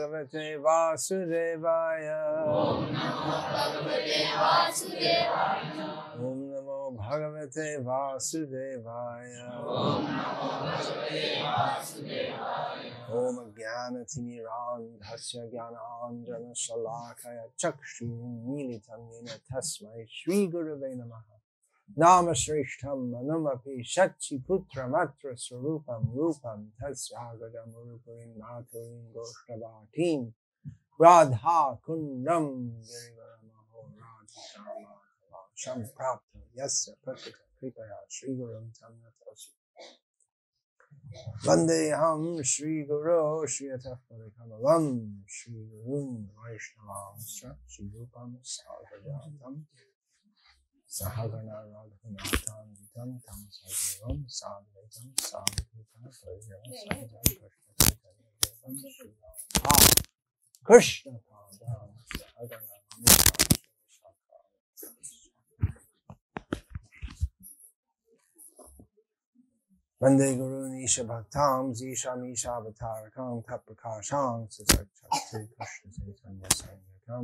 Bhagavate Vasudevaya. Om Namo Bhagavate Vasudevaya. Om Namo Bhagavate Vasudevaya. Om Namo Bhagavate Vasudevaya. Om Jnanatirandhasya Jnananjana Shalakaya Chakshurmilitam Yena Tasmai Shri Gurave Namaha. Namashrishtam Manumapi Shachi Putra Matra Swarupam Rupam Tasyagadam Ruparim Maturim Goshtavatim Radha Kundam Girivaramaho Radha Sham Prapta Yasya Pratika Kripaya Shri Gurum Tamnatosu Vandeham Shri Guru Shri Ataparikamam Shri Gurun Vaishnavamsra Shri Rupam Sarvajatam Sahagana Radhanatam Vitam Tam Sajivam Sadvaitam Sadvaitam Krishna Padam Sahagana Vande Guru Nisha Bhaktam Zisha Misha Avatarakam Taprakasham Sajakshakti Krishna Chaitanya Sangakam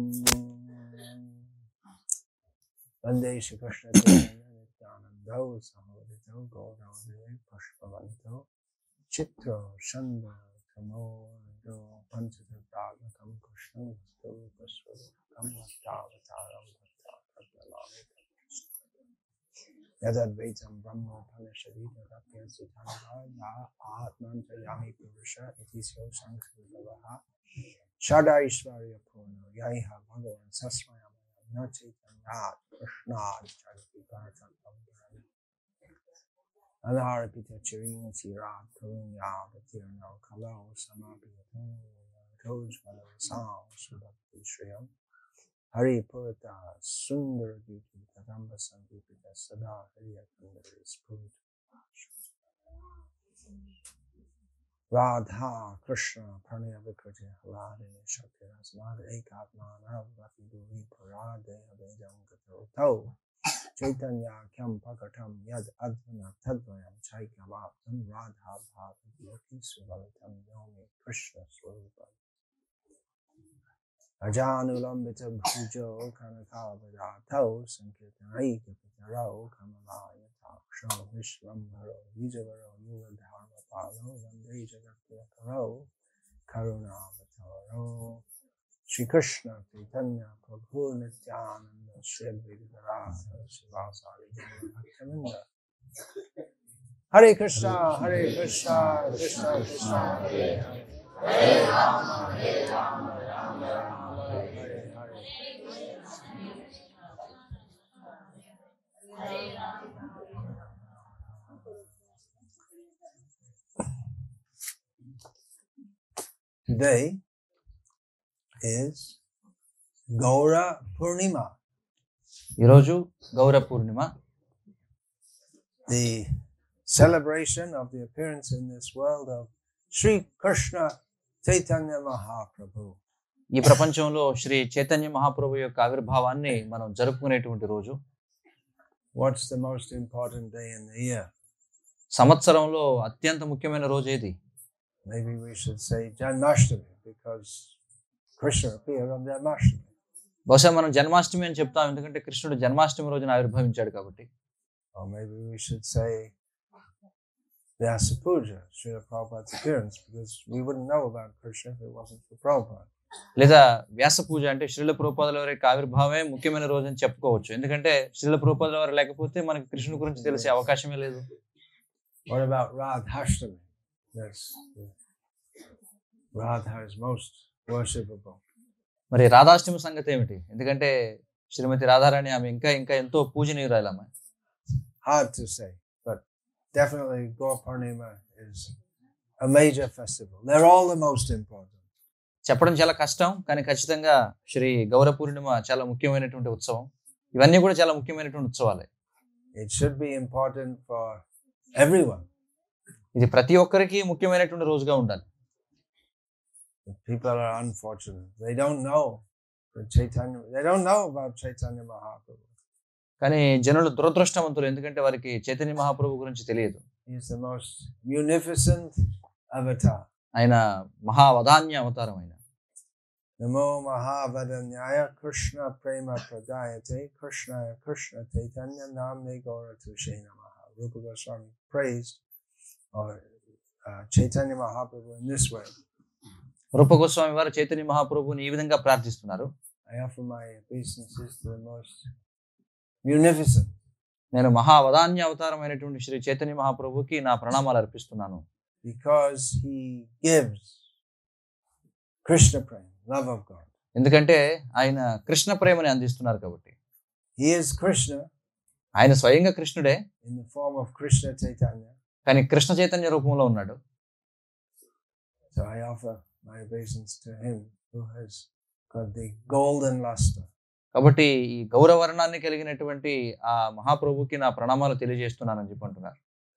Vande Shri Krishna Chaitanya Nityanando Sahodito Gaudavade Pushpavanto Chitro Shanda Kamo Do Panchatattvagatam Krishna Vastu Paswadakam Vastavataram Bhattakattalamita Yadadvaitam Brahma Upanishadita Rapya Siddhanta Atman Tayami Purusha Itisyo Sankhritavaha Shada Ishvarya Purno Yaiha Bhagavan Sasmaya Nachitanyat Krishnad Chagati Bharatatam Alharapita Chirin Sirat Karunya Batirno Kalau Samapiyatam Tojvala Sam Subhakti Shriyam Hari Purata Sundara Duti Kadamba Sandipita Sada Hariya Kandari Spurita Radha Krishna Pranaya Vikriti Halade Shakti Rasmada Ekatmana Vati Duri Parade Avedam Gato Chaitanya Kyam Pakatam Yad Advana Tadvayam Chaikavatam Radha Bhava Yogi Suvalatam Yomi Krishna Swarupa Ajanulambita Bhujo Kanakavadato Sankirtanaika Pitaro Kamalaya Taksho Vishwambharo Vijavaro Yuga Dharma Palo Vande Jagatyakaro Karunavataro Shri Krishna Chaitanya Prabhu Nityananda Shri Advaita Srivasari Bhaktivinoda Hare Krishna Krishna Krishna Hare Hare Hare Rama Rama Rama Hare Hare Today is Gaura Purnima. ఈరోజు గౌర పూర్ణిమ. The celebration of the appearance in this world of Sri Krishna Chaitanya Mahaprabhu. ఈ ప్రపంచంలో శ్రీ చైతన్య మహాప్రభు యొక్క ఆవిర్భావాన్ని మనం జరుపుకునేటువంటి రోజు. What's the most important day in the year? సంవత్సరంలో అత్యంత ముఖ్యమైన రోజు ఏది? Maybe we should say Janmashtami because Krishna appeared on Janmashtami. బహుశా మనం జన్మాష్టమి అని చెప్తాం ఎందుకంటే కృష్ణుడు జన్మాష్టమి రోజున ఆవిర్భవించాడు కాబట్టి. Or maybe we should say Vyasa Puja, Srila Prabhupada's appearance, because we wouldn't know about Krishna if it wasn't for Prabhupada. లేదా వ్యాస పూజ అంటే శ్రీల ప్రభుపాదుల వారి యొక్క ఆవిర్భావమే ముఖ్యమైన రోజు అని చెప్పుకోవచ్చు. ఎందుకంటే శ్రీల ప్రభుపాదుల వారు లేకపోతే మనకి కృష్ణుడి గురించి తెలిసే అవకాశమే లేదు. What about Radhashtami? Yes, Radha is most worshipable. మరి రాధాష్టమి సంగతి ఏమిటి? ఎందుకంటే శ్రీమతి రాధారాణి ఆమె ఇంకా ఎంతో పూజనీయురాలమ్మ. Hard to say, but definitely Gaur Purnima is a major festival. They're all the most important. చెప్పడం చాలా కష్టం, కానీ ఖచ్చితంగా శ్రీ గౌర పూర్ణిమ చాలా ముఖ్యమైనటువంటి ఉత్సవం. ఇవన్నీ కూడా చాలా ముఖ్యమైనటువంటి ఉత్సవాలే. It should be important for everyone. ఇది ప్రతి ఒక్కరికి ముఖ్యమైనటువంటి రోజుగా ఉండాలి. People are unfortunate. They don't know about Chaitanya Mahaprabhu. కానీ జనులు దురదృష్టవంతులు, ఎందుకంటే వారికి చైతన్య మహాప్రభు గురించి తెలియదు. He is the most munificent avatar. ఆయన మహావదాన్య అవతారం. ఆయన Namo Mahavadanyaya Krishna Prema Pradayate Krishna Krishna Chaitanya Namne Gaura Tushe Namaha. Rupa Goswami praised Chaitanya Mahaprabhu in this way. రూప గోస్వామి వారు చైతన్య మహాప్రభుని ఈ విధంగా ప్రార్థిస్తున్నారు. I offer my obeisances to the most munificent. నేను మహావదాన్య అవతారమైనటువంటి శ్రీ చైతన్య మహాప్రభుకి నా ప్రణామాలు అర్పిస్తున్నాను. Because he gives Krishna prema, love of God. ఎందుకంటే ఆయన కృష్ణ ప్రేమని అందిస్తున్నారు కాబట్టి. He is Krishna. ఆయన స్వయంగా కృష్ణుడే. In the form of Krishna Chaitanya. కానీ కృష్ణ చైతన్య రూపంలో ఉన్నాడు. So I offer my obeisance to him who has got the golden luster. కాబట్టి ఈ గౌరవర్ణాన్ని కలిగినటువంటి ఆ మహాప్రభుకి నా ప్రణామాలు తెలియజేస్తున్నానని చెప్పంటున్నారు.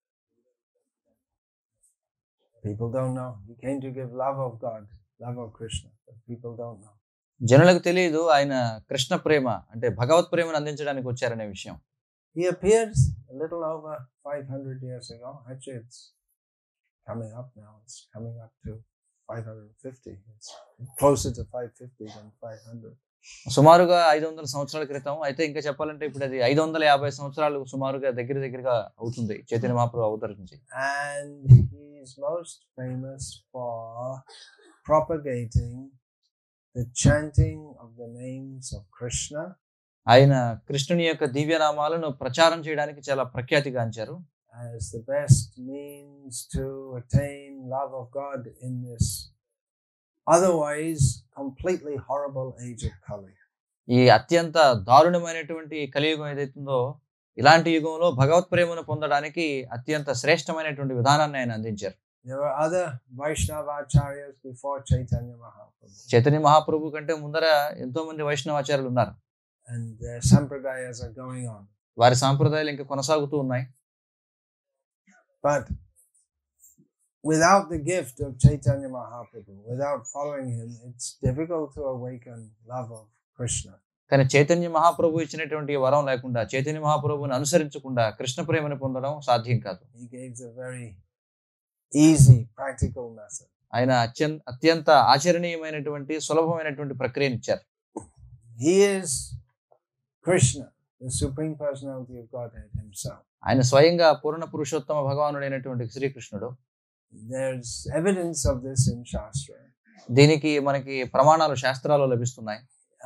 People don't know. He came to give love of God, love of Krishna. But people don't know. జనులకు తెలియదు ఆయన కృష్ణ ప్రేమ అంటే భగవత్ ప్రేమను అందించడానికి వచ్చారనే విషయం. He appeared a little over 500 years ago. Actually, it's coming up now. It's coming up to 550. It's closer to 550 than 500. సుమారుగా 500 సంవత్సరాల క్రితం. అయితే ఇంకా చెప్పాలంటే ఇప్పుడు అది 550 సంవత్సరాలు సుమారుగా దగ్గరగా అవుతుంది చైతన్య మహాప్రభు అవతరించి. And he is most famous for propagating the chanting of the names of Krishna. ఆయన కృష్ణుని యొక్క దివ్యనామాలను ప్రచారం చేయడానికి చాలా ప్రఖ్యాతిగాంచారు. As the best means to attain love of God in this otherwise completely horrible age of Kali. ఈ అత్యంత దారుణమైనటువంటి కలియుగం ఏదైతుందో ఇలాంటి యుగంలో భగవత్ ప్రేమను పొందడానికి అత్యంత శ్రేష్టమైనటువంటి విధానాన్ని ఆయన అందించారు. There were other Vaishnavacharyas before Chaitanya Mahaprabhu. Chaitanya Mahaprabhu కంటే ముందర ఎంతో మంది వైష్ణవాచార్యులు ఉన్నారు. And their sampradayas are going on. వారి సాంప్రదాయాలు ఇంకా కొనసాగుతూ ఉన్నాయి. But without the gift of Chaitanya Mahaprabhu, without following him, it's difficult to awaken love of Krishna. కానీ చైతన్య మహాప్రభు ఇచ్చినటువంటి వరం లేకుండా చైతన్య మహాప్రభుని అనుసరించకుండా కృష్ణ ప్రేమను పొందడం సాధ్యం కాదు. He gave a very easy, practical method. ఆయన అత్యంత ఆచరణీయమైనటువంటి సులభమైనటువంటి ప్రక్రియను ఇచ్చారు. He is Krishna, the Supreme Personality of Godhead himself. ఆయన స్వయంగా పూర్ణ పురుషోత్తమ భగవానుడైనటువంటి శ్రీకృష్ణుడు. There's evidence of this in Shastra. దీనికి మనకి ప్రమాణాలు శాస్త్రాల్లో లభిస్తున్నాయి.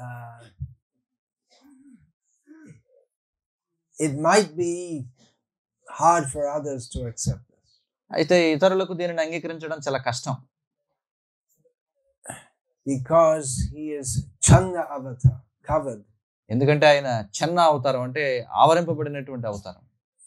It might be hard for others to accept this. అయితే ఇతరులకు దీనిని అంగీకరించడం చాలా కష్టం. Because he is Chanda avatar, covered. ఎందుకంటే ఆయన చన్న అవతారం అంటే ఆవరింపబడినటువంటి అవతారం.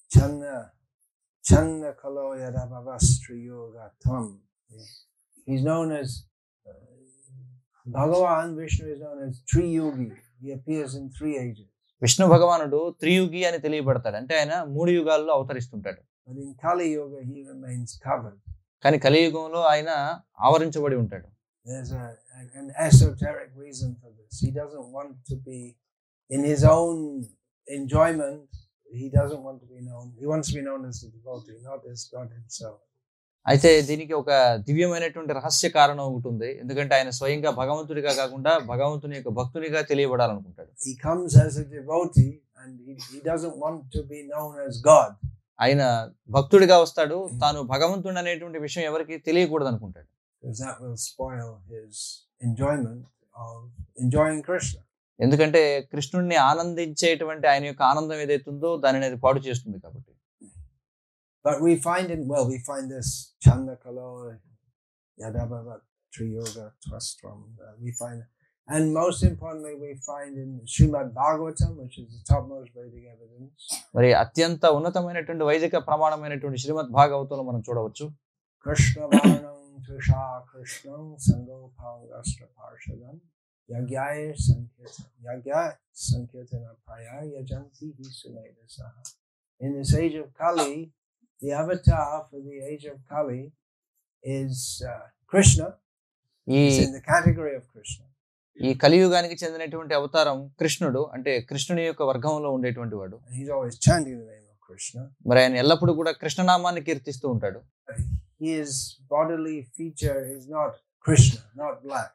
Chanda kalo yadabhavastri yoga tvam. He's known as Bhagavan Vishnu is known as Triyogi. He appears in 3 ages. Vishnu భగవానుడు త్రియుగి అని తెలియబడతాడు. అంటే ఆయన 3 యుగాల్లో అవతరిస్తుంటాడు. But in Kali Yuga he remains covered. కానీ కలియుగంలో ఆయన ఆవరించబడి ఉంటాడు. There's an esoteric reason for this. He doesn't want to be in his own enjoyment. He doesn't want to be known. He wants to be known as a devotee, not as God himself. అయితే దీనికి ఒక దివ్యమైనటువంటి రహస్య కారణం ఒకటి ఉంది. ఎందుకంటే ఆయన స్వయంగా భగవంతుడిగా కాకుండా భగవంతుని యొక్క భక్తునిగా తెలియబడాలనుకుంటాడు. He comes as a devotee and he doesn't want to be known as God. ఆయన భక్తుడిగా వస్తాడు, తాను భగవంతుడు అనేటువంటి విషయం ఎవరికి తెలియకూడదు అనుకుంటాడు. Because that will spoil his enjoyment of enjoying Krishna. ఎందుకంటే కృష్ణుడిని ఆనందించేటువంటి ఆయన యొక్క ఆనందం ఏదైతుందో దానిని అది పాడు చేస్తుంది కాబట్టి. But we find this Chanda Kalo Yadabhavat Triyoga Twastram. We find, and most importantly, we find in Srimad Bhagavatam, which is the topmost Vedic evidence. మరి అత్యంత ఉన్నతమైనటువంటి వైదిక ప్రమాణమైనటువంటి శ్రీమద్ భాగవతంలో మనం చూడవచ్చు. Krishna Varnam Tusha Krishnam Sangopangastra Parshadam Yagyaya Sankirtana Praya Yajanti Hisumedasaha. In this age of Kali, the avatar for the age of Kali is Krishna. It's in the category of Krishna. ఈ కలియుగానికి చెందినటువంటి అవతారం కృష్ణుడు, అంటే కృష్ణుని యొక్క వర్గంలో ఉండేటువంటి వాడు. He's always chanting the name of Krishna. మరి ఆయన ఎల్లప్పుడూ కూడా కృష్ణనామాన్ని కీర్తిస్తూ ఉంటాడు. His bodily feature is not Krishna, not black.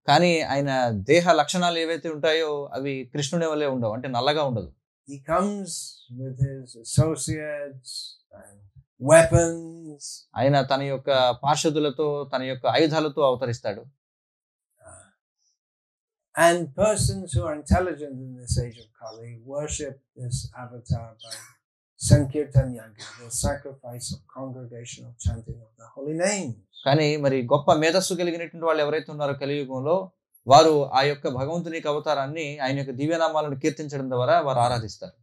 కానీ ఆయన దేహ లక్షణాలు ఏవైతే ఉంటాయో అవి కృష్ణుని వల్లే ఉండవు, అంటే నల్లగా ఉండదు. He comes with his associates and weapons. ఆయన తన యొక్క పార్షదులతో తన యొక్క ఆయుధాలతో అవతరిస్తాడు. And persons who are intelligent in this age of Kali worship this avatar by Sankirtan Yagya, the sacrifice of congregational chanting of the holy names. కానీ మరి గొప్ప మేధస్సు కలిగినటువంటి వాళ్ళు ఎవరైతే ఉన్నారో కలియుగంలో వారు ఆ యొక్క భగవంతుని యొక్క అవతారాన్ని ఆయన యొక్క దివ్యనామాలను కీర్తించడం ద్వారా వారు ఆరాధిస్తారు.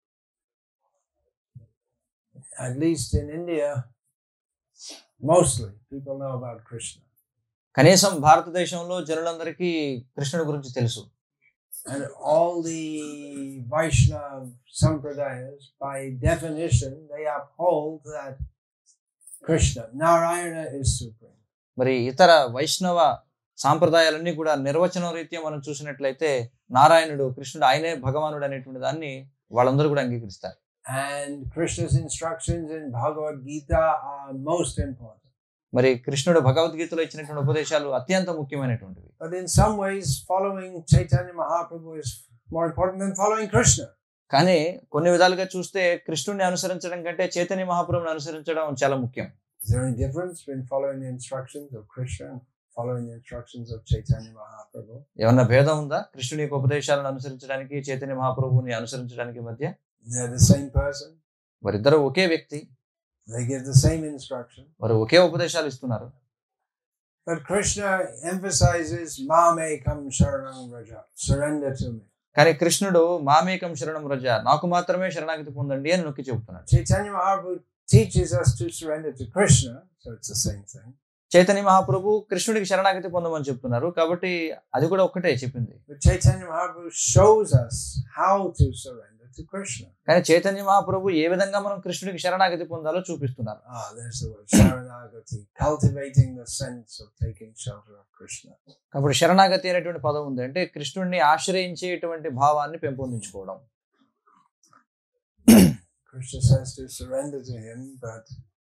At least in India, mostly people know about Krishna. కనీసం భారతదేశంలో జనులందరికీ కృష్ణుడి గురించి తెలుసు. And all the Vaishnava sampradayas, by definition, they uphold that Krishna, Narayana is supreme. మరి ఇతర వైష్ణవ సాంప్రదాయాలన్నీ కూడా నిర్వచనం రీత్యా మనం చూసినట్లయితే నారాయణుడు, కృష్ణుడు ఆయనే భగవానుడు అనేటువంటి దాన్ని వాళ్ళందరూ కూడా అంగీకరిస్తారు. And Krishna's instructions in Bhagavad Gita are most important. మరి కృష్ణుడు భగవద్గీతలో ఇచ్చినటువంటి ఉపదేశాలు అత్యంత ముఖ్యమైనటువంటివి. But in some ways, following Chaitanya Mahaprabhu is more important than following Krishna. కానీ కొన్ని విధాలుగా చూస్తే కృష్ణుడిని అనుసరించడం కంటే చైతన్య మహాప్రభుని అనుసరించడం చాలా ముఖ్యం. Is there any difference between following the instructions of Krishna and following the instructions of Chaitanya Mahaprabhu? ఏమన్నా భేదం ఉందా కృష్ణుని యొక్క ఉపదేశాలను అనుసరించడానికి చైతన్య మహాప్రభుని అనుసరించడానికి మధ్య? They're the same person. వారిద్దరూ ఒకే వ్యక్తి, They give the same instruction. వారు ఒకే ఉపదేశాలు ఇస్తున్నారు. But Krishna emphasizes Mamekam Sharanam Raja, surrender to me. కానీ కృష్ణుడు మామేకం శరణం రజ, నాకు మాత్రమే శరణాగతి పొందండి అని నొక్కి చెబుతున్నాడు. Chaitanya Mahaprabhu teaches us to surrender to Krishna, so it's the same thing. Chaitanya Mahaprabhu కృష్ణుడికి శరణాగతి పొందమని చెప్తున్నారు కాబట్టి అది కూడా ఒక్కటే చెప్పింది. But Chaitanya Mahaprabhu shows us how to surrender to Krishna. కానీ చైతన్య మహాప్రభు ఏ విధంగా మనం కృష్ణుడికి శరణాగతి పొందాలో చూపిస్తున్నారు. There's the word Sharanagati, cultivating the sense of taking shelter of Krishna. కాబట్టి శరణాగతి అనేటువంటి పదం ఉంది, అంటే కృష్ణుడిని ఆశ్రయించేటువంటి భావాన్ని పెంపొందించుకోవడం. Krishna says to surrender to him, but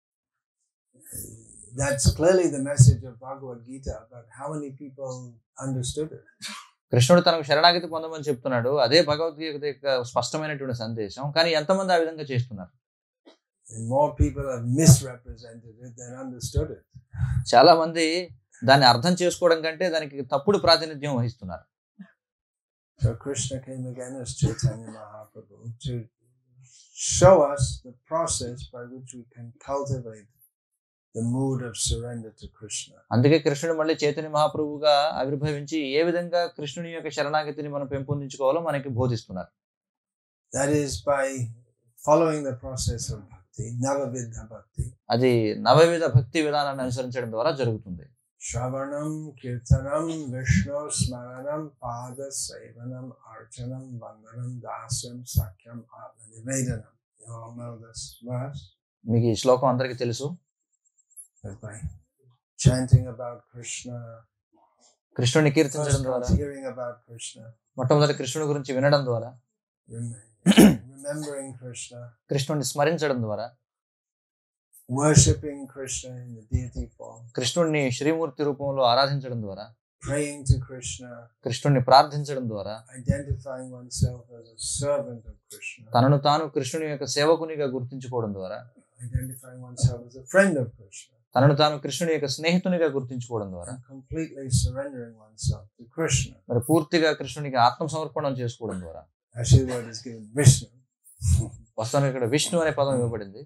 that's clearly the message of Bhagavad Gita, but how many people understood it? కృష్ణుడు తనకు శరణాగతి పొందమని చెప్తున్నాడు, అదే భగవద్గీత యొక్క స్పష్టమైనటువంటి సందేశం. కానీ ఎంతమంది ఆ విధంగా చేస్తున్నారు? More people have misrepresented it than understood it. చాలా మంది దాన్ని అర్థం చేసుకోవడం కంటే దానికి తప్పుడు ప్రాతినిధ్యం వహిస్తున్నారు. So Krishna came again as Chaitanya Mahaprabhu to show us the process by which we can cultivate the mood of surrender to Krishna. అందుకే కృష్ణుడు మళ్ళీ చైతన్య మహాప్రభుగా ఆవిర్భవించి ఏ విధంగా కృష్ణుని యొక్క శరణాగతిని మనం పెంపొందించుకోవాలో మనకి బోధిస్తున్నారు. That is by following the process of bhakti, navavidha bhakti. అది నవవిధ భక్తి విధానాన్ని అనుసరించడం ద్వారా జరుగుతుంది. Shravanam, Kirtanam, Vishnu, Smaranam, Pada, Sevanam, Archanam, Vandanam, Dasam, Sakyam, Atmanivedanam. You all know this verse. మీకు ఈ శ్లోకం అందరికీ తెలుసు. By chanting about Krishna, కృష్ణుని కీర్తించడం ద్వారా, hearing about Krishna, మొట్టమొదటి కృష్ణుడి గురించి వినడం ద్వారా, remembering Krishna, కృష్ణుడిని స్మరించడం ద్వారా, worshipping Krishna in the deity form, కృష్ణుడిని శ్రీమూర్తి రూపంలో ఆరాధించడం ద్వారా, praying to Krishna, కృష్ణుడిని ప్రార్థించడం ద్వారా, identifying oneself as a servant of Krishna, తనను తాను కృష్ణుని యొక్క సేవకునిగా గుర్తించుకోవడం ద్వారా, identifying oneself as a friend of Krishna, తనను తాను కృష్ణుని యొక్క స్నేహితునిగా గుర్తించుకోవడం ద్వారా, completely surrendering oneself to Krishna. మరి పూర్తిగా కృష్ణునికి ఆత్మ సమర్పణం చేసుకోవడం ద్వారా. Actually, the word is given Vishnu. వాస్తవానికి ఇక్కడ విష్ణు అనే పదం ఇవ్వబడింది.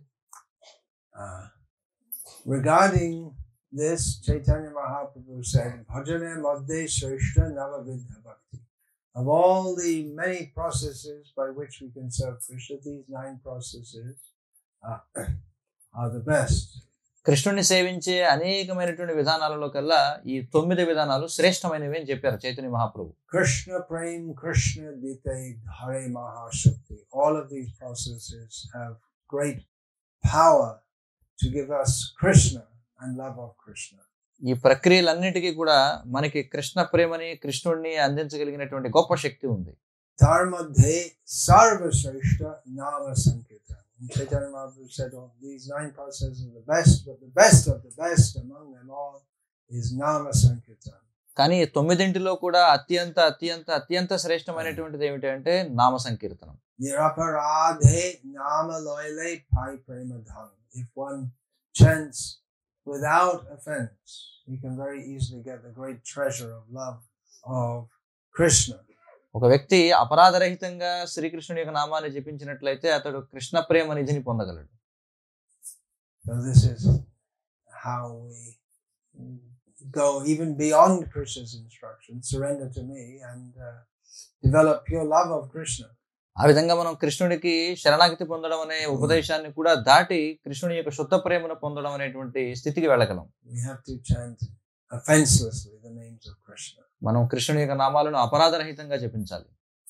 Regarding this, Chaitanya Mahaprabhu said, Bhajane Madhye Shrishta Navavidha Bhakti. Of all the many processes by which we can serve Krishna, these 9 processes are the best. కృష్ణుడిని సేవించే అనేకమైనటువంటి విధానాలలో కల్లా ఈ 9 విధానాలు శ్రేష్టమైనవి అని చెప్పారు Chaitanya Mahaprabhu. Krishna Prem, Krishna Dite, Hare Mahashakti. All of these processes have great power to give us Krishna and love of Krishna. ఈ ప్రక్రియలన్నిటికీ కూడా మనకి కృష్ణ ప్రేమని, కృష్ణుడిని అందించగలిగినటువంటి గొప్ప శక్తి ఉంది. Dharmadhe Sarva Shrishta Nama Sankirtan. Chaitanya Mahaprabhu said, these 9 processes are the best, but the best of the best among them all is Nama Sankirtan. కానీ 9 కూడా అత్యంత అత్యంత అత్యంత శ్రేష్టమైనటువంటిది ఏమిటి అంటే నామ సంకీర్తనం. Niraparadhe nama loile pai prema dham. If one chants without offense, you can very easily get the great treasure of love of Krishna. ఒక వ్యక్తి అపరాధరహితంగా శ్రీకృష్ణుని యొక్క నామాన్ని జపించినట్లయితే అతడు కృష్ణ ప్రేమ నిధిని పొందగలడు. So this is how we go even beyond Krishna's instruction, surrender to me and develop pure love of Krishna. ఆ విధంగా మనం కృష్ణుడికి శరణాగతి పొందడం అనే ఉపదేశాన్ని కూడా దాటి కృష్ణుని యొక్క శుద్ధ ప్రేమను పొందడం అనేటువంటి స్థితికి వెళ్ళగలం. We have to chant offenselessly the names of Krishna. మనం కృష్ణుని యొక్క నామాలను అపరాధరహితంగా జపించాలి.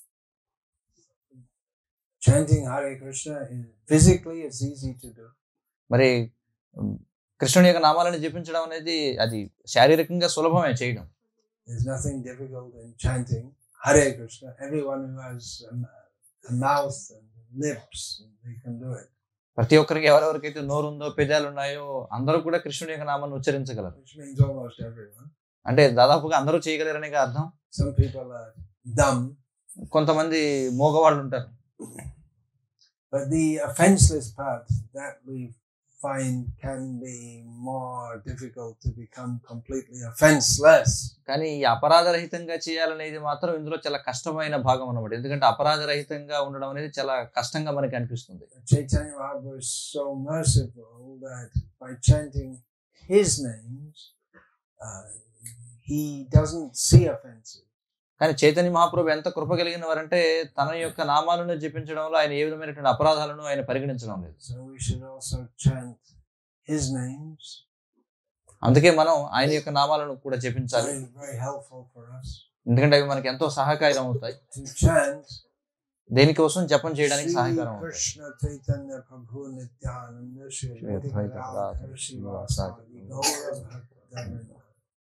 Chanting Hare Krishna is physically it's easy to do. మరి కృష్ణుని యొక్క నామాలను జపించడం అనేది అది శారీరకంగా సులభమే చేయడం. There's nothing difficult in chanting Hare Krishna. Everyone who has a mouth and lips, they can do it. ప్రతి ఒక్కరికి ఎవరెవరికైతే నోరు ఉందో పెదాలు ఉన్నాయో అందరూ కూడా కృష్ణుని యొక్క నామాన్ని ఉచ్చరించగలరు. Which means almost everyone. అంటే దాదాపుగా అందరూ చేయగలరనే అర్థం. Some people are dumb. కొంతమంది మోగవాళ్ళు ఉంటారు. But the offenseless part that we find can be more difficult to become completely offenseless. కానీ ఈ అపరాధరహితంగా చేయాలనేది మాత్రం ఇందులో చాలా కష్టమైన భాగం అన్నమాట. ఎందుకంటే అపరాధరహితంగా ఉండడం అనేది చాలా కష్టంగా మనకి అనిపిస్తుంది. Chaitanya Mahaprabhu is so merciful that by chanting his names, he doesn't see offenses. కానీ చైతన్య మహాప్రభు ఎంత కృప కలిగిన వారంటే తన యొక్క నామాలను జపించడంలో ఆయన ఏ విధమైనటువంటి అపరాధాలను ఆయన పరిగణించడం లేదు. So we should also chant his names. అందుకే మనం ఆయన యొక్క నామాలను కూడా జపించాలి. Very, very helpful for us. ఎందుకంటే అవి మనకి ఎంతో సహాయకారం అవుతాయి. To chant దేనికోసం జపం చేయడానికి సహాయకారం అవుతాయి. Krishna Chaitanya Prabhu Nityananda Shri Advaita Gadadhara Srivasadi Gaura Bhakta.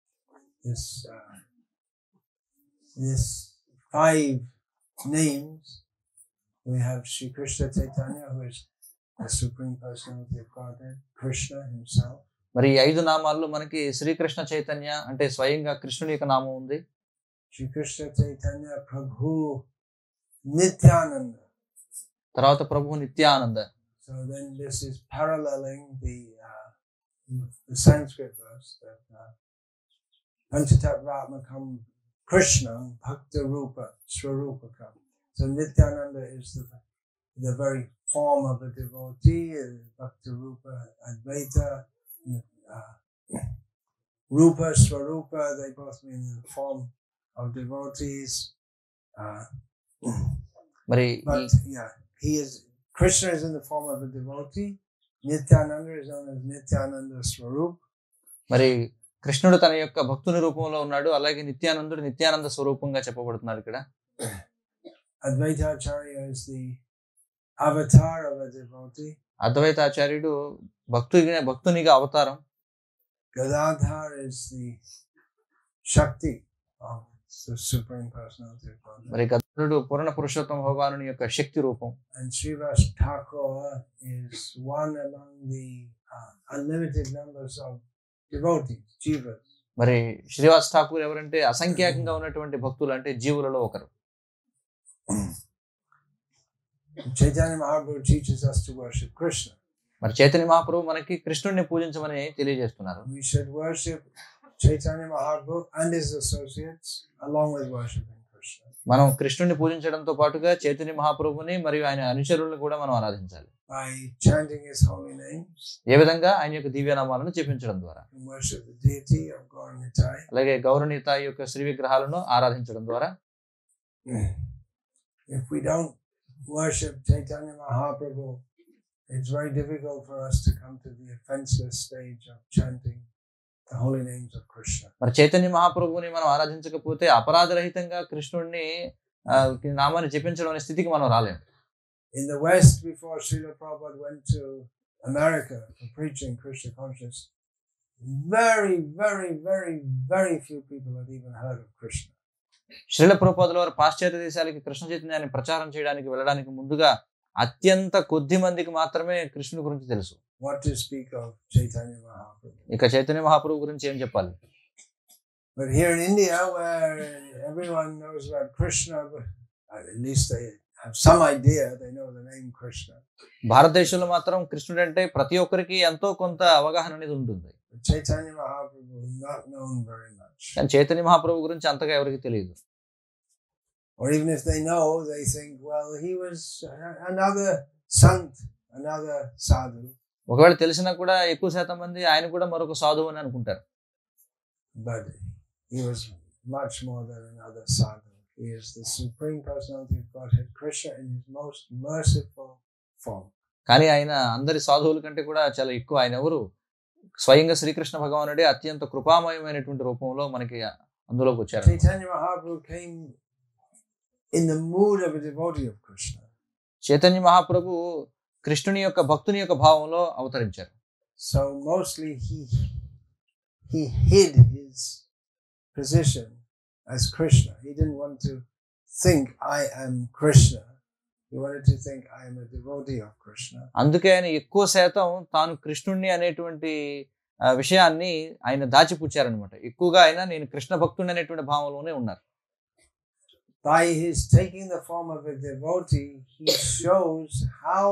This 5 names, we have Shri Krishna Chaitanya, who is the Supreme Personality of Godhead, Krishna himself. మరి 5 నామాల్లో మనకి శ్రీకృష్ణ చైతన్య అంటే స్వయంగా కృష్ణుని యొక్క నామం ఉంది. Shri Krishna Chaitanya Prabhu Nityananda. తర్వాత ప్రభు Nityananda. So then this is paralleling the Sanskrit verse that Panchatattva-atmakam Krishna Bhakta Rupa Swarupakam. So Nityananda is the very form of a devotee, Bhakta Rupa Advaita, Rupa Swarupa, they both mean the form of devotees. But yeah, Krishna is in the form of a devotee. Nityananda is known as Nityananda Swarup. మరి కృష్ణుడు తన యొక్క భక్తుని రూపంలో ఉన్నాడు, అలాగే నిత్యానందుడు నిత్యానంద స్వరూపంగా చెప్పబడుతున్నాడు ఇక్కడ. Advaitacharya is the avatar of a devotee. అద్వైతాచార్యుడు భక్తునిగా అవతారం. Gadadhar is the Shakti of the Supreme Personality of Godhead. మరి గదాధరుడు పూర్ణ పురుషోత్తమ భగవానుని యొక్క శక్తి రూపం. And Srivas Thakur is one among the unlimited numbers of devotees, jivas. మరి శ్రీవాస్ ఠాకూర్ ఎవరంటే అసంఖ్యాకంగా ఉన్నటువంటి భక్తులు అంటే జీవులలో ఒకరు. Chaitanya Mahaprabhu teaches us to worship Krishna. మరి చైతన్య మహాప్రభు మనకి కృష్ణుడిని పూజించమని తెలియజేస్తున్నారు. We should worship Chaitanya Mahaprabhu and his associates along with worshiping Krishna. మనం కృష్ణుడిని పూజించడంతో పాటుగా చైతన్య మహాప్రభుని మరియు ఆయన అనుచరులను కూడా మనం ఆరాధించాలి. By chanting his holy names. ఏ విధంగా ఆయన యొక్క దివ్యనామాలను జపించడం ద్వారా. Worship the deity of Gauranitai. అలాగే గౌరనితాయి యొక్క శ్రీ విగ్రహాలను ఆరాధించడం ద్వారా. If we don't worship Chaitanya Mahaprabhu, it's very difficult for us to come to the offenseless stage of chanting the holy names of Krishna. మరి చైతన్య మహాప్రభుని మనం ఆరాధించకపోతే అపరాధరహితంగా కృష్ణుడిని నామాన్ని జపించడం అనే స్థితికి మనం రాలేము. In the West, before Srila Prabhupada went to America for preaching Krishna consciousness, very, very, very, very few people had even heard of Krishna. Srila ప్రభుపాదుల వారు పాశ్చాత్య దేశాలకి కృష్ణ చైతన్యాన్ని ప్రచారం చేయడానికి వెళ్ళడానికి ముందుగా అత్యంత కొద్ది మందికి మాత్రమే కృష్ణుని గురించి తెలుసు. What to speak of Chaitanya Mahaprabhu? ఇక చైతన్య మహాప్రభు గురించి ఏం చెప్పాలి? But here in India, where everyone knows about Krishna, but at least they have some idea, they know the name Krishna. భారతదేశంలో మాత్రం కృష్ణుడు అంటే ప్రతి ఒక్కరికి ఎంతో కొంత అవగాహన అనేది ఉంటుంది. But Chaitanya Mahaprabhu is not known very much. కానీ చైతన్య మహాప్రభు గురించి అంతగా ఎవరికి తెలియదు. Or even if they know, they think, well, he was another sant, another sadhu. ఒకవేళ తెలిసినా కూడా ఎక్కువ శాతం మంది ఆయన కూడా మరొక సాధువు అని అనుకుంటారు. But he was much more than another sadhu. He is the Supreme Personality of Godhead, Krishna, in his most merciful form. కానీ ఆయన అందరి సాధువుల కంటే కూడా చాలా ఎక్కువ. ఆయన ఎవరు? స్వయంగా శ్రీకృష్ణ భగవానుడే అత్యంత కృపామయమైనటువంటి రూపంలో మనకి అందులోకి వచ్చారు. Chaitanya Mahaprabhu came in the mood of a devotee of Krishna. Chaitanya Mahaprabhu కృష్ణుని యొక్క భక్తుని యొక్క భావంలో అవతరించారు. So mostly he hid his position as Krishna. He didn't want to think I am Krishna. He wanted to think I am a devotee of Krishna. అందుకే ఆయన ఎక్కువ శాతం తాను కృష్ణుణ్ణి అనేటువంటి విషయాన్ని ఆయన దాచిపుచ్చారనమాట. ఎక్కువగా ఆయన నేను కృష్ణ భక్తుని అనేటువంటి భావంలోనే ఉన్నారు. By his taking the form of a devotee, he shows how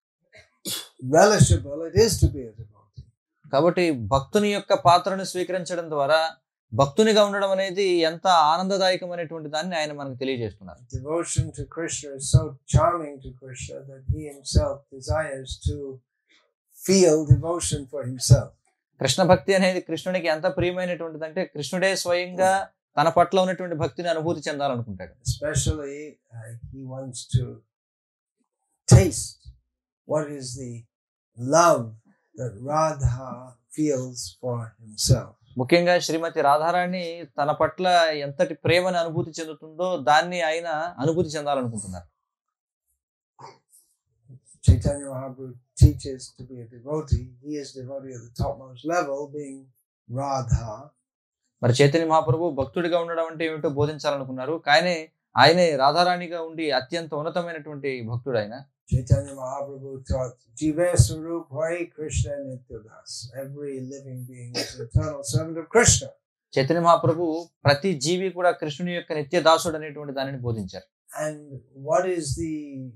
relishable it is to be a devotee. కాబట్టి భక్తుని యొక్క పాత్రను స్వీకరించడం ద్వారా భక్తునిగా ఉండడం అనేది ఎంత ఆనందదాయకమైనటువంటి దాన్ని ఆయన మనకు తెలియజేస్తున్నారు. Devotion to Krishna is so charming to Krishna that he himself desires to feel devotion for himself. Krishna భక్తి అనేది కృష్ణునికి ఎంత ప్రియమైనటువంటిది అంటే కృష్ణుడే స్వయంగా తన పట్ల ఉన్నటువంటి భక్తిని అనుభూతి చెందాలనుకుంటాడు. Especially he wants to taste what is the love that Radha feels for himself. ముఖ్యంగా శ్రీమతి రాధారాణి తన పట్ల ఎంతటి ప్రేమను అనుభూతి చెందుతుందో దాన్ని ఆయన అనుభూతి చెందాలనుకుంటున్నారు. Chaitanya Mahaprabhu teaches to be a devotee. He is devotee at the topmost level, being Radha. మరి చైతన్య మహాప్రభు భక్తుడిగా ఉండడం అంటే ఏమిటో బోధించాలనుకున్నారు. కానీ ఆయనే రాధారాణిగా ఉండి అత్యంత ఉన్నతమైనటువంటి భక్తుడు ఆయన. Chaitanya Mahaprabhu taught Jiva Swarup Hai Krishna Nityadas. Every living being is an eternal servant of Krishna. Chaitanya Mahaprabhu ప్రతి జీవి కూడా కృష్ణుని యొక్క నిత్య దాసుడు అనేటువంటి దానిని బోధించారు. And what is the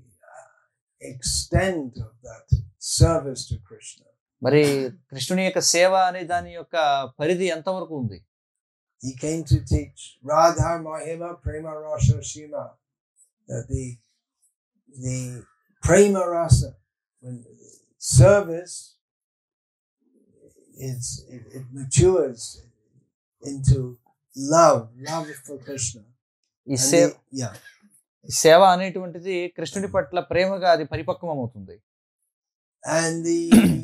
extent of that service to Krishna? మరి కృష్ణుని యొక్క సేవ అనే దాని యొక్క పరిధి ఎంతవరకు ఉంది? He came to teach Radha Mahima Prema Rasa Shima, that the Prema Rasa, when service it matures into love for Krishna. ఈ సేవ అనేటువంటిది కృష్ణుడి పట్ల ప్రేమగా అది పరిపక్వం అవుతుంది. And the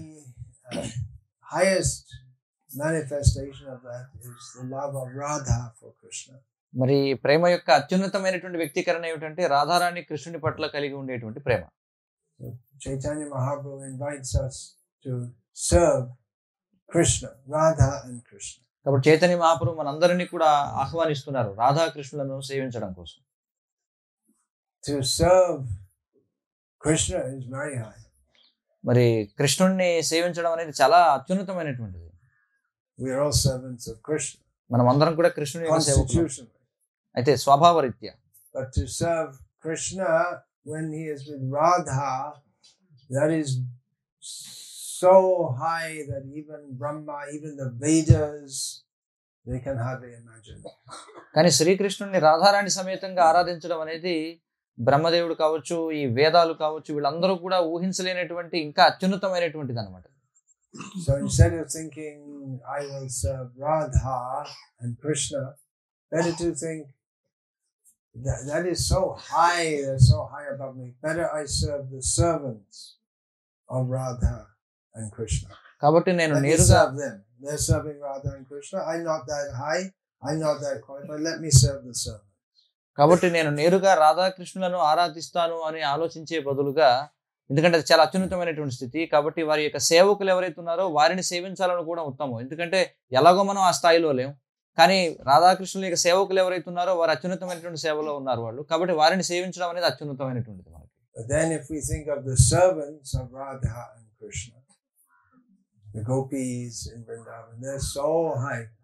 highest manifestation of that is the love of Radha for Krishna. మరి ప్రేమ యొక్క అత్యున్నతమైనటువంటి వ్యక్తీకరణ ఏమిటంటే రాధారాణి కృష్ణుడి పట్ల కలిగి ఉండేటువంటి ప్రేమ. Chaitanya Mahaprabhu invites us to serve Krishna, Radha and Krishna. కాబట్టి చైతన్య మహాప్రభు మనందరినీ కూడా ఆహ్వానిస్తున్నారు రాధా కృష్ణులను సేవించడం కోసం. To serve Krishna is very high. మరి కృష్ణుడిని సేవించడం అనేది చాలా అత్యున్నతమైనటువంటిది. We are all servants of Krishna. మనం అందరం కూడా కృష్ణుని యొక్క సేవకులం. అయితే స్వభావరీత్యా. But to serve Krishna when he is with Radha, that is so high that even Brahma, even the Vedas, they can hardly imagine. కానీ శ్రీకృష్ణుని రాధారాణి సమేతంగా ఆరాధించడం అనేది బ్రహ్మదేవుడు కావచ్చు, ఈ వేదాలు కావచ్చు, వీళ్ళందరూ కూడా ఊహించలేనటువంటి ఇంకా అత్యున్నతమైనటువంటిది అనమాట. So instead of thinking I will serve Radha and Krishna, better to think that is so high, they're so high above me. Better I serve the servants of Radha and Krishna. కాబట్టి నేను నేరుగా serve them. They're serving Radha and Krishna. I'm not that high. I'm not that qualified. Let me serve the servants. కాబట్టి నేను నేరుగా రాధాకృష్ణులను ఆరాధిస్తాను అని ఆలోచించే బదులుగా, ఎందుకంటే అది చాలా అత్యున్నతమైనటువంటి స్థితి, కాబట్టి వారి యొక్క సేవకులు ఎవరైతే ఉన్నారో వారిని సేవించాలని కూడా ఉత్తమం. ఎందుకంటే ఎలాగో మనం ఆ స్థాయిలో లేం, కానీ రాధాకృష్ణుల యొక్క సేవకులు ఎవరైతే ఉన్నారో వారు అత్యున్నతమైనటువంటి సేవలో ఉన్నారు వాళ్ళు, కాబట్టి వారిని సేవించడం అనేది అత్యున్నతమైనటువంటిది మనకి. But then if we think of the servants of Radha and Krishna, the gopis in Vrindavan, they're so high.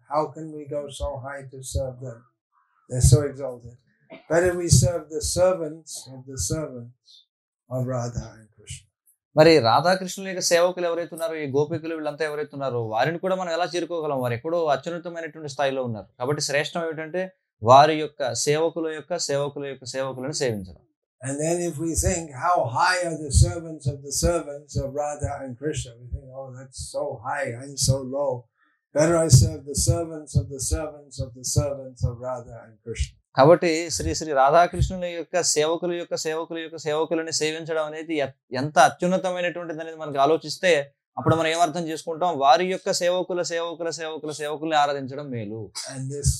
how can we go so high to serve them? They're so exalted. Better we serve the servants of Radha and Krishna. మరి రాధాకృష్ణుల యొక్క సేవకులు ఎవరైతే ఉన్నారో, ఈ గోపికలు వీళ్ళంతా ఎవరైతే ఉన్నారో వారిని కూడా మనం ఎలా చేరుకోగలం? వారు ఎక్కడో అత్యున్నతమైనటువంటి స్థాయిలో ఉన్నారు. కాబట్టి శ్రేష్టం ఏమిటంటే వారి యొక్క సేవకులను సేవించడం. And then if we think how high are the servants of Radha and Krishna, we think, oh, that's so high, I'm so low. Better I serve the servants of of Radha and Krishna. కాబట్టి శ్రీ రాధాకృష్ణుల యొక్క సేవకులని సేవించడం అనేది ఎంత అత్యున్నతమైనటువంటిది అనేది మనకు ఆలోచిస్తే అప్పుడు మనం ఏమర్థం చేసుకుంటాం? వారి యొక్క సేవకుల్ని ఆరాధించడం మేలు. And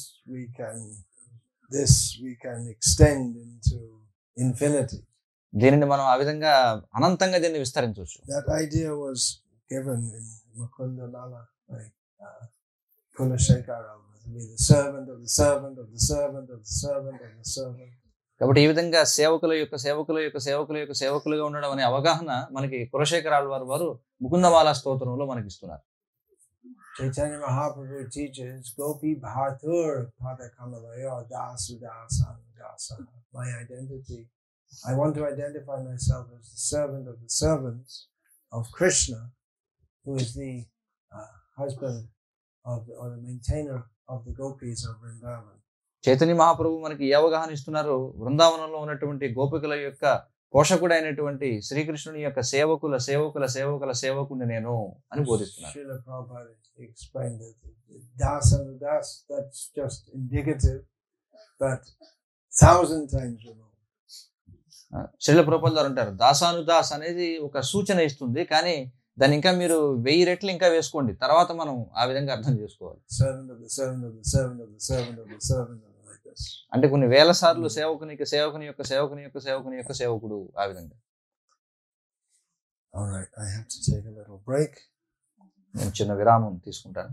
this we can extend into infinity. దీనిని మనం ఆ విధంగా అనంతంగా దీన్ని విస్తరించవచ్చు. That idea was given in Mukunda Mala, like Kulashekara. Be the servant of the servant of the servant of the servant of the servant. కాబట్టి ఈ విధంగా సేవకులుగా ఉండడం అనే అవగాహన మనకి కులశేఖరాల వారు ముకుందమాల స్తోత్రంలో మనకి ఇస్తున్నారు. Chaitanya Mahaprabhu teaches Gopi Bhatur Pada Kamalaya Dasu Dasa. My identity. I want to identify myself as the servant of the servants of Krishna, who is the husband or the maintainer of the gopis of Vrindavan. Chaitanya Mahaprabhu మనకి ఏ అవగాహన ఇస్తున్నారు? బృందావనంలో ఉన్నటువంటి గోపికల యొక్క పోషకుడైనటువంటి శ్రీకృష్ణుని యొక్క సేవకుని నేను అని బోధిస్తున్నారు. Srila Prabhupada explained that das and das, that's just indicative, but 1,000 times removed. Srila ప్రభుపాదులు అంటారు, దాసానుదాస్ అనేది ఒక సూచన ఇస్తుంది, కానీ దాన్ని ఇంకా మీరు 1000 రెట్లు ఇంకా వేసుకోండి, తర్వాత మనం ఆ విధంగా అర్థం చేసుకోవాలి. అంటే కొన్ని వేల సార్లు సేవకుని యొక్క సేవకుడు ఆ విధంగా. All right, I have to take a little break. నేను చిన్న విరామం తీసుకుంటాను.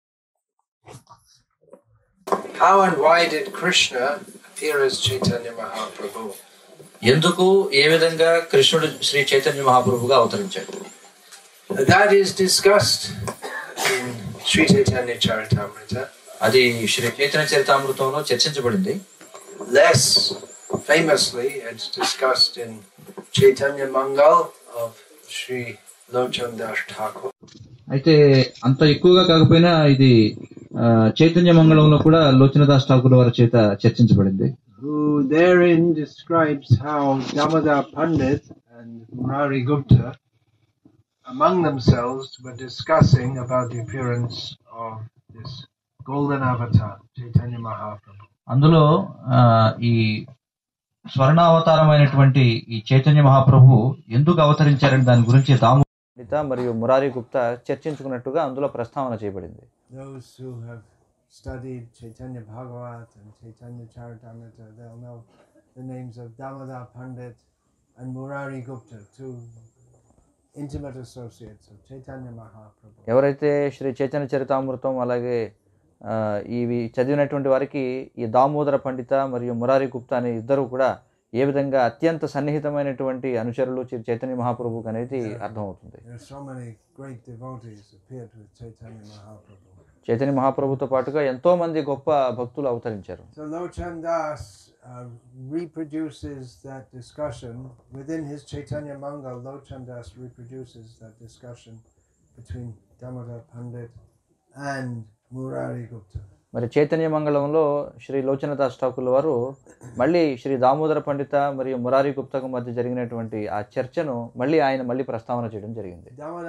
How and why did Krishna appear as Chaitanya Mahaprabhu? ఎందుకు ఏ విధంగా కృష్ణుడు శ్రీ చైతన్య మహాప్రభుగా అవతరించాడు? That is discussed in Sri Chaitanya Charitamrita. అది Shri Chaitanya చరితామృతంలో చర్చించబడింది. Less famously, it's discussed in Chaitanya Mangal of Sri Lochan Das Thakur. అయితే అంత ఎక్కువగా కాకపోయినా ఇది చైతన్య మంగళంలో కూడా లోచనదాస్ ఠాకూర్ వారి చేత చర్చించబడింది. Who therein describes how Damodar Pandit and Murari Gupta among themselves were discussing about the appearance of this golden avatar, Chaitanya Mahaprabhu. అందులో ఈ స్వర్ణావతారమైనటువంటి ఈ చైతన్య మహాప్రభు ఎందుకు అవతరించారని దాని గురించి దామోదర పండిత మరియు మురారి గుప్తా చర్చించుకున్నట్టుగా అందులో ప్రస్తావన చేయబడింది. Those who have studied Chaitanya Bhagavat and Chaitanya Charitamrita, they'll know the names of Damodar Pandit and Murari Gupta, two intimate associates of Chaitanya Mahaprabhu. ఎవరైతే శ్రీ చైతన్య చరితామృతం అలాగే ఇవి చదివినటువంటి వారికి ఈ దామోదర పండిత మరియు మురారి గుప్తా అనే ఇద్దరు కూడా ఏ విధంగా అత్యంత సన్నిహితమైనటువంటి అనుచరులు చైతన్య మహాప్రభుకి అనేది అర్థమవుతుంది. చైతన్య మహాప్రభుతో పాటుగా ఎంతో మంది గొప్ప భక్తులు అవతరించారు. reproduces that discussion within his Chaitanya Mangal. Lochan Das reproduces that discussion between Damodar Pandit and Murari Gupta. మరి చైతన్య మంగళంలో శ్రీ లోచనదాస్ ఠాకూర్ వారు మళ్ళీ శ్రీ దామోదర పండిత మరియు మురారి గుప్తాకు మధ్య జరిగినటువంటి ఆ చర్చను మళ్ళీ ప్రస్తావన చేయడం జరిగింది.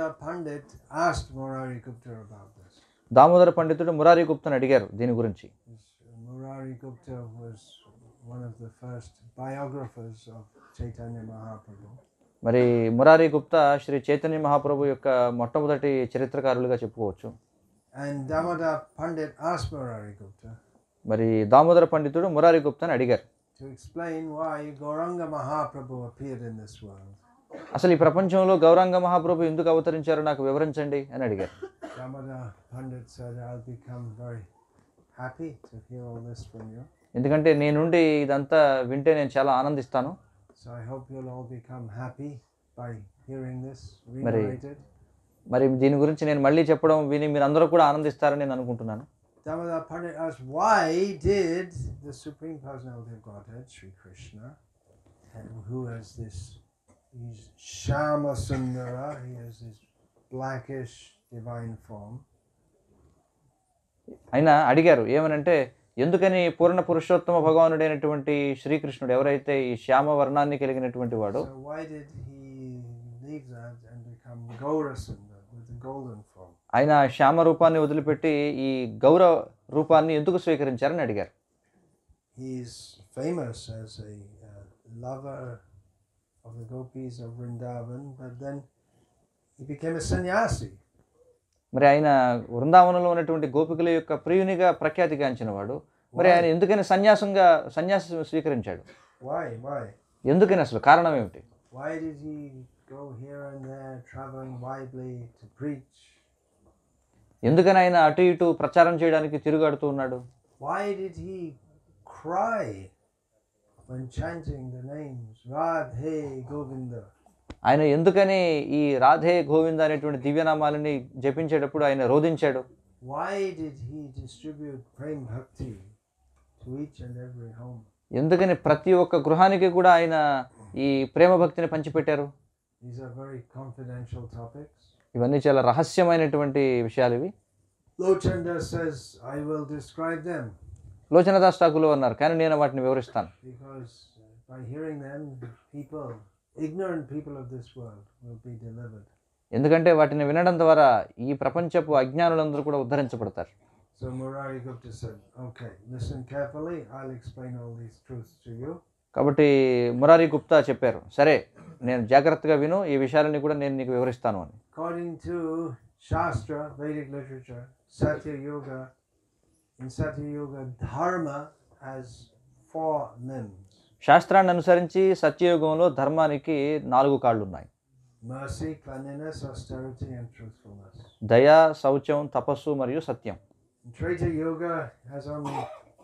దామోదర పండితుడు మురారి గుప్తాను అడిగారు దీని గురించి. Murari Gupta was one of the first biographers of Chaitanya Mahaprabhu. మరి మురారి గుప్తా శ్రీ చైతన్య మహాప్రభు యొక్క మొట్టమొదటి చరిత్రకారులుగా చెప్పుకోవచ్చు. And Damodar Pandit asked Murari Gupta. మరి దామోదర పండితుడు మురారి గుప్తాను అడిగారు. To explain why Gauranga Mahaprabhu appeared in this world. అసలు ఈ ప్రపంచంలో గౌరాంగ మహాప్రభు ఎందుకు అవతరించారో నాకు వివరించండి అని అడిగారు. Damodar Pandit said, I'll become very happy to hear all this from you. ఎందుకంటే నీ నుండి ఇదంతా వింటే నేను చాలా ఆనందిస్తాను. So I hope you'll all become happy by hearing this reiterated. మరి దీని గురించి నేను మళ్ళీ చెప్పడం విని మీరందరూ కూడా ఆనందిస్తారని నేను అనుకుంటున్నాను. Damodar Pandit asked, why did the Supreme Personality of Godhead, Sri Krishna, who has this, he's Shama Sundara, he has this blackish divine form. ఆయన అడిగారు ఏమనంటే ఎందుకని పూర్ణ పురుషోత్తమ భగవానుడైనటువంటి శ్రీకృష్ణుడు ఎవరైతే ఈ శ్యామ వర్ణాన్ని కలిగినటువంటి వాడు So why did he leave that and become Gaurasundar with the golden form? ఆయన శ్యామ రూపాన్ని వదిలిపెట్టి ఈ గౌర రూపాన్ని ఎందుకు స్వీకరించారని అడిగారు. He is famous as a lover of the gopis of Vrindavan, but then he became a sannyasi. మరి ఆయన వృందావనంలో ఉన్నటువంటి గోపికల యొక్క ప్రియునిగా ప్రఖ్యాతిగాంచిన వాడు. మరి ఆయన ఎందుకని సన్యాసం స్వీకరించాడు? Why? ఎందుకని అసలు కారణం ఏమిటి? Why did he go here and there, traveling widely to preach? ఎందుకని ఆయన అటు ఇటు ప్రచారం చేయడానికి తిరుగాడుతూ ఉన్నాడు? Why did he cry when chanting the names Radhe Govinda? ఆయన ఎందుకని ఈ రాధే గోవింద అనేటువంటి దివ్యనామాలని జపించేటప్పుడు ఆయన రోధించాడు? Why did he distribute prem bhakti to each and every home? ఎందుకని ప్రతి ఒక్క గృహానికి కూడా ఆయన ఈ ప్రేమ భక్తిని పంచిపెట్టారు? These are very confidential topics. ఇవన్నీ చాలా రహస్యమైనటువంటి విషయాలు ఇవి. Lochanda says, I will describe them. లోచనదాస్ Thakur అన్నారు, కానీ నేను వాటిని వివరిస్తాను. Because by hearing them, ignorant people of this world will be delivered. ఎందుకంటే వాటిని వినడం ద్వారా ఈ ప్రపంచపు అజ్ఞానులందరూ కూడా ఉద్ధరించబడతారు. So Murari Gupta said, okay, listen carefully, I'll explain all these truths to you. కాబట్టి మురారి గుప్తా చెప్పారు, సరే నేను జాగ్రత్తగా విను, ఈ విషయాలని కూడా నేను నీకు వివరిస్తాను అని. According to Shastra, Vedic literature, Satya Yoga, in Satya Yoga, dharma has 4 limbs. శాస్త్రాన్ని అనుసరించి సత్యయుగంలో ధర్మానికి 4 కాళ్ళు ఉన్నాయి. Mercy, cleanliness, austerity and truthfulness. దయ, శౌచం, తపస్సు మరియు సత్యం. Treta Yoga has only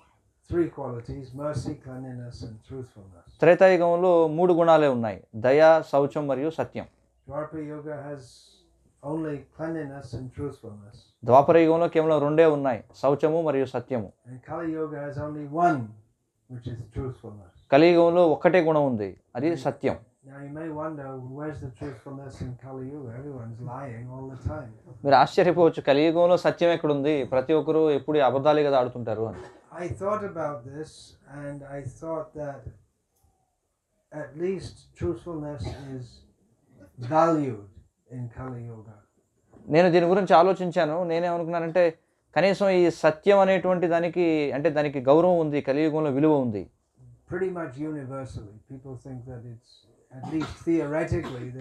3 qualities, mercy, cleanliness and truthfulness. త్రేతాయుగంలో 3 గుణాలే ఉన్నాయి, దయ, శౌచం మరియు సత్యం. Dwapara Yoga has only cleanliness and truthfulness. ద్వాపర యుగంలో కేవలం 2 ఉన్నాయి, శౌచము మరియు సత్యము. And Kali Yoga has only 1, which is truthfulness. కలియుగంలో ఒక్కటే గుణం ఉంది, అది సత్యం. Now you may wonder, where's the truthfulness in Kali Yuga? Everyone's lying all the time. మీరు ఆశ్చర్యపోవచ్చు, కలియుగంలో సత్యం ఎక్కడుంది, ప్రతి ఒక్కరు ఎప్పుడు అబద్ధాలే కదా ఆడుతుంటారు అని. I thought about this and I thought that at least truthfulness is valued in Kali Yuga. నేను దీని గురించి ఆలోచించాను. నేనేమనుకున్నానంటే కనీసం ఈ సత్యం అనేటువంటి దానికి అంటే దానికి గౌరవం ఉంది, కలియుగంలో విలువ ఉంది. Pretty much universally, people think that it's, at least theoretically, they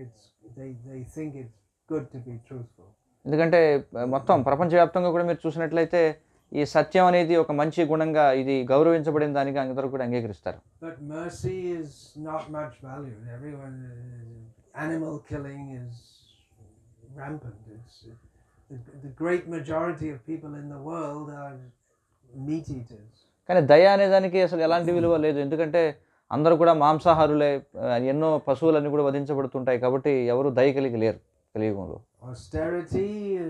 think it's good to be truthful. ఎందుకంటే మొత్తం ప్రపంచవ్యాప్తంగా కూడా మీరు చూసినట్లయితే ఈ సత్యం అనేది ఒక మంచి గుణంగా ఇది గౌరవించబడిన దానికి అందరూ కూడా అంగీకరిస్తారు. But mercy is not much valued. Everyone, animal killing is rampant. The great majority of people in the world are meat eaters. కానీ దయ అనే దానికి అసలు ఎలాంటి విలువ లేదు, ఎందుకంటే అందరూ కూడా మాంసాహారులే, ఎన్నో పశువులన్నీ కూడా వధించబడుతుంటాయి, కాబట్టి ఎవరు దయ కలిగి లేరు కలియుగంలో. Austerity,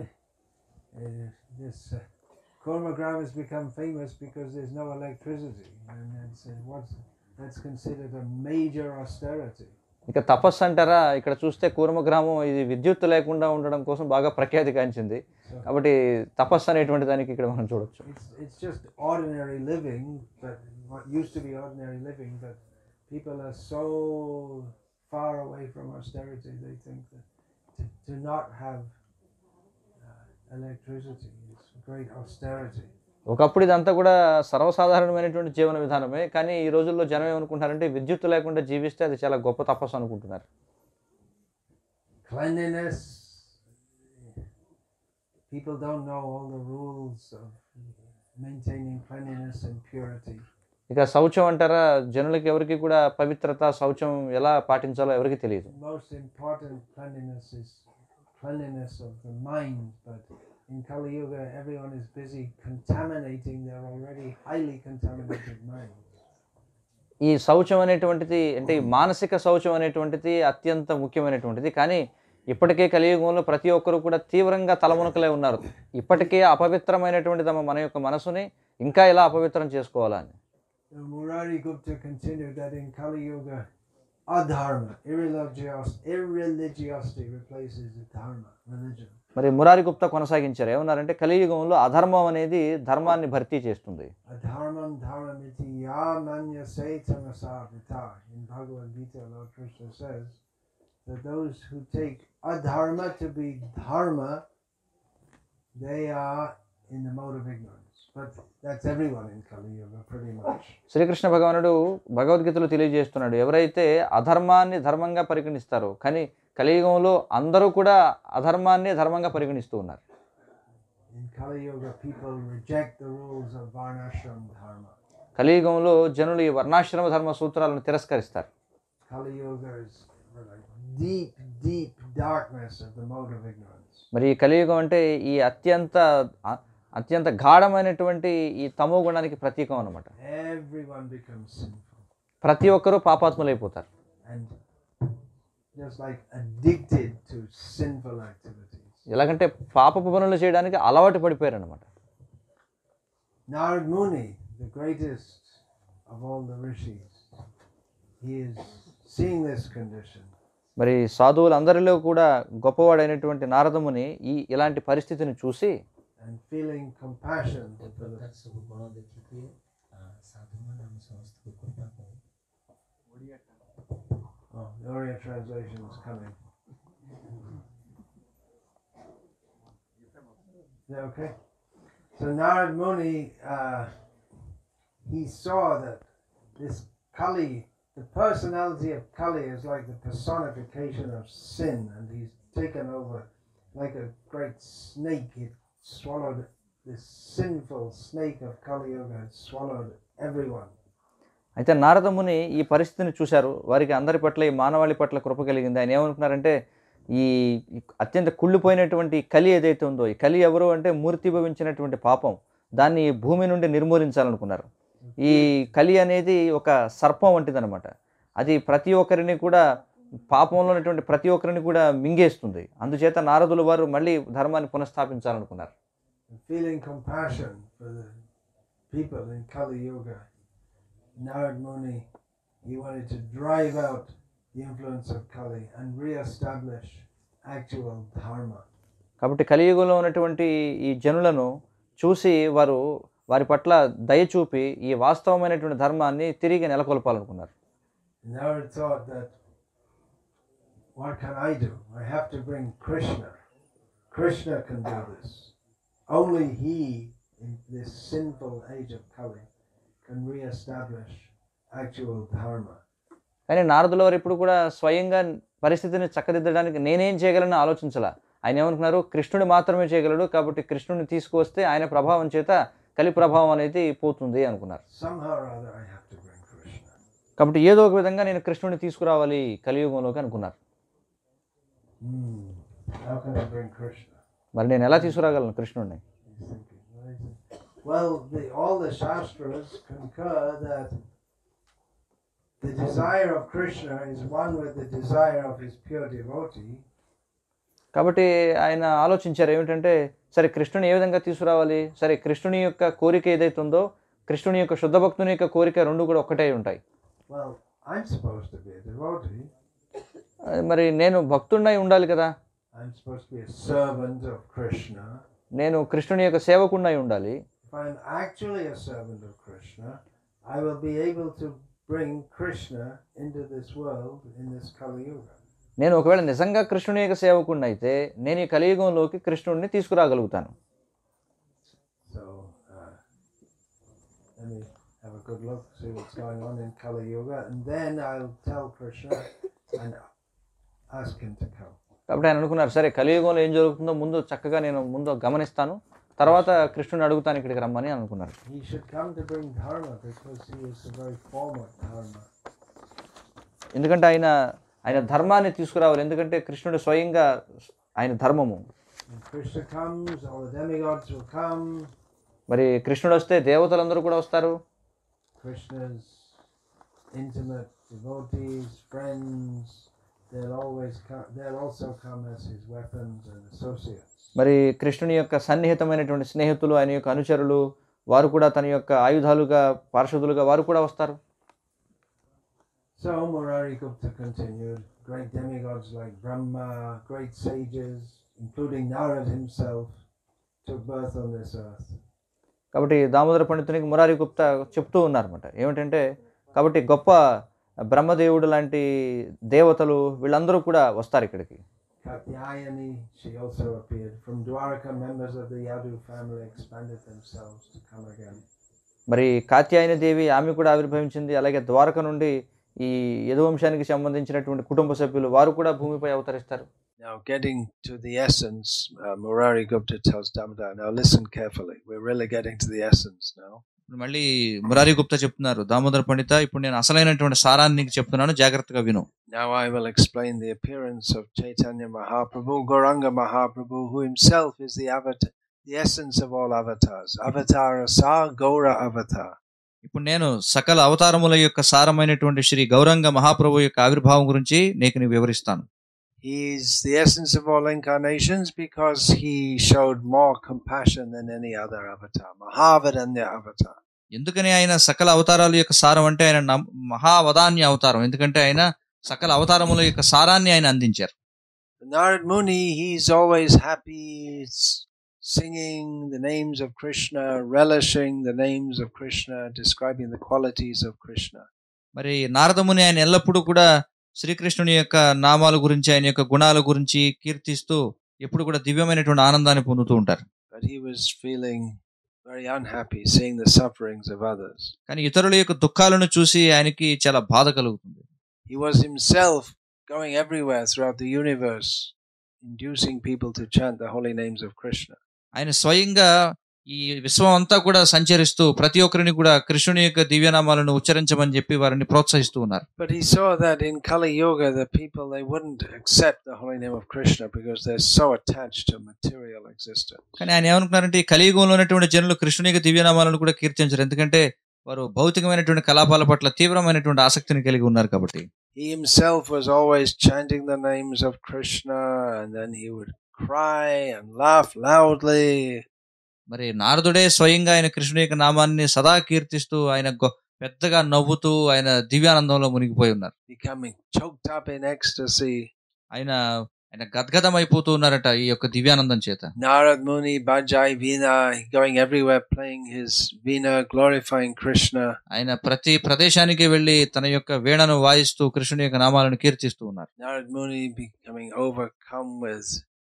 this Kurmagram has become famous because there's no electricity, and that's considered a major austerity. ఇక తపస్సు అంటారా, ఇక్కడ చూస్తే కూర్మ గ్రామం ఇది విద్యుత్ లేకుండా ఉండడం కోసం బాగా ప్రఖ్యాతి గాంచింది, కాబట్టి తపస్సు అనేటువంటి దానికి ఇక్కడ మనం చూడొచ్చు. It's just ordinary living, but what used to be ordinary living, but people are so far away from austerity, they think that to not have electricity is great austerity. ఒకప్పుడు ఇదంతా కూడా సర్వసాధారణమైనటువంటి జీవన విధానమే, కానీ ఈ రోజుల్లో జనం ఏమనుకుంటారంటే విద్యుత్ లేకుండా జీవిస్తే అది చాలా గొప్ప తపస్సు అనుకుంటున్నారు. Cleanliness, people don't know all the rules of maintaining cleanliness and purity. ఇక శౌచం అంటారా, జనులకి ఎవరికి కూడా పవిత్రత శౌచం ఎలా పాటించాలో ఎవరికి తెలియదు. Most important cleanliness is cleanliness of the mind, but in Kali Yuga everyone is busy contaminating their already highly contaminated mind. ఈ శౌచం అనేటువంటిది అంటే ఈ మానసిక శౌచం అనేటువంటిది అత్యంత ముఖ్యమైనటువంటిది, కానీ ఇప్పటికే కలియుగంలో ప్రతి ఒక్కరు కూడా తీవ్రంగా తలమునకలై ఉన్నారు. ఇప్పటికే అపవిత్రమైనటువంటి మన యొక్క మనసుని ఇంకా ఇలా అపవిత్రం చేసుకోవాలని. Murari Gupta continued that in Kali Yuga, adharma, irreligiosity replaces the dharma, religion. మరి మురారి గుప్తా కొనసాగించారు, ఏమన్నారంటే కలియుగంలో అధర్మం అనేది ధర్మాన్ని భర్తీ చేస్తుంది. Adharmam dharmamiti ya manyase tamasavita. In Bhagavad Gita, Lord Krishna says that those who take adharma to be dharma, they are in the mode of ignorance. But that's everyone in Kali Yuga, pretty much. Srikrishna భగవానుడు భగవద్గీతలో తెలియజేస్తున్నాడు, ఎవరైతే అధర్మాన్ని ధర్మంగా పరిగణిస్తారో, కానీ కలియుగంలో అందరూ కూడా అధర్మాన్ని ధర్మంగా పరిగణిస్తూ ఉన్నారు. In Kali Yuga, people reject the rules of varnashram dharma. కలియుగంలో జనులు ఈ వర్ణాశ్రమ ధర్మ సూత్రాలను తిరస్కరిస్తారు. Kali Yuga is like deep darkness of the mode of ignorance. మరి ఈ కలియుగం అంటే ఈ అత్యంత గాఢమైనటువంటి ఈ తమో గుణానికి ప్రతీకం అన్నమాట. Everyone becomes sinful. ప్రతి ఒక్కరూ పాపాత్ములైపోతారు. And just like addicted to sinful activities. ఎలాగంటే పాపపు పనులు చేయడానికి అలవాటు పడిపోయారు అన్నమాట. Narad Muni, the greatest of all the rishis, he is seeing this condition. మరి సాధువులందరిలో కూడా గొప్పవాడైనటువంటి నారదముని ఇలాంటి పరిస్థితిని చూసి and feeling compassion for the the Oriya translation is coming. Yeah, okay. So Narad Muni, he saw that this Kali, the personality of Kali is like the personification of sin, and he's taken over like a great snake. It swallowed this sinful snake of Kali Yuga, had swallowed everyone. అయితే నారదముని ఈ పరిస్థితిని చూశారు, వారికి అందరి పట్ల ఈ మానవాళి పట్ల కృప కలిగింది. ఆయన ఏమనుకున్నారంటే ఈ అత్యంత కుళ్ళిపోయినటువంటి కలి ఏదైతే ఉందో, ఈ కలి ఎవరు అంటే మూర్తిభవించినటువంటి పాపం, దాన్ని భూమి నుండి నిర్మూలించాలనుకున్నారు. ఈ కలి అనేది ఒక సర్పం వంటిదనమాట. అది ప్రతి ఒక్కరిని కూడా పాపంలో ఉన్నటువంటి ప్రతి ఒక్కరిని కూడా మింగేస్తుంది. అందుచేత నారదులు వారు మళ్ళీ ధర్మాన్ని పునఃస్థాపించాలనుకున్నారు. Feeling compassion for the people in Kali Yuga, Narad Muni, he wanted to drive out the influence of Kali and re-establish actual dharma. కాబట్టి కలియుగంలో ఉన్నటువంటి ఈ జనులను చూసి వారి పట్ల దయ చూపి ఈ వాస్తవమైనటువంటి ధర్మాన్ని తిరిగి నెలకొల్పాలనుకున్నారు. Narad thought that, what can I do? I have to bring Krishna. Krishna can do this. Only he, in this sinful age of Kali, can re-establish actual dharma. కానీ నారదుల వారు ఇప్పుడు కూడా స్వయంగా పరిస్థితిని చక్కదిద్దడానికి నేనేం చేయగలను ఆలోచించాల. ఆయన ఏమనుకున్నారు, కృష్ణుడు మాత్రమే చేయగలడు, కాబట్టి కృష్ణుడిని తీసుకువస్తే ఆయన ప్రభావం చేత కలి ప్రభావం అనేది పోతుంది అనుకున్నారు. కాబట్టి ఏదో ఒక విధంగా నేను కృష్ణుడిని తీసుకురావాలి కలియుగంలోకి అనుకున్నారు. మరి నేను ఎలా తీసుకురాగలను కృష్ణుడిని? Well, all the Shastras concur that the desire of Krishna is one with the desire of his pure devotee. కాబట్టి ఆయన ఆలోచించారు ఏమిటంటే, సరే కృష్ణుని ఏ విధంగా తీసుకురావాలి, సరే కృష్ణుని యొక్క కోరిక ఏదైతే ఉందో, కృష్ణుని యొక్క శుద్ధ భక్తుని యొక్క కోరిక రెండు కూడా ఒక్కటే ఉంటాయి. Well, I'm supposed to be a devotee. మరి నేను భక్తుడినై ఉండాలి కదా. I'm supposed to be a servant of Krishna. నేను కృష్ణుని యొక్క సేవకుడినై ఉండాలి. If I'm actually a servant of Krishna, I will be able to bring Krishna into this world in this Kali Yuga. నేను ఒకవేళ నిజంగా కృష్ణుని యొక్క సేవకుడిని అయితే నేను ఈ కలియుగంలోకి కృష్ణుడిని తీసుకురాగలుగుతాను. So let me have a good look, see what's going on in Kali Yuga, and then I'll tell Krishna and ask him to come. కాబట్టి ఆయన అనుకున్నారు, సరే కలియుగంలో ఏం జరుగుతుందో ముందు చక్కగా నేను గమనిస్తాను, తర్వాత కృష్ణుని అడుగుతాను ఇక్కడికి రమ్మని అనుకున్నారు. He should come to bring dharma because he is the very form of dharma. ఎందుకంటే ఆయన ధర్మాన్ని తీసుకురావాలి, ఎందుకంటే కృష్ణుడు స్వయంగా ఆయన ధర్మము. When Krishna comes, all the demigods will come. మరి కృష్ణుడు వస్తే దేవతలందరూ కూడా వస్తారు. Krishna's intimate devotees, friends, they'll also come as his weapons and associates. మరి కృష్ణుని యొక్క సన్నిహితమైనటువంటి స్నేహితులు, ఆయన యొక్క అనుచరులు, వారు కూడా తన యొక్క ఆయుధాలుగా, పార్షదులుగా వారు కూడా వస్తారు. So Murari Gupta continued, great demigods like Brahma, great sages, including Narad himself, took birth on this earth. కాబట్టి దామోదర పండితునికి మురారి గుప్తా చెప్తూ ఉన్నారన్నమాట. ఏమిటంటే కాబట్టి గొప్ప బ్రహ్మదేవుడు లాంటి దేవతలు వీళ్ళందరూ కూడా వస్తారు ఇక్కడికి. Katyayani, she also appeared. From Dwarka, members of the Yadu family expanded themselves to come again. మరి కాత్యాయని దేవి ఆమె కూడా ఆవిర్భవించింది. అలాగే ద్వారక నుండి ఈ యదువంశానికి సంబంధించినటువంటి కుటుంబ సభ్యులు వారు కూడా భూమిపై అవతరిస్తారు. Now getting to the essence, Murari Gupta tells Damodar, now listen carefully. We're really getting to the essence now. మళ్ళీ మురారి గుప్తా చెప్తున్నారు, దామోదర పండిత ఇప్పుడు నేను అసలైనటువంటి సారాన్ని నీకు చెప్తున్నాను, జాగ్రత్తగా విను. Now I will explain the appearance of Chaitanya Mahaprabhu, Gauranga Mahaprabhu, who himself is the avatar, the essence of all avatars. Avatara sa Gaura avatar. ఇప్పుడు నేను సకల అవతారముల యొక్క సారమైనటువంటి శ్రీ గౌరంగ మహాప్రభు యొక్క ఆవిర్భావం గురించి నీకు వివరిస్తాను. He is the essence of all incarnations because he showed more compassion than any other avatar. Mahavadanya avatar. ఎందుకని ఆయన సకల అవతారాల యొక్క సారం అంటే ఆయన మహావదాన్య అవతారం. ఎందుకంటే ఆయన సకల అవతారముల యొక్క సారాన్ని ఆయన అందించారు. Narad Muni, he's always happy, singing the names of Krishna, relishing the names of Krishna, describing the qualities of Krishna. మరి నారదముని ఆయన ఎల్లప్పుడూ కూడా శ్రీకృష్ణుని యొక్క నామాల గురించి, ఆయన యొక్క గుణాల గురించి కీర్తిస్తూ ఎప్పుడు కూడా దివ్యమైనటువంటి ఆనందాన్ని పొందుతూ ఉంటారు. But he was feeling very unhappy seeing the sufferings of others. కానీ ఇతరుల యొక్క దుఃఖాలను చూసి ఆయనకి చాలా బాధ కలుగుతుంది. He was himself going everywhere throughout the universe, inducing people to chant the holy names of Krishna. ఆయన స్వయంగా ఈ విశ్వం అంతా కూడా సంచరిస్తూ ప్రతి ఒక్కరిని కూడా కృష్ణుని యొక్క దివ్యనామాలను ఉచ్చరించమని చెప్పి వారిని ప్రోత్సహిస్తూ ఉన్నారు. But he saw that in Kali Yuga the people, they wouldn't accept the holy name of Krishna because they're so attached to material existence. కానీ ఆయన ఏమనుకున్నారంటే ఈ కలియుగంలో ఉన్నటువంటి జనులు కృష్ణుని యొక్క దివ్యనామాలను కూడా కీర్తించరు. ఎందుకంటే వారు భౌతికమైనటువంటి కలాపాల పట్ల తీవ్రమైనటువంటి ఆసక్తిని కలిగి ఉన్నారు కాబట్టి. He himself was always chanting the names of Krishna and then he would cry and laugh loudly. మరి నారదుడే స్వయంగా ఆయన కృష్ణుని యొక్క నామాన్ని సదా కీర్తిస్తూ ఆయన పెద్దగా నవ్వుతూ ఆయన దివ్యానందంలో మునిగిపోయి ఉన్నారు. Becoming choked up in ecstasy. ఆయన గద్గదం అయిపోతూ ఉన్నారట ఈ యొక్క దివ్యానందం చేత. Narad Muni Bajai Veena, going everywhere playing his veena, glorifying Krishna. ఆయన ప్రతి ప్రదేశానికి వెళ్లి తన యొక్క వీణను వాయిస్తూ కృష్ణుని యొక్క నామాలను కీర్తిస్తూ ఉన్నారు. Narad Muni becoming overcome with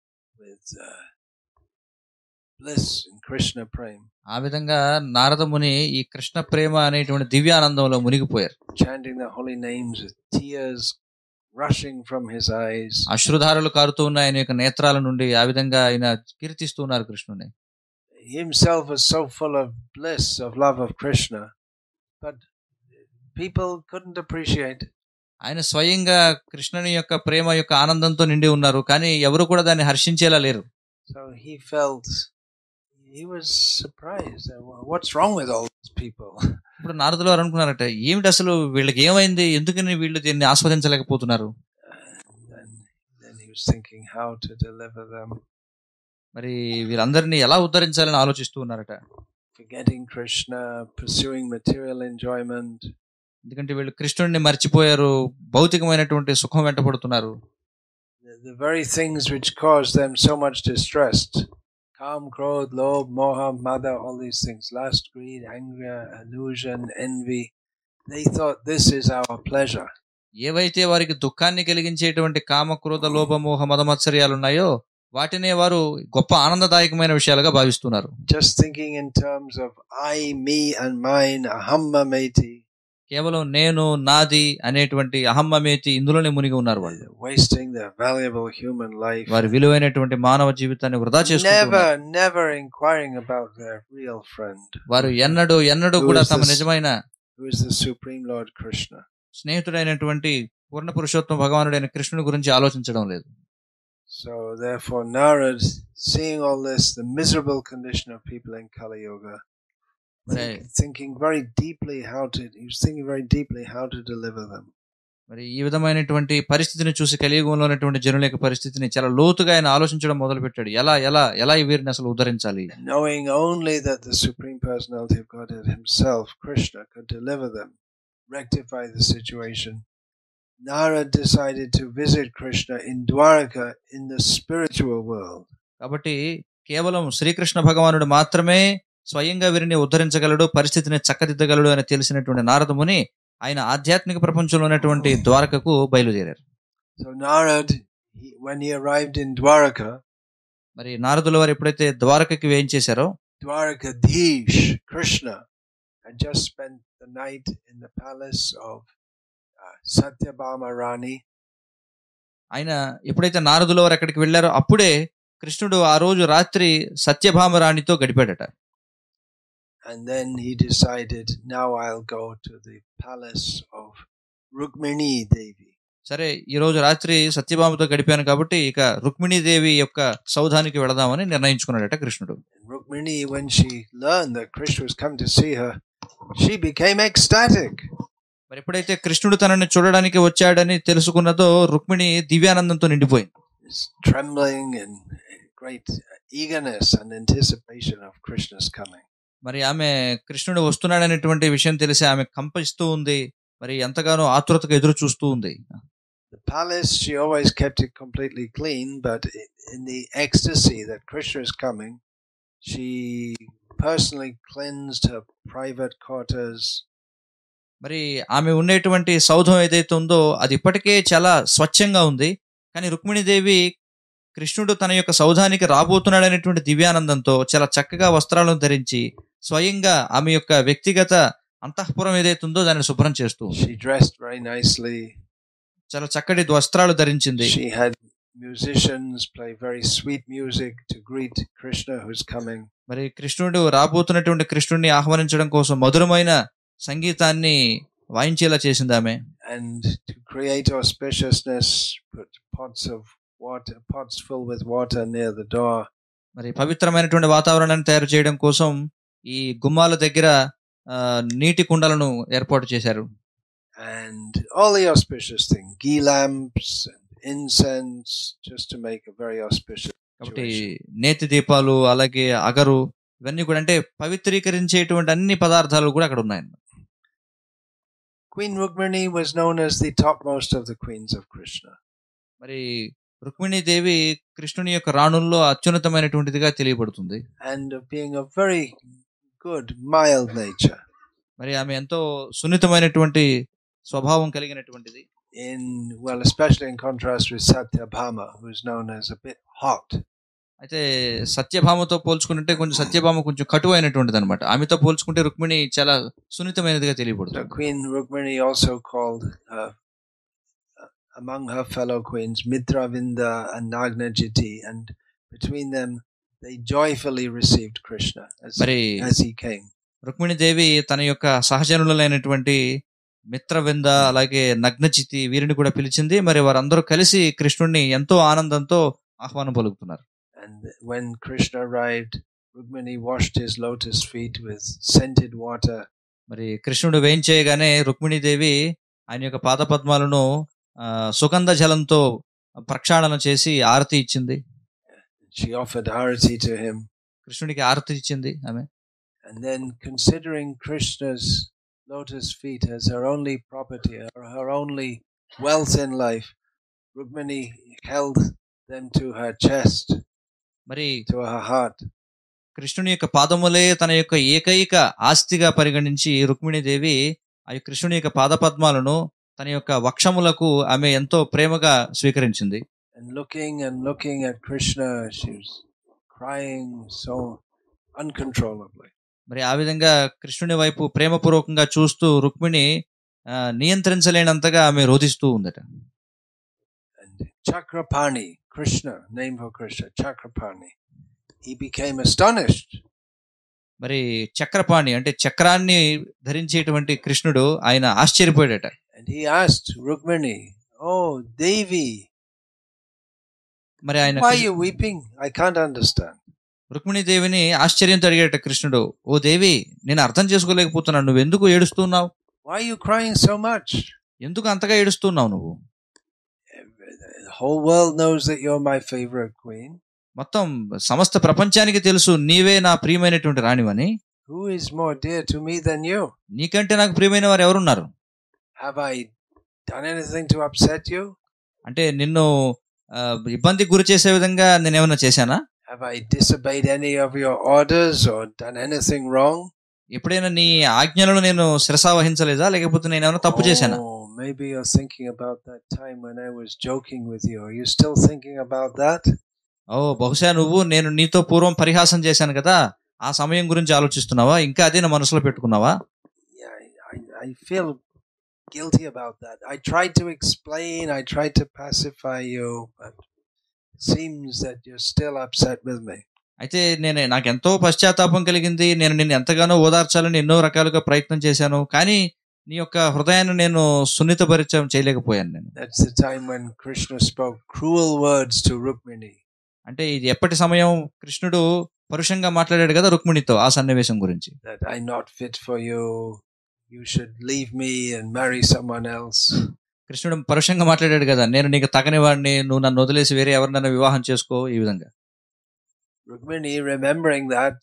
bliss in Krishna prema. ఆ విధంగా నారద ముని ఈ కృష్ణ ప్రేమ అనేటువంటి దివ్యానందంలో మునిగిపోయారు. Chanting the holy names with tears rushing from his eyes. అశ్రుధారలు కారుతూ ఉన్న ఆయన యొక్క నేత్రాల నుండి ఆ విధంగా ఆయన కీర్తిస్తూ ఉన్నారు కృష్ణుని. Himself was so full of bliss, of love of Krishna, but people couldn't appreciate. ఆయన స్వయంగా కృష్ణుని యొక్క ప్రేమ యొక్క ఆనందంతో నిండి ఉన్నారు, కానీ ఎవరు కూడా దాన్ని హర్షించేలా లేరు. So he was surprised. What's wrong with all these people? ఇప్పుడు నారదులు వారు అనుకున్నారట, ఏమిటి అసలు వీళ్ళకి ఏమైంది, ఎందుకని వీళ్ళు దీన్ని ఆస్వాదించలేకపోతున్నారు. Then he was thinking how to deliver them. మరి వీళ్ళందరినీ ఎలా ఉద్ధరించాలని ఆలోచిస్తూ ఉన్నారట. Forgetting Krishna, pursuing material enjoyment. ఎందుకంటే వీళ్ళు కృష్ణుడిని మర్చిపోయారు, భౌతికమైనటువంటి సుఖం వెంటపడుతున్నారు. The very things which caused them so much distress, Kam, Krodh, Lobh, Moha, Mada, all these things, lust, greed, anger, illusion, envy, they thought this is our pleasure. ఏవైతే వారికి దుఃఖాన్ని కలిగించేటువంటి కామ, క్రోధ, లోభ, మోహ, మదమత్సర్యాలు ఉన్నాయో వాటినే వారు గొప్ప ఆనందదాయకమైన విషయాలుగా భావిస్తున్నారు. Just thinking in terms of I, me and mine, aham mameti. కేవలం నేను, నాది అనేటువంటి అహమ్మమేతి ఇందులోనే మునిగి ఉన్నారు వాళ్ళు. Wasting their valuable human life. వారి విలువైనటువంటి మానవ జీవితాన్ని వృధా చేస్తున్నారు. Never inquiring about their real friend. వారు ఎన్నడూ కూడా తమ నిజమైన who is the supreme Lord Krishna. స్నేహితుడైనటువంటి పూర్ణ పురుషోత్తమ భగవానుడైన కృష్ణుని గురించి ఆలోచించడం లేదు. So therefore Narad, seeing all this, the miserable condition of people in Kali Yuga, he was thinking very deeply how to deliver them. మరి ఈ విధమైనటువంటి పరిస్థితిని చూసి కలియుగంలో ఉన్నటువంటి జనుల యొక్క పరిస్థితిని చాలా లోతుగా ఆయన ఆలోచించడం మొదలు పెట్టాడు. ఎలా ఎలా ఎలా ఈ వీరిని అసలు ఉద్ధరించాలి? Knowing only that the Supreme Personality of Godhead himself, Krishna, could deliver them, rectify the situation, Narad decided to visit Krishna in Dwaraka in the spiritual world. కాబట్టి కేవలం శ్రీకృష్ణ భగవానుడు మాత్రమే స్వయంగా వీరిని ఉద్ధరించగలడు, పరిస్థితిని చక్కదిద్దగలడు అని తెలిసినటువంటి నారద ముని ఆయన ఆధ్యాత్మిక ప్రపంచంలో ఉన్నటువంటి ద్వారకకు బయలుదేరారు. So Narad, when he arrived in Dwaraka, మరి నారదుల వారు ఎప్పుడైతే ద్వారకకి వేయించేశారో, Dwarakadhish Krishna had just spent the night in the palace of Satyabhama Rani. ఆయన ఎప్పుడైతే నారదుల వారు ఎక్కడికి వెళ్ళారో అప్పుడే కృష్ణుడు ఆ రోజు రాత్రి Satyabhama రాణితో గడిపాడట. And then he decided, now I'll go to the palace of Rukmini Devi. సరే, ఈ రోజు రాత్రి సత్యభామతో గడిపాను కాబట్టి ఇక రుక్మిణీ దేవి యొక్క సౌధానికి వెళదామని నిర్ణయించుకున్నాడట కృష్ణుడు. Rukmini, when she learned that Krishna was come to see her, she became ecstatic. మరి ఎప్పుడైతే కృష్ణుడు తనని చూడడానికి వచ్చాడని తెలుసుకున్నదో రుక్మిణి దివ్యానందంతో నిండిపోయింది. Trembling in great eagerness and anticipation of Krishna's coming. మరి ఆమె కృష్ణుడు వస్తున్నాడనేటువంటి విషయం తెలిసి ఆమె కంపిస్తూ ఉంది, మరి ఎంతగానో ఆతురతగా ఎదురు చూస్తూ ఉంది. The palace, she always kept it completely clean, but in the ecstasy that Krishna is coming, she personally cleansed her private quarters. మరి ఆమె ఉండేటువంటి సౌధం ఏదైతే ఉందో అది ఇప్పటికే చాలా స్వచ్ఛంగా ఉంది. కానీ రుక్మిణీదేవి కృష్ణుడు తన యొక్క సౌధానికి రాబోతున్నాడనేటువంటి దివ్యానందంతో చాలా చక్కగా వస్త్రాలను ధరించి స్వయంగా ఆమె యొక్క వ్యక్తిగత అంతఃపురం ఏదైతే ఉందో దాన్ని శుభ్రం చేస్తూ She dressed very nicely. చాలా చక్కటి వస్త్రాలు ధరించింది. She had musicians play very sweet music to greet Krishna who's coming. మరి కృష్ణుడు రాబోతున్నటువంటి కృష్ణుడిని ఆహ్వానించడం కోసం మధురమైన సంగీతాన్ని వాయించేలా చేసింది ఆమె. And to create auspiciousness, put pots filled with water near the door. మరి పవిత్రమైనటువంటి వాతావరణాన్ని తయారు చేయడం కోసం ఈ గుమ్మాల దగ్గర నీటి కుండలను ఏర్పాటు చేశారు. And all the auspicious things, ghee lamps and incense, just to make a very auspicious. కాబట్టి నేతి దీపాలు అలాగే అగరు ఇవన్నీ కూడా అంటే పవిత్రీకరించేటువంటి అన్ని పదార్థాలు కూడా అక్కడ ఉన్నాయి. Queen Rukmini was known as the topmost of the queens of Krishna. మరి రుక్మిణీ దేవి కృష్ణుని యొక్క రాణుల్లో అత్యున్నతమైనటువంటిదిగా తెలియబడుతుంది. And being a very good mild nature. మరి ఆమె ఎంతో సున్నితమైనటువంటి స్వభావం కలిగినటువంటిది. Especially in contrast with Satyabhama, who is known as a bit hot. అయితే సత్యభామతో పోల్చుకుంటే సత్యభామ కొంచెం కటువైనటువంటిది అనమాట. ఆమెతో పోల్చుకుంటే రుక్మిణి చాలా సున్నితమైనదిగా తెలియబడుతుంది. Queen Rukmini also called among her fellow queens Mitravinda and Nagnajiti, and between them they joyfully received Krishna as he came. Rukmini దేవి తన యొక్క సహజనులైనటువంటి మిత్రవింద అలాగే నగ్నచితి వీరిని కూడా పిలిచింది. మరి వారందరూ కలిసి కృష్ణుడిని ఎంతో ఆనందంతో ఆహ్వానం పలుకుతున్నారు. And when Krishna arrived, Rukmini washed his lotus feet with scented water. మరి కృష్ణుడు వేయించేయగానే రుక్మిణీదేవి ఆయన యొక్క పాదపద్మాలను సుగంధ జలంతో ప్రక్షాళన చేసి ఆరతి ఇచ్చింది. She offered arati to him. కృష్ణుడికి ఆరతి ఇచ్చింది ఆమె. And then, considering Krishna's lotus feet as her only property or her only wealth in life, Rukmini held them to her chest, మరి to her heart. కృష్ణుని యొక్క పాదములే తన యొక్క ఏకైక ఆస్తిగా పరిగణించి రుక్మిణీదేవి ఆ కృష్ణుని యొక్క పాదపద్మాలను తన యొక్క వక్షములకు ఆమె ఎంతో ప్రేమగా స్వీకరించింది. And looking at Krishna, she was crying so uncontrollably. మరి ఆ విధంగా కృష్ణుని వైపు ప్రేమపూర్వకంగా చూస్తూ రుక్మిణి నియంత్రించలేనంతగా ఆమె రోధిస్తూ ఉందట. And Chakrapani, Krishna, name for Krishna, Chakrapani, he became astonished. మరి చక్రపాణి అంటే చక్రాన్ని ధరించేటువంటి కృష్ణుడు ఆయన ఆశ్చర్యపోయాడట. And he asked Rukmini, "Oh Devi, మరి ఆయన why are you weeping? I can't understand." Rukmini దేవిని ఆశ్చర్యంతో అడిగాడట కృష్ణుడు, "ఓ దేవి, నేను అర్థం చేసుకోలేకపోతున్నాను, నువ్వు ఎందుకు ఏడుస్తున్నావు? Why are you crying so much? ఎందుకు అంతగా ఏడుస్తున్నావు నువ్వు? The whole world knows that you're my favorite queen. మొత్తం సమస్త ప్రపంచానికి తెలుసు నీవే నా ప్రియమైనటువంటి రాణివని. Who is more dear to me than you? నీకంటే నాకు ప్రియమైన వారు ఎవరున్నారు? Have I done anything to upset you? అంటే నిన్ను ఇబ్బందికి గురి చేసే విధంగా నేను ఏమైనా చేశానా? Have I disobeyed any of your orders or done anything wrong? ఎప్పుడైనా నీ ఆజ్ఞలను నేను శిరసావహించలేదా, లేకపోతే నేను ఏమైనా తప్పు చేశానా? Oh, maybe you're thinking about that time when I was joking with you. Are you still thinking about that? బహుశా నువ్వు నేను నీతో పూర్వం పరిహాసం చేశాను కదా, ఆ సమయం గురించి ఆలోచిస్తున్నావా? ఇంకా అదే నా మనసులో పెట్టుకున్నావా? Yeah, I feel guilty about that. I tried to explain, I tried to pacify you, but it seems that you're still upset with me. అయితే నాకు ఎంతో పశ్చాత్తాపం కలిగింది. నేను నిన్ను ఎంతగానో ఓదార్చాలని ఎన్నో రకాలుగా ప్రయత్నం చేశాను, కానీ నీ యొక్క హృదయాన్ని నేను సున్నితపరిచయం చేయలేకపోయాను నేను. That's the time when Krishna spoke cruel words to Rukmini. అంటే ఇది ఎప్పటి సమయం? కృష్ణుడు పరుషంగా మాట్లాడాడు కదా రుక్మిణితో ఆ సన్నివేశం గురించి. That I'm not fit for you. You should leave me and marry someone else. కృష్ణుడు పరుషంగా మాట్లాడాడు కదా, నేను నీకు తగని వాడిని, నువ్వు నన్ను వదిలేసి వేరే ఎవరినైనా వివాహం చేసుకో, ఈ విధంగా. Rukmini, remembering that,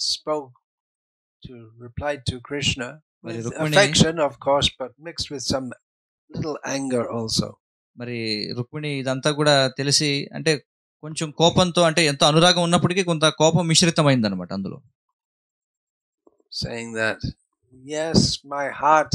replied to Krishna with affection, of course, but mixed with some little anger also. మరి రుక్మిణి ఇదంతా కూడా తెలిసి, అంటే కొంచెం కోపంతో, అంటే ఎంతో అనురాగం ఉన్నప్పటికీ కొంత కోపం మిశ్రితమైంది అనమాట అందులో. Saying that, yes, my heart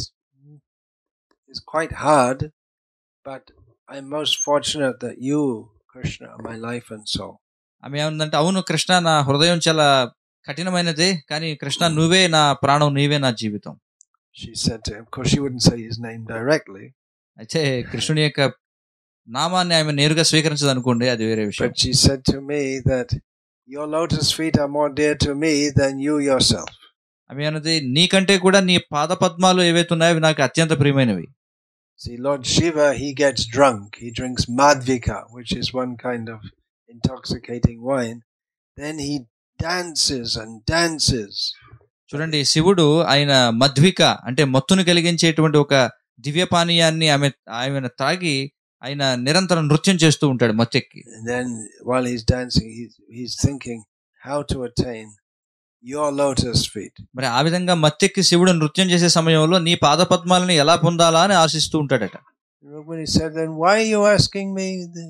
is quite hard, but I'm most fortunate that you, Krishna, are my life and soul. ఆమె ఏమందంటే, అవును కృష్ణ, నా హృదయం చాలా కఠినమైనదే, కానీ కృష్ణ నువ్వే నా ప్రాణం, నీవే నా జీవితం. She said to him, of course she wouldn't say his name directly. అయితే కృష్ణుని యొక్క నామాన్ని ఆమె నేరుగా స్వీకరించదు అనుకోండి, అది వేరే విషయం. But she said to me that your lotus feet are more dear to me than you yourself. ఆమె అన్నది, నీకంటే కూడా నీ పాద పద్మాలు ఏవైతే ఉన్నాయో అవి నాకు అత్యంత ప్రియమైనవి. See, Lord Shiva, he gets drunk. He drinks madhvika, which is one kind of intoxicating wine. Then he dances and dances. చూడండి, శివుడు ఆయన మధ్విక అంటే మత్తును కలిగించేటువంటి ఒక దివ్య పానీయాన్ని ఆమె త్రాగి ఆయన నిరంతరం నృత్యం చేస్తూ ఉంటాడు మత్తెక్కి. And then while he's dancing, he's thinking how to attain your lotus feet. మరి ఆ విధంగా మత్తెక్కి శివుడు నృత్యం చేసే సమయంలో నీ పాద పద్మాలని ఎలా పొందాలా అని ఆశిస్తూ ఉంటాడట. Rukmini said, then why are you asking me?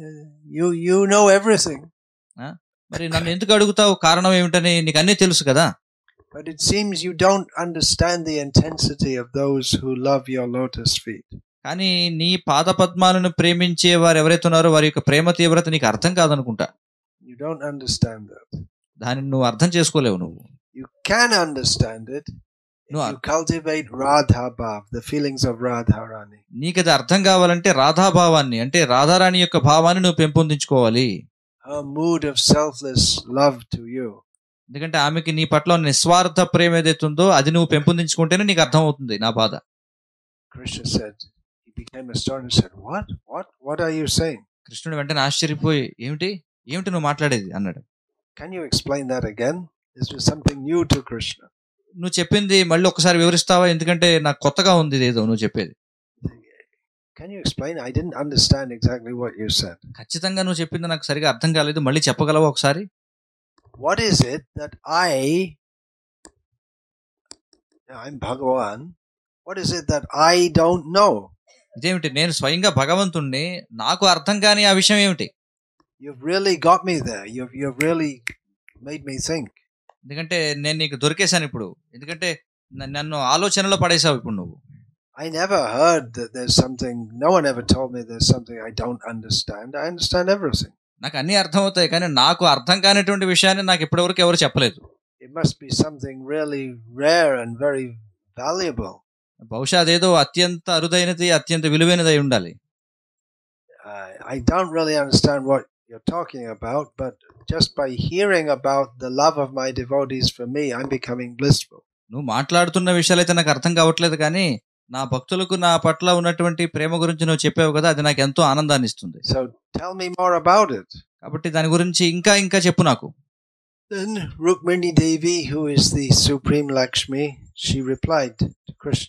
You know everything. మరి నన్ను ఎందుకు అడుగుతావు, కారణం ఏమిటని, నీకు అన్నీ తెలుసు కదా. But it seems you don't understand the intensity of those who love your lotus feet. కానీ నీ పాద పద్మాలను ప్రేమించే వారు ఎవరైతే ఉన్నారో వారి యొక్క ప్రేమ తీవ్రత నీకు అర్థం కాదనుకుంటా. You don't understand that. దానిని నువ్వు అర్థం చేసుకోలేవు. నువ్వు You can understand it if you cultivate Radha Bhav, the feelings of Radharani. నీకు అది అర్థం కావాలంటే రాధాభావాన్ని, అంటే రాధారాణి యొక్క భావాన్ని నువ్వు పెంపొందించుకోవాలి. Her mood of selfless love to you. ఎందుకంటే ఆమెకి నీ పట్ల నిస్వార్థ ప్రేమ ఏదైతుందో అది నువ్వు పెంపొందించుకుంటేనే నీకు అర్థం అవుతుంది నా బాధ. Krishna said, he became astonished and said, what are you saying? కృష్ణుడు వెంటనే ఆశ్చర్యపోయి, ఏమిటి నువ్వు మాట్లాడేది అన్నాడు. Can you explain that again? This was something new to Krishna. నువ్వు చెప్పింది మళ్ళీ ఒకసారి వివరిస్తావా, ఎందుకంటే నాకు కొత్తగా ఉంది ఏదో నువ్వు చెప్పేది. Can you explain? I didn't understand exactly what you said. ఖచ్చితంగా నువ్వు చెప్పింది నాకు సరిగా అర్థం కాలేదు, మళ్ళీ చెప్పగలవా ఒకసారి? What is it that I'm Bhagavan, what is it that I don't know? ఇదేమిటి, నేను స్వయంగా భగవంతుణ్ణి, నాకు అర్థం కాని ఆ విషయం ఏమిటి? You've really got me there. You've really made me think. ఎందుకంటే నేను నీకు దొరికేశాను ఇప్పుడు, ఎందుకంటే నన్ను ఆలోచనలో పడేసావు ఇప్పుడు నువ్వు. I never heard that there's something, no one ever told me there's something I don't understand. I understand everything. నాకు అన్నీ అర్థం అవుతాయి, కానీ నాకు అర్థం కానిటువంటి విషయాన్ని నాకు ఇప్పటివరకు ఎవరు చెప్పలేదు. It must be something really rare and very valuable. బహుశా అదేదో అత్యంత అరుదైనది, అత్యంత విలువైనది అయి ఉండాలి. I don't really understand what you're talking about, but just by hearing about the love of my devotees for me, I'm becoming blissful. నువ్వు మాట్లాడుతున్న విషయాలైతే నాకు అర్థం కావట్లేదు, కానీ నా భక్తులకు నా పట్ల ఉన్నటువంటి ప్రేమ గురించి నువ్వు చెప్పావు కదా, అది నాకు ఎంతో ఆనందాన్ని ఇస్తుంది. So tell me more about it. కాబట్టి దాని గురించి ఇంకా చెప్పు నాకు. Then Rukmini Devi, who is the supreme Lakshmi, she replied to Krishna.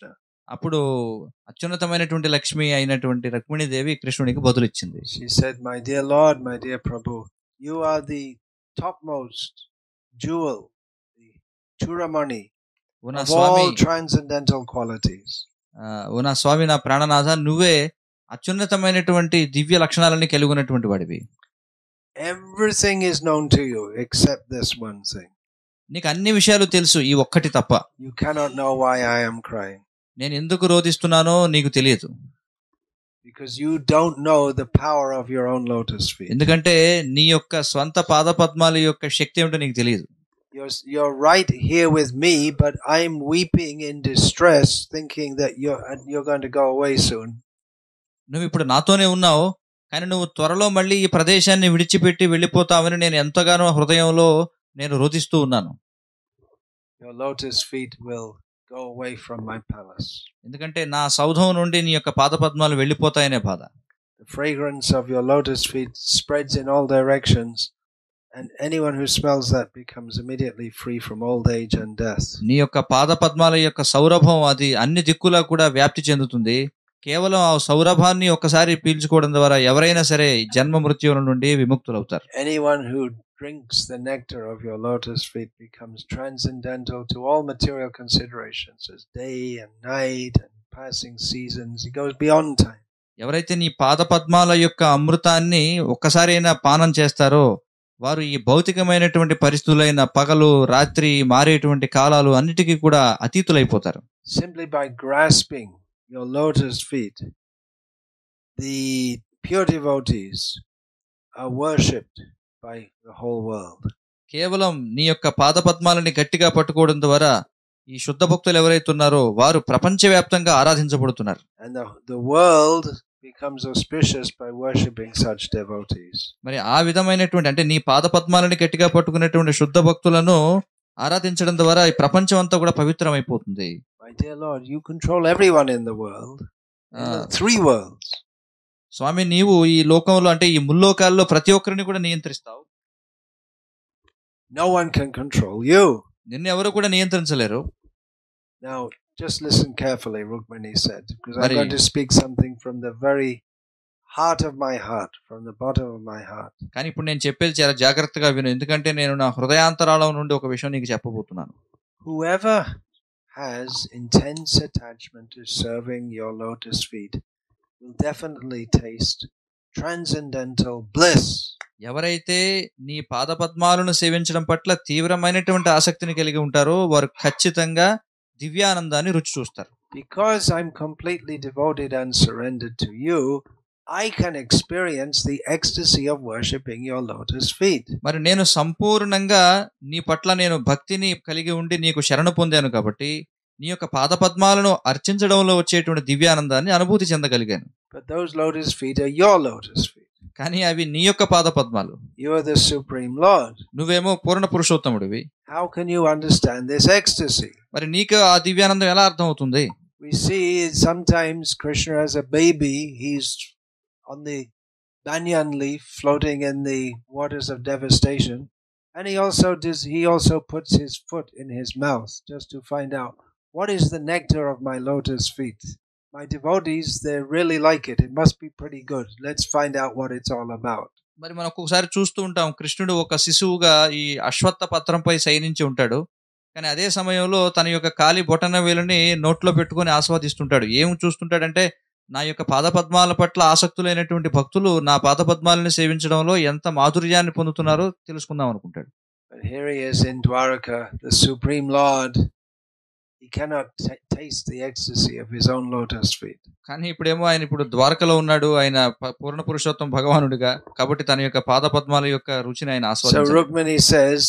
అప్పుడు అత్యున్నతమైనటువంటి లక్ష్మి అయినటువంటి రుక్మిణీదేవి కృష్ణునికి బదులిచ్చింది. She said, "My dear Lord, my dear Prabhu, you are the topmost jewel, the Churamani ఓ నా of Swamy, all transcendental qualities." ఓ నా స్వామి, నా ప్రాణనాథ, నువ్వే అత్యున్నతమైనటువంటి దివ్య లక్షణాలని కలిగి ఉన్నటువంటి వాడివి. Everything is known to you except this one thing. నీకు అన్ని విషయాలు తెలుసు, ఈ ఒక్కటి తప్ప. You cannot know why I am crying. నేను ఎందుకు రోధిస్తున్నానో నీకు తెలియదు. Because you don't know the power of your own lotus feet. ఎందుకంటే నీ యొక్క స్వంత పాదపద్మాల యొక్క శక్తి ఏమిటో నీకు తెలియదు. You're right here with me, but I'm weeping in distress, thinking that you're going to go away soon. నువ్వు ఇప్పుడు నాతోనే ఉన్నావు, కానీ నువ్వు త్వరలో మళ్ళీ ఈ ప్రదేశాన్ని విడిచిపెట్టి వెళ్ళిపోతావని నేను ఎంతగానో హృదయంలో నేను రోధిస్తూ ఉన్నాను. Your lotus feet will go away from my palace. ఎందుకంటే నా సౌధం నుండి నీ యొక్క పాదపద్మాలు వెళ్ళిపోతాయనే బాధ. The fragrance of your lotus feet spreads in all directions, and anyone who smells that becomes immediately free from old age and death. నీ యొక్క పాదపద్మాల యొక్క సౌరభం అది అన్ని దిక్కులా కూడా వ్యాప్తి చెందుతుంది. కేవలం ఆ సౌరభాన్ని ఒక్కసారి పీల్చుకోవడం ద్వారా ఎవరైనా సరే జన్మ మృత్యువుల నుండి విముక్తులవుతారు. Anyone who drinks the nectar of your lotus feet becomes transcendental to all material considerations as day and night and passing seasons. He goes beyond time. ఎవరైతే నీ పాదపద్మాల యొక్క అమృతాన్ని ఒక్కసారైనా పానం చేస్తారో వారు ఈ భౌతికమైనటువంటి పరిస్థితులైన పగలు రాత్రి మారేటువంటి కాలాలు అన్నిటికీ కూడా అతీతులైపోతారు. Simply by grasping your lotus feet, the pure devotees are worshipped by the whole world. కేవలం నీ యొక్క పాదపద్మాలని గట్టిగా పట్టుకోవడం ద్వారా ఈ శుద్ధ భక్తులు ఎవరైతే ఉన్నారో వారు ప్రపంచవ్యాప్తంగా ఆరాధించబడుతున్నారు. And the world becomes auspicious by worshipping such devotees. మరి ఆ విధమైనటువంటి అంటే నీ పాదపద్మాలని గట్టిగా పట్టుకునేటువంటి శుద్ధ భక్తులను ఆరాధించడం ద్వారా ఈ ప్రపంచం అంతా కూడా పవిత్రమైపోతుంది. My dear Lord, you control everyone in the world, in the three worlds. స్వామి, నీవు ఈ లోకంలో అంటే ఈ ముల్లోకాల్లో ప్రతి ఒక్కరిని కూడా నియంత్రిస్తావు. No one can control you. నిన్ను ఎవరు కూడా నియంత్రించలేరు. Now, just listen carefully, Rukmini said, because I'm going to speak something from the very heart of my heart, from the bottom of my heart. కానీ ఇప్పుడు నేను చెప్పేది చాలా జాగ్రత్తగా విను, ఎందుకంటే నేను నా హృదయాంతరాళం నుండి ఒక విషయం నీకు చెప్పబోతున్నాను. Whoever has intense attachment to serving your lotus feet will definitely taste transcendental bliss. ఎవరైతే నీ పాదపద్మాలను సేవించడం పట్ల తీవ్రమైనటువంటి ఆసక్తిని కలిగి ఉంటారో వారు ఖచ్చితంగా దివ్యానందాన్ని రుచి చూస్తారు. Because I'm completely devoted and surrendered to you, I can experience the ecstasy of worshipping your lotus feet. మరి నేను సంపూర్ణంగా నీ పట్ల నేను భక్తిని కలిగి ఉండి నీకు శరణు పొందాను కాబట్టి నీ యొక్క పాదపద్మాలను అర్చించడంలో వచ్చేటువంటి దివ్యానందాన్ని అనుభూతి చెందగలిగాను. But those lotus feet are your lotus feet. కానీ అవి నీ యొక్క పాదపద్మాలు. You are the Supreme Lord. నువ్వేమో పూర్ణ పురుషోత్తముడివి. How can you understand this ecstasy? మరి నీకు ఆ దివ్యానందం ఎలా అర్థం అవుతుంది? We see sometimes Krishna as a baby, he's on the banyan leaf floating in the waters of devastation, and he also puts his foot in his mouth just to find out what is the nectar of my lotus feet. My devotees, they really like it. It must be pretty good. Let's find out what it's all about. మరి మనం ఒక్కొక్కసారి చూస్తూ ఉంటాం, కృష్ణుడు ఒక శిశువుగా ఈ అశ్వత్థ పత్రంపై శయనించి ఉంటాడు, కానీ అదే సమయంలో తన యొక్క కాలి బొటన వేలుని నోట్లో పెట్టుకొని ఆస్వాదిస్తుంటాడు. ఏం చూస్తుంటాడంటే నా యొక్క పాదపద్మాల పట్ల ఆసక్తులైనటువంటి భక్తులు నా పాదపద్మాలను సేవించడంలో ఎంత మాధుర్యాన్ని పొందుతున్నారో తెలుసుకుందాం అనుకుంటాడు. But here he is in Dwaraka, the Supreme Lord. He cannot taste the ecstasy of his own lotus feet. కానీ ఇప్పుడేమో ఆయన ఇప్పుడు ద్వారకలో ఉన్నాడు, ఆయన పూర్ణ పురుషోత్తం భగవానుడిగా, కాబట్టి తన యొక్క పాదపద్మాల యొక్క రుచిని ఆయన ఆస్వాదించాడు. So Rukmini says,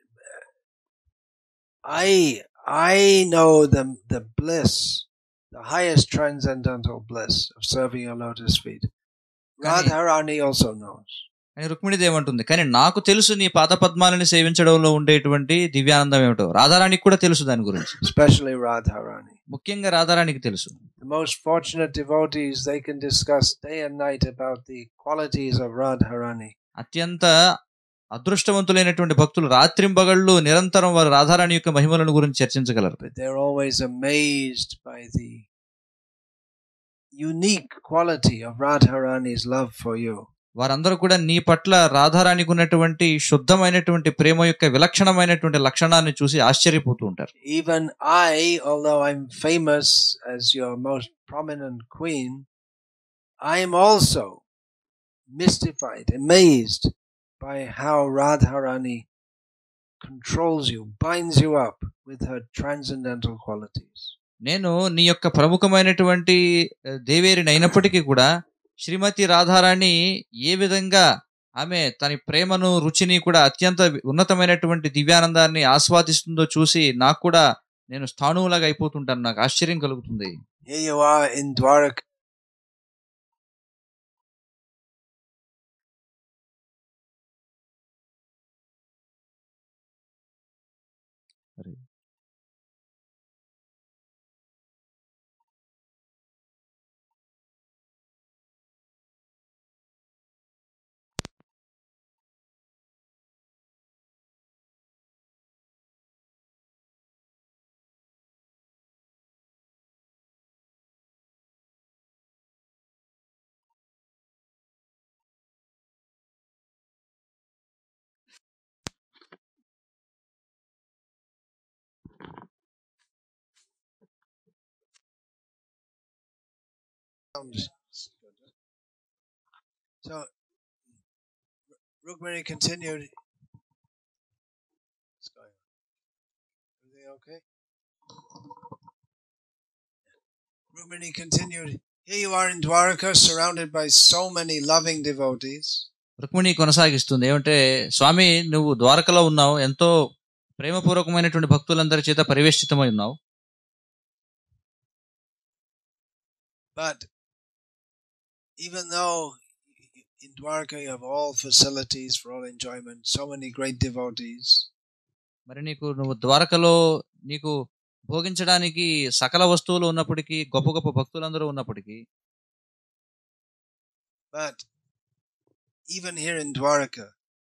I know the bliss, the highest transcendental bliss of serving your lotus feet. Radharani also knows. అని రుక్మిణిది ఏమంటుంది, కానీ నాకు తెలుసు నీ పాదపద్మాలని సేవించడంలో ఉండేటువంటి దివ్యానందం ఏమిటో. రాధారాణికి కూడా తెలుసు దాని గురించి. Especially Radharani. ముఖ్యంగా రాధారాణికి తెలుసు. The most fortunate devotees, they can discuss day and night about the qualities of Radharani. అత్యంత అదృష్టవంతులైనటువంటి భక్తులు రాత్రింబగళ్ళు నిరంతరం వారు రాధారాణి యొక్క మహిమలను గురించి చర్చించగలరు. But they're always amazed by the unique quality of Radharani's love for you. వారందరూ కూడా నీ పట్ల రాధారాణికి ఉన్నటువంటి శుద్ధమైనటువంటి ప్రేమ యొక్క విలక్షణమైనటువంటి లక్షణాన్ని చూసి ఆశ్చర్యపోతూ ఉంటారు. Even I, although I'm famous as your most prominent queen, I am also mystified, amazed by how Radharani controls you, binds you up with her transcendental qualities. నేను నీ యొక్క ప్రముఖమైనటువంటి దేవేరిని అయినప్పటికీ కూడా శ్రీమతి రాధారాణి ఏ విధంగా ఆమె తన ప్రేమను రుచిని కూడా అత్యంత ఉన్నతమైనటువంటి దివ్యానందాన్ని ఆస్వాదిస్తుందో చూసి నాకు కూడా నేను స్థాణువులాగా అయిపోతుంటాను. నాకు ఆశ్చర్యం కలుగుతుంది. Here you are in Dwaraka. So Rukmini continued. What's going on? Everything okay? Rukmini continued. Here you are in Dwaraka, surrounded by so many loving devotees. Rukmini కొనసాగిస్తుంది ఏమంటే, స్వామి నువ్వు ద్వారకలో ఉన్నావు, ఎంతో ప్రేమపూర్వకమైనటువంటి భక్తులందరి చేత పరివేష్టితమై ఉన్నావు. But even though in Dwarka you have all facilities for all enjoyment, so many great devotees, మరి నువ్వు ద్వారకలో నీకు భోగించడానికి సకల వస్తువులు ఉన్నప్పటికీ, గొప్ప గొప్ప భక్తులందరూ ఉన్నప్పటికీ, but even here in Dwarka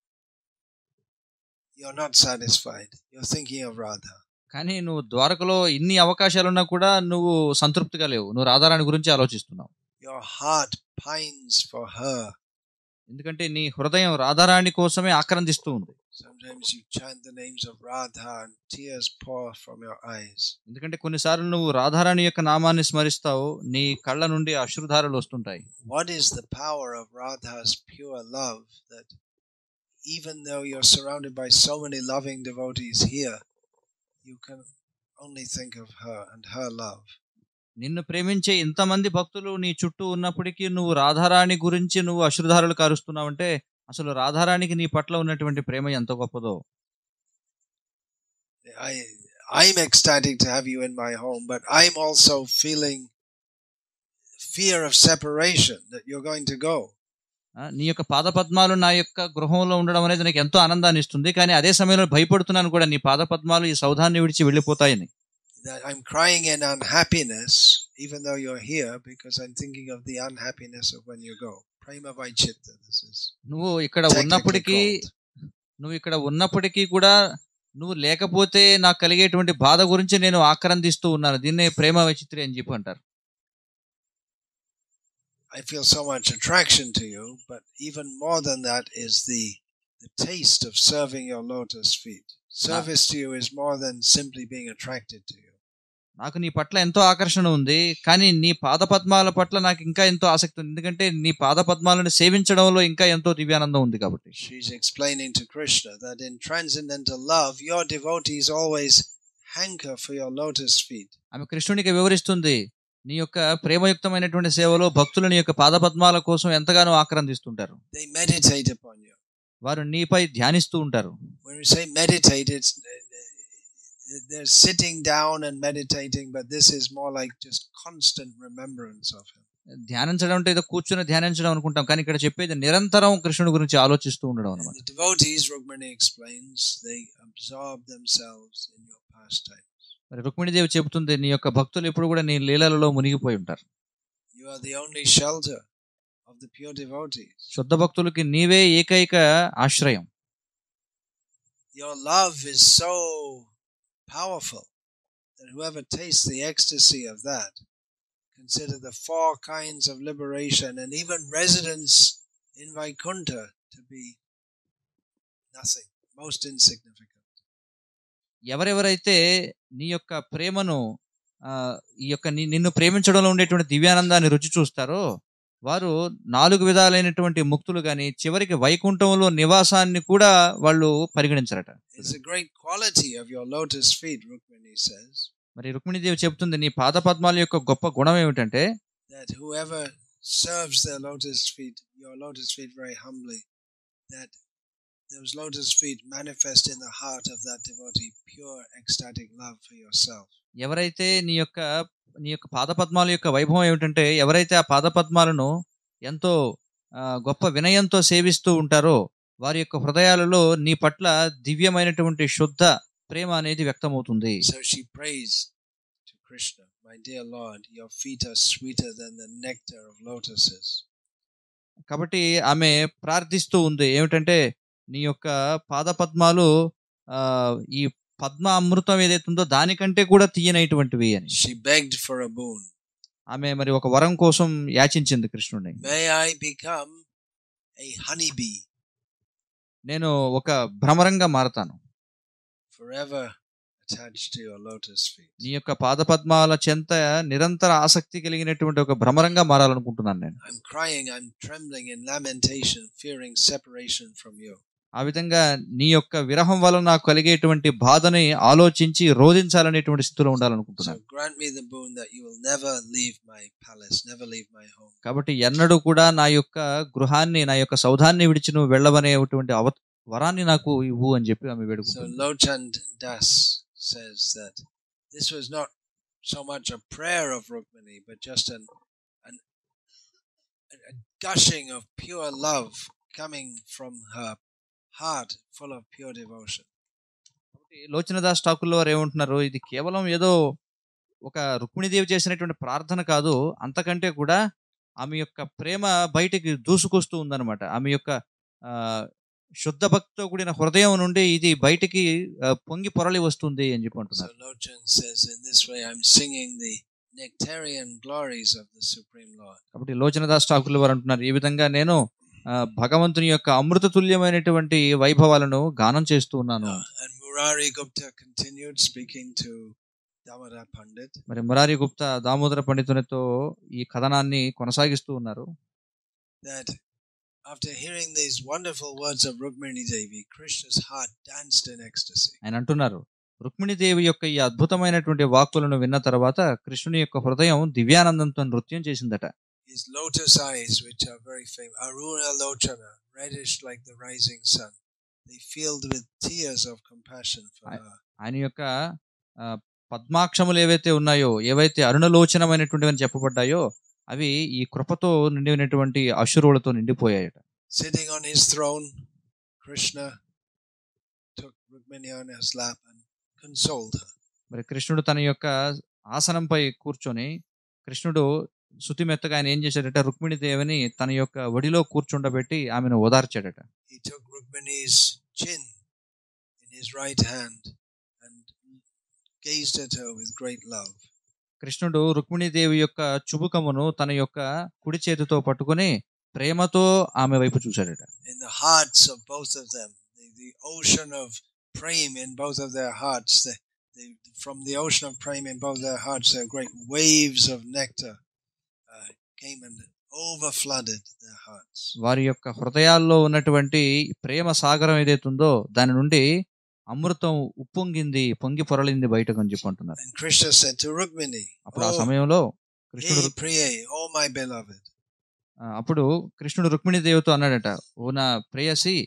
you're not satisfied. You're thinking of Radha. కానీ నువ్వు ద్వారకలో ఇన్ని అవకాశాలున్నా కూడా నువ్వు సంతృప్తిగా లేవు. నువ్వు రాధారాణి గురించి ఆలోచిస్తున్నావు. Your heart pines for her. ఎందుకంటే నీ హృదయం రాధారాణి కోసమే ఆక్రందిస్తూ ఉంది. Sometimes you chant the names of Radha and tears pour from your eyes. ఎందుకంటే కొన్నిసార్లు నువ్వు రాధారాణి యొక్క నామాన్ని స్మరిస్తావు, నీ కళ్ళ నుండి అశ్రుధారలు వస్తుంటాయి. What is the power of Radha's pure love that even though you're surrounded by so many loving devotees here, you can only think of her and her love. నిన్ను ప్రేమించే ఇంతమంది భక్తులు నీ చుట్టూ ఉన్నప్పటికీ నువ్వు రాధారాణి గురించి నువ్వు అశ్రుధారలు కారుస్తున్నావంటే అసలు రాధారాణికి నీ పట్ల ఉన్నటువంటి ప్రేమ ఎంత గొప్పదో. I'm ecstatic to have you in my home, but I'm also feeling fear of separation that you're going to go. నీ యొక్క పాదపద్మాలు నా యొక్క గృహంలో ఉండడం అనేది నాకు ఎంతో ఆనందాన్ని ఇస్తుంది, కానీ అదే సమయంలో భయపడుతున్నాను కూడా నీ పాదపద్మాలు ఈ సౌధాన్ని విడిచి వెళ్ళిపోతాయని. I'm crying in unhappiness even though you're here because I'm thinking of the unhappiness of when you go. Prema Vaichitta, this is. నువ్వు ఇక్కడ ఉన్నప్పటికీ కూడా నువ్వు లేకపోతే నాకు కలిగేటువంటి బాధ గురించి నేను ఆక్రందిస్తూ ఉన్నాను. దీన్నే ప్రేమ వైచిత్రి అని చెప్పి అంటారు. I feel so much attraction to you, but even more than that is the taste of serving your lotus feet. Service to you is more than simply being attracted to you. నాకు నీ పట్ల ఎంతో ఆకర్షణ ఉంది, కానీ నీ పాదపద్మాల పట్ల నాకు ఇంకా ఎంతో ఆసక్తి ఉంది. ఎందుకంటే నీ పాదపద్మాలను సేవించడంలో ఇంకా ఎంతో దివ్యానందం ఉంది కాబట్టి. She's explaining to Krishna that in transcendental love your devotees always hanker for your lotus feet. ఆమె కృష్ణునికి వివరిస్తుంది, నీ యొక్క ప్రేమయుక్తమైనటువంటి సేవలో భక్తులు నీ యొక్క పాదపద్మాల కోసం ఎంతగానో ఆక్రందిస్తుంటారు. They meditate upon you. వారు నీపై ధ్యానిస్తూ ఉంటారు. When we say meditate, they're sitting down and meditating, but this is more like just constant remembrance of him. ధ్యానించడం అంటే ఏదో కూర్చుని ధ్యానించడం అనుకుంటాం, కానీ ఇక్కడ చెప్పేది నిరంతరం కృష్ణుడి గురించి ఆలోచిస్తూ ఉండడం అన్నమాట. The devotees, Rukmini explains, they absorb themselves in your pastimes. మరి రుక్మిణీదేవి చెబుతుంది, నీ యొక్క భక్తులు ఎప్పుడు కూడా నీ లీలలలో మునిగిపోయి ఉంటారు. You are the only shelter of the pure devotees. శుద్ధ భక్తులకి నీవే ఏకైక ఆశ్రయం. Your love is so powerful that whoever tastes the ecstasy of that consider the 4 kinds of liberation and even residence in Vaikuntha to be nothing, most insignificant. ఎవరెవరైతే నీ యొక్క ప్రేమను ఈ యొక్క నిన్ను ప్రేమించడంలో ఉండేటువంటి దివ్యానందాన్ని రుచి చూస్తారో వారు 4 విధాలైనటువంటి ముక్తులు గాని చివరికి వైకుంఠంలో నివాసాన్ని కూడా వాళ్ళు పరిగణించరట. It's a great quality of your lotus feet, Rukmini says. మరి రుక్మిణీదేవి చెప్తుంది నీ పాదపద్మాల యొక్క గొప్ప గుణం ఏమిటంటే that whoever serves their lotus feet, your lotus feet very humbly, that those lotus feet manifest in the heart of that devotee pure ecstatic love for yourself. ఎవరైతే నీ యొక్క పాదపద్మాల యొక్క వైభవం ఏమిటంటే ఎవరైతే ఆ పాదపద్మాలను ఎంతో గొప్ప వినయంతో సేవిస్తూ ఉంటారో వారి యొక్క హృదయాలలో నీ పట్ల దివ్యమైనటువంటి శుద్ధ ప్రేమ అనేది వ్యక్తమవుతుంది. So she prays to Krishna, my dear Lord, your feet are sweeter than the nectar of lotuses. కాబట్టి ఆమె ప్రార్థిస్తూ ఉంది ఏమిటంటే నీ యొక్క పాదపద్మాలు ఈ పద్మ అమృతం ఏదైతుందో దానికంటే కూడా తీయనైటువంటివి అని. She begged for a boon. ఆమె మరి ఒక వరం కోసం యాచించింది కృష్ణుడిని. May I become a honey bee. నేను ఒక భ్రమరంగా మారతాను. Forever attached to your lotus feet. నీ యొక్క పాదపద్మాల చెంత నిరంతర ఆసక్తి కలిగినటువంటి ఒక భ్రమరంగా మారాలనుకుంటున్నాను నేను. I'm crying, I'm trembling in lamentation, fearing separation from you. ఆ విధంగా నీ యొక్క విరహం వల్ల నాకు కలిగేటువంటి బాధని ఆలోచించి రోధించాలనేటువంటి స్థితిలో ఉండాలనుకుంటున్నాను. So grant me the boon that you will never leave my palace, never leave my home. కాబట్టి ఎన్నడూ కూడా నా యొక్క గృహాన్ని నా యొక్క సౌధాన్ని విడిచి నువ్వు వెళ్ళవనేటువంటి వరాన్ని నాకు ఇవ్వు అని చెప్పి ఆమె వేడుకుంటుంది. So Lochand Das says that this was not so much a prayer of Rukmini, but just a gushing of pure love coming from her heart full of pure devotion. లోచనదాస్ Thakur వారు ఏమంటున్నారు ఇది కేవలం ఏదో ఒక రుక్మిణీదేవి చేసినటువంటి ప్రార్థన కాదు, అంతకంటే కూడా ఆమె యొక్క ప్రేమ బయటికి దూసుకొస్తూ ఉందన్నమాట. ఆమె యొక్క శుద్ధ భక్తితో కూడిన హృదయం నుండి ఇది బయటికి పొంగి పొరలి వస్తుంది అని చెప్పి అంటున్నారు. So Lochan says, in this way I'm singing the nectarian glories of the Supreme Lord. కాబట్టి లోచనదాస్ ఠాకూర్ వారు అంటున్నారు ఈ విధంగా నేను భగవంతుని యొక్క అమృత తుల్యమైనటువంటి వైభవాలను గానం చేస్తూ ఉన్నాను. And Murari Gupta continued speaking to Damodar Pandit. మరి మురారి గుప్తా దామోదర పండితునితో ఈ కథనాన్ని కొనసాగిస్తూ ఉన్నారు. That after hearing these wonderful words of Rukmini Devi, Krishna's heart danced in ecstasy. ఆయన అంటున్నారు రుక్మిణీదేవి యొక్క ఈ అద్భుతమైనటువంటి వాక్కులను విన్న తర్వాత కృష్ణుని యొక్క హృదయం దివ్యానందంతో నృత్యం చేసిందట. His lotus eyes, which are very famous, Aruna Lochana, reddish like the rising sun, they filled with tears of compassion for her. ఆయన యొక్క పద్మాక్షములు ఏవైతే ఉన్నాయో, ఏవైతే అరుణలోచనమైనటువంటివని చెప్పబడ్డాయో అవి ఈ కృపతో నిండినటువంటి అశ్రువులతో నిండిపోయాయట. Sitting on his throne, Krishna took Rukmini on his lap and consoled her. మరి కృష్ణుడు తన యొక్క ఆసనంపై కూర్చొని కృష్ణుడు సుతిమెత్తగా ఆయన ఏం చేశాడట రుక్మిణీదేవిని తన యొక్క ఒడిలో కూర్చుండబెట్టి ఆమెను ఓదార్చాడట. He took Rukmini's chin in his right hand and gazed at her with great love. కృష్ణుడు రుక్మిణీదేవి యొక్క చుబుకమును తన యొక్క కుడి చేతితో పట్టుకొని ప్రేమతో ఆమె వైపు చూశాడట. In the hearts of both of them, the ocean of prema in both of their hearts, from the ocean of prema in both their hearts, there great waves of nectar came and overflooded their hearts. వారి యొక్క హృదయాల్లో ఉన్నటువంటి ప్రేమ సాగరం ఏదైతుందో దాని నుండి అమృతం ఉప్పొంగింది, పొంగి పొరలింది బయటకు అని చెప్పి అంటున్నారు. And Krishna said to Rukmini, అప్పుడు ఆ సమయంలో కృష్ణుడు my beloved. అప్పుడు కృష్ణుడు రుక్మిణీదేవితో అన్నాడట, ఓ నా ప్రేయసి,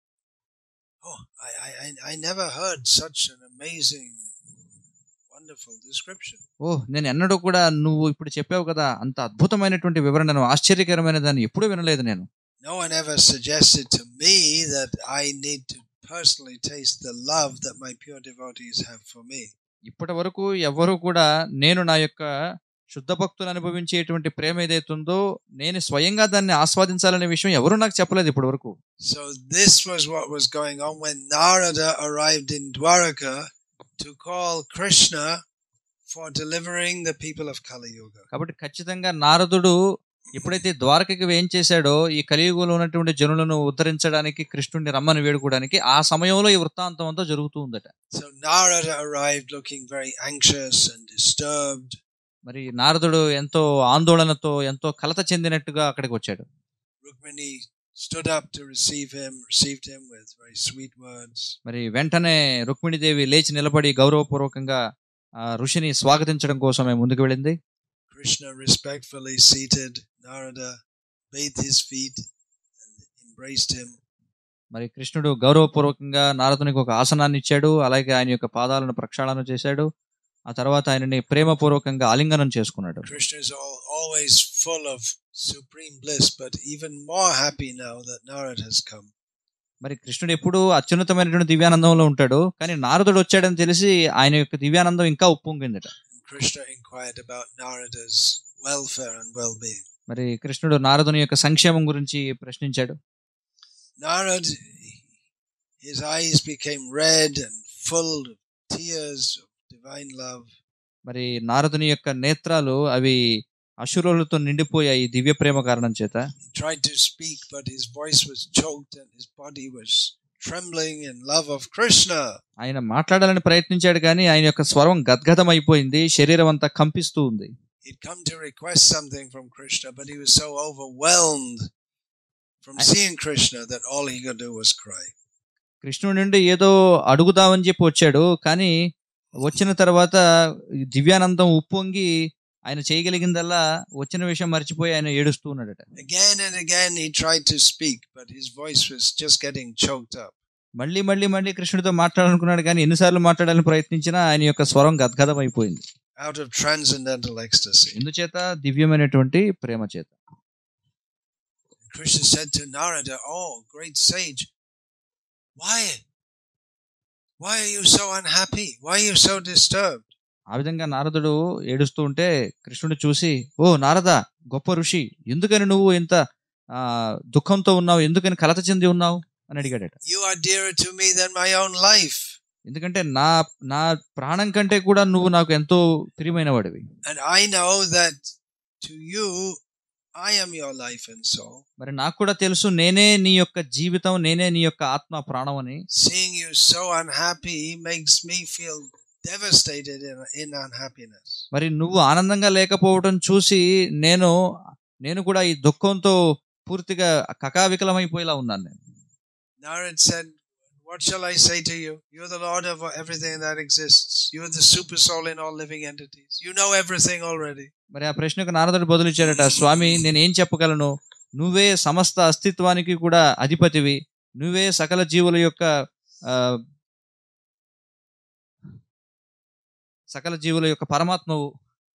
I never heard such an amazing wonderful description. నేను ఎన్నడూ కూడా నువ్వు ఇప్పుడు చెప్పావు కదా అంత అద్భుతమైనటువంటి వివరణను, ఆశ్చర్యకరమైన దాన్ని ఎప్పుడూ వినలేదు నేను. No one ever suggested to me that I need to personally taste the love that my pure devotees have for me. ఇప్పటి వరకు ఎవరు కూడా నేను నా యొక్క శుద్ధ భక్తులు అనుభవించేటువంటి ప్రేమ ఏదైతుందో నేను స్వయంగా దాన్ని ఆస్వాదించాలనే విషయం ఎవరు నాకు చెప్పలేదు ఇప్పటి వరకు. So this was what was going on when Narada arrived in Dwaraka to call Krishna for delivering the people of Kali Yuga. కాబట్టి ఖచ్చితంగా నారదుడు ఎప్పుడైతే ద్వారకకి వేయించేశాడో ఈ కలియుగంలో ఉన్నటువంటి జనులను ఉద్ధరించడానికి కృష్ణుడిని రమ్మని వేడుకోవడానికి ఆ సమయంలో ఈ వృత్తాంతం అంతా జరుగుతూ ఉందట. So Narada arrived looking very anxious and disturbed. మరి నారదుడు ఎంతో ఆందోళనతో ఎంతో కలత చెందినట్టుగా అక్కడికి వచ్చాడు. Rukmini stood up to received him with very sweet words. మరి వెంటనే రుక్మిణీదేవి లేచి నిలబడి గౌరవపూర్వకంగా ఋషిని స్వాగతించడం కోసమే ముందుకు వెళ్ళింది. Krishna respectfully seated Narada, bathed his feet and embraced him. మరి కృష్ణుడు గౌరవపూర్వకంగా నారదునికి ఒక ఆసనాన్ని ఇచ్చాడు, అలాగే ఆయన యొక్క పాదాలను ప్రక్షాళన చేశాడు. ఆ తర్వాత ఆయనని ప్రేమపూర్వకంగా ఆలింగనం చేసుకున్నాడు. Krishna is always full of supreme bliss, but even more happy now that Narada has come. మరి కృష్ణుడు ఎప్పుడు అత్యున్నతమైనటువంటి దివ్యానందంలో ఉంటాడు, కానీ నారదుడు వచ్చాడని తెలిసి ఆయన యొక్క దివ్యానందం ఇంకా ఉప్పొంగిందట. Krishna inquired about Narada's welfare and well-being. మరి కృష్ణుడు నారదుని యొక్క సంక్షేమం గురించి ప్రశ్నించాడు. Narad, his eyes became red and full of tears of divine love. మరి నారదుని యొక్క నేత్రాలు అవి అశ్రులతో నిండిపోయాయి దివ్య ప్రేమ కారణం చేత. He tried to speak, but his voice was choked and his body was trembling in love of Krishna. ఆయన మాట్లాడాలని ప్రయత్నించాడు, కానీ ఆయన యొక్క స్వరం గద్గదం అయిపోయింది, శరీరం అంతా కంపిస్తూ ఉంది. He'd come to request something from Krishna, but he was so overwhelmed from seeing Krishna that all he could do was cry. కృష్ణుడి నుండి ఏదో అడుగుదామని చెప్పి వచ్చాడు, కానీ వచ్చిన తర్వాత దివ్యానందం ఉప్పొంగి ఆయన చేయగలిగిందల్లా వచ్చిన విషయం మర్చిపోయి ఆయన ఏడుస్తూ ఉన్నాడట. Again and again he tried to speak, but his voice was just getting choked up. మళ్ళీ మళ్ళీ మళ్ళీ కృష్ణుడితో మాట్లాడాలనుకున్నాడు, కానీ ఎన్నిసార్లు మాట్లాడాలని ప్రయత్నించినా ఆయన యొక్క స్వరం గద్గదం అయిపోయింది. Out of transcendental ecstasy. ఎందుచేత దివ్యమైనటువంటి ప్రేమ చేత. Krishna said to Narada, "Oh, great sage, why are you so unhappy? Why are you so disturbed?" ఆ విధంగా నారదుడు ఏడుస్తూ ఉంటే కృష్ణుడు చూసి, ఓ నారద, గొప్ప ఋషి, ఎందుకని నువ్వు ఇంత దుఃఖంతో ఉన్నావు, ఎందుకని కలత చెంది ఉన్నావు అని అడిగాడట. You are dearer to me than my own life. ఎందుకంటే నా ప్రాణం కంటే కూడా నువ్వు నాకు ఎంతో ప్రియమైన వాడివి. And I know that to you I am your life and soul. మరి నాకు కూడా తెలుసు నేనే నీ యొక్క జీవితం, నేనే నీ యొక్క ఆత్మ ప్రాణం అని. Seeing you so unhappy makes me feel devastated in unhappiness. మరి నువ్వు ఆనందంగా లేకపోవడం చూసి నేను కూడా ఈ దుఃఖంతో పూర్తిగా కకావికలమైపోయేలా ఉన్నాను నేను. Narad said, "What shall I say to you? You are the Lord of everything that exists. You are the super soul in all living entities. You know everything already." మరి ఆ ప్రశ్నకు నారదుడు బదులిచ్చాడట, స్వామి నేనేం చెప్పగలను, నువ్వే సమస్త అస్తిత్వానికి కూడా అధిపతివి, నువ్వే సకల జీవుల యొక్క పరమాత్మవు.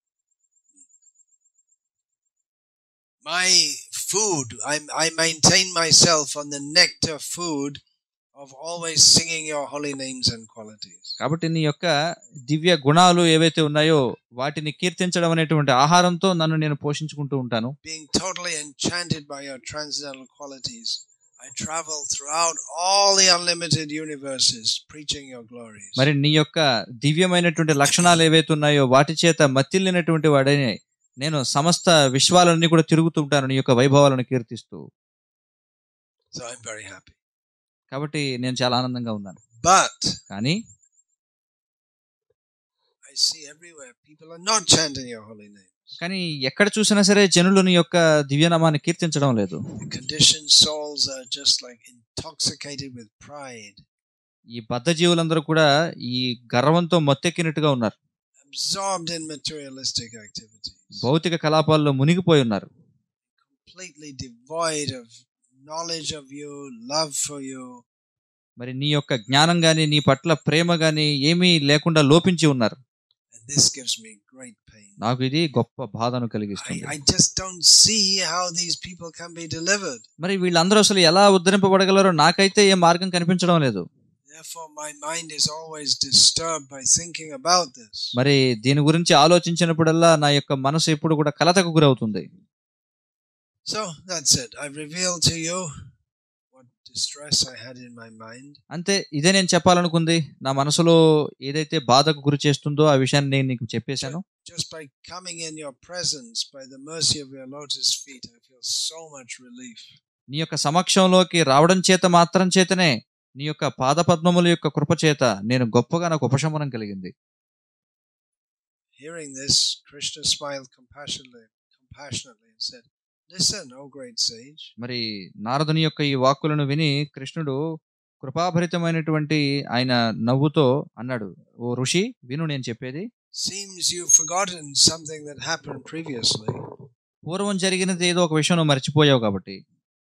My food, I maintain myself on the nectar food of always singing your holy names and qualities. కాబట్టి నీ యొక్క దివ్య గుణాలు ఏవైతే ఉన్నాయో వాటిని కీర్తించడం అనేటువంటి ఆహారంతో నన్ను నేను పోషించుకుంటూ ఉంటాను. Being totally enchanted by your transcendental qualities, I travel throughout all the unlimited universes preaching your glories. మరి నీ యొక్క దివ్యమైనటువంటి లక్షణాలు ఏవైతే ఉన్నాయో వాటి చేత మత్తిల్లినటువంటి వాడని నేను సమస్త విశ్వాలన్నీ కూడా తిరుగుతూ ఉంటాను నీ యొక్క వైభవాలను కీర్తిస్తూ. So I'm very happy. కాబట్టి నేను చాలా ఆనందంగా ఉన్నాను. But కానీ I see everywhere people are not chanting your holy names. కానీ ఎక్కడ చూసినా సరే జనులు నీ యొక్క దివ్యనామాన్ని కీర్తించడం లేదు. The conditioned souls are just like intoxicated with pride. ఈ బద్ధ జీవులందరూ కూడా ఈ గర్వంతో మత్తెక్కినట్టుగా ఉన్నారు. Absorbed in materialistic activities. భౌతిక కలాపాల్లో మునిగిపోయి ఉన్నారు. Completely devoid of knowledge of you, love for you. మరి నీ యొక్క జ్ఞానం గాని నీ పట్ల ప్రేమ గాని ఏమీ లేకుండా లోపించి ఉన్నారు. And this gives me great pain. నాకు ఇది గొప్ప బాధను కలిగిస్తుంది. I just don't see how these people can be delivered. మరి వీళ్ళందరూ అసలు ఎలా ఉద్ధరింపబడగలరో నాకైతే ఏ మార్గం కనిపించడం లేదు. Therefore my mind is always disturbed by thinking about this. మరి దీని గురించి ఆలోచించినప్పుడల్లా నా యొక్క మనసు ఎప్పుడు కూడా కలతకు గురవుతుంది. So that's it. I've revealed to you what distress I had in my mind. అంతే, ఇదే నేను చెప్పాలనుకుంది. నా మనసులో ఏదైతే బాధకు గురి చేస్తుందో ఆ విషయాన్ని నేను నీకు చెప్పేశాను. Just by coming in your presence, by the mercy of your lotus feet, I feel so much relief. నీ యొక్క సమక్షంలోకి రావడం చేత మాత్రం చేతనే, నీ యొక్క పాదపద్మముల యొక్క కృప చేత నేను గొప్పగా నాకు ఉపశమనం కలిగింది. Hearing this, Krishna smiled compassionately and said, "Listen, O great sage." మరి నారదుని యొక్క ఈ వాక్కులను విని కృష్ణుడు కృపాభరితమైనటువంటి ఆయన నవ్వుతో అన్నాడు, ఓ ఋషి, విను నేను చెప్పేది. Seems you've forgotten something that happened previously. పూర్వం జరిగినది ఏదో ఒక విషయం నువ్వు మర్చిపోయావు కాబట్టి.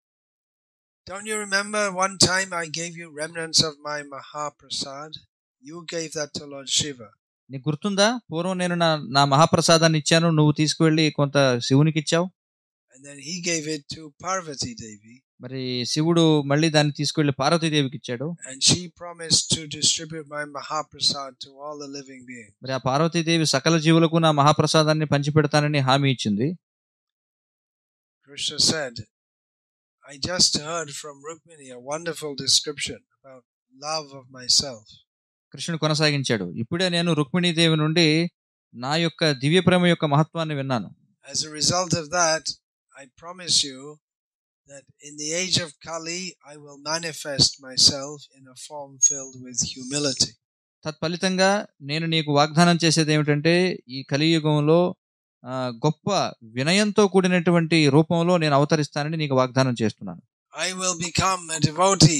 Don't you remember one time I gave you remnants of my Mahaprasad? You gave that to Lord Shiva. నీకు గుర్తుందా, పూర్వం నేను నా మహాప్రసాదాన్ని ఇచ్చాను, నువ్వు తీసుకువెళ్ళి కొంత శివునికి ఇచ్చావు. And then he gave it to Parvati Devi. మరి శివుడు మళ్ళీ దాన్ని తీసుకువెళ్ళి పార్వతీదేవికి ఇచ్చాడు. And she promised to distribute my Mahaprasad to all the living beings. మరి ఆ పార్వతీదేవి సకల జీవులకు నా మహాప్రసాదాన్ని పంచిపెడతానని హామీ ఇచ్చింది. Krishna said, I just heard from Rukmini a wonderful description about love of myself. కృష్ణుడు కొనసాగించాడు, ఇప్పుడే నేను రుక్మిణీదేవి నుండి నా యొక్క దివ్య ప్రేమ యొక్క మహత్వాన్ని విన్నాను. As a result of that, I promise you that in the age of Kali, I will manifest myself in a form filled with humility. తత్ఫలితంగా నేను నీకు వాగ్దానం చేసేది ఏమిటంటే, ఈ కలియుగంలో గొప్ప వినయంతో కూడినటువంటి రూపంలో నేను అవతరిస్తానని నీకు వాగ్దానం చేస్తున్నాను. I will become a devotee.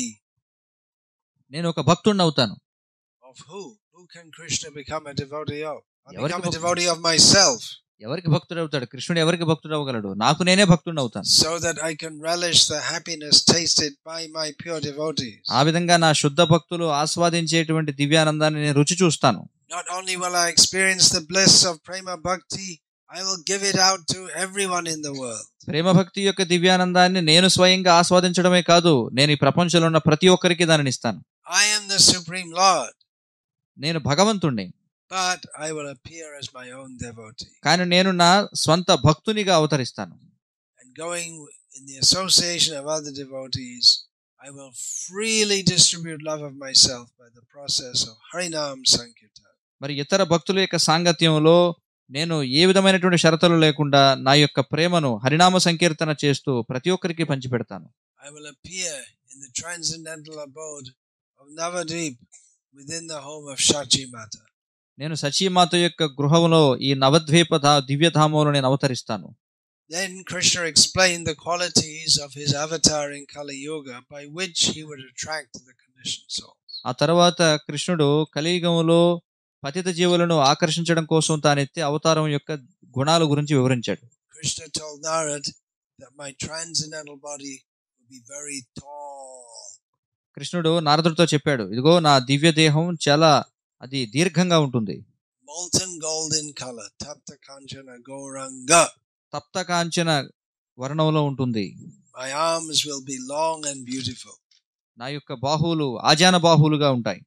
నేను ఒక భక్తుడిని అవుతాను. Of who? Who can Krishna become a devotee of? I become a devotee of myself. ఎవరికి భక్తుడు అవుతాడు? కృష్ణుడు ఎవరికి భక్తుడు అవ్వగలడు? నాకు నేనే భక్తుడిని అవుతాను. So that I can relish the happiness tasted by my pure devotees. ఆ విధంగా నా శుద్ధ భక్తులు ఆస్వాదించేటువంటి దివ్యానందాన్ని నేను రుచి చూస్తాను. Not only will I experience the bliss of prema bhakti, I will give it out to everyone in the world. ప్రేమ భక్తి యొక్క దివ్యానందాన్ని నేను స్వయంగా ఆస్వాదించడమే కాదు, నేను ఈ ప్రపంచంలో ఉన్న ప్రతి ఒక్కరికి దానిని ఇస్తాను. I am the supreme Lord. నేను భగవంతుణ్ణి. But I will appear as my own devotee. కానీ నేను నా స్వంత భక్తునిగా అవతరిస్తాను. And going in the association of other devotees, I will freely distribute love of myself by the process of Harinam Sankirtan. మరి ఇతర భక్తుల యొక్క సాంగత్యంలో నేను ఏ విధమైనటువంటి షరతులు లేకుండా నా యొక్క ప్రేమను హరినామ సంకీర్తన చేస్తూ ప్రతి ఒక్కరికి పంచిపెడతాను. I will appear in the transcendental abode of Navadvip within the home of Shachi Mata. నేను సచీమాత యొక్క గృహంలో ఈ నవద్వీప దివ్యధామంలో నేను అవతరిస్తాను. Then Krishna explained the qualities of his avatar in Kali Yuga by which he would attract the conditioned souls. ఆ తర్వాత కృష్ణుడు కలియుగంలో పతిత జీవులను ఆకర్షించడం కోసం తానెత్తే అవతారం యొక్క గుణాల గురించి వివరించాడు. Krishna told Narad that my transcendental body will be very tall. కృష్ణుడు నారదుడితో చెప్పాడు, ఇదిగో నా దివ్య దేహం చాలా అది దీర్ఘంగా ఉంటుంది. Molten golden color, tapta kanchana gauranga. తప్త Kanchana వర్ణంలో ఉంటుంది. My arms will be long and beautiful. నా యొక్క బాహువులు ఆజాన బాహువులుగా ఉంటాయి.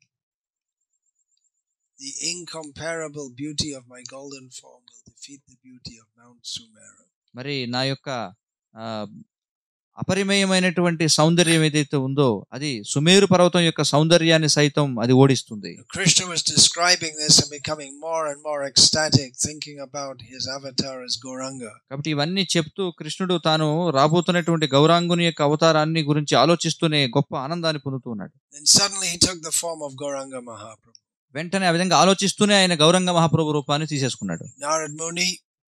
The incomparable beauty of my golden form will defeat the beauty of Mount Sumeru. మరి నా యొక్క అపరిమేయమైనటువంటి సౌందర్యం ఏదైతే ఉందో అది సుమేరు పర్వతం యొక్క సౌందర్యాన్ని సైతం అది ఓడిస్తుంది. Krishna was describing this and becoming more and more ecstatic, thinking about his avatar as Gauranga. కాబట్టి ఇవన్నీ చెప్తూ కృష్ణుడు తాను రాబోతున్నటువంటి గౌరాంగుని యొక్క అవతారాన్ని గురించి ఆలోచిస్తూనే గొప్ప ఆనందాన్ని పొందుతూ ఉన్నాడు. Then suddenly he took the form of Gauranga Mahaprabhu. వెంటనే ఆ విధంగా ఆలోచిస్తూనే ఆయన గౌరంగ మహాప్రభు రూపాన్ని తీసేసుకున్నాడు. Narad Muni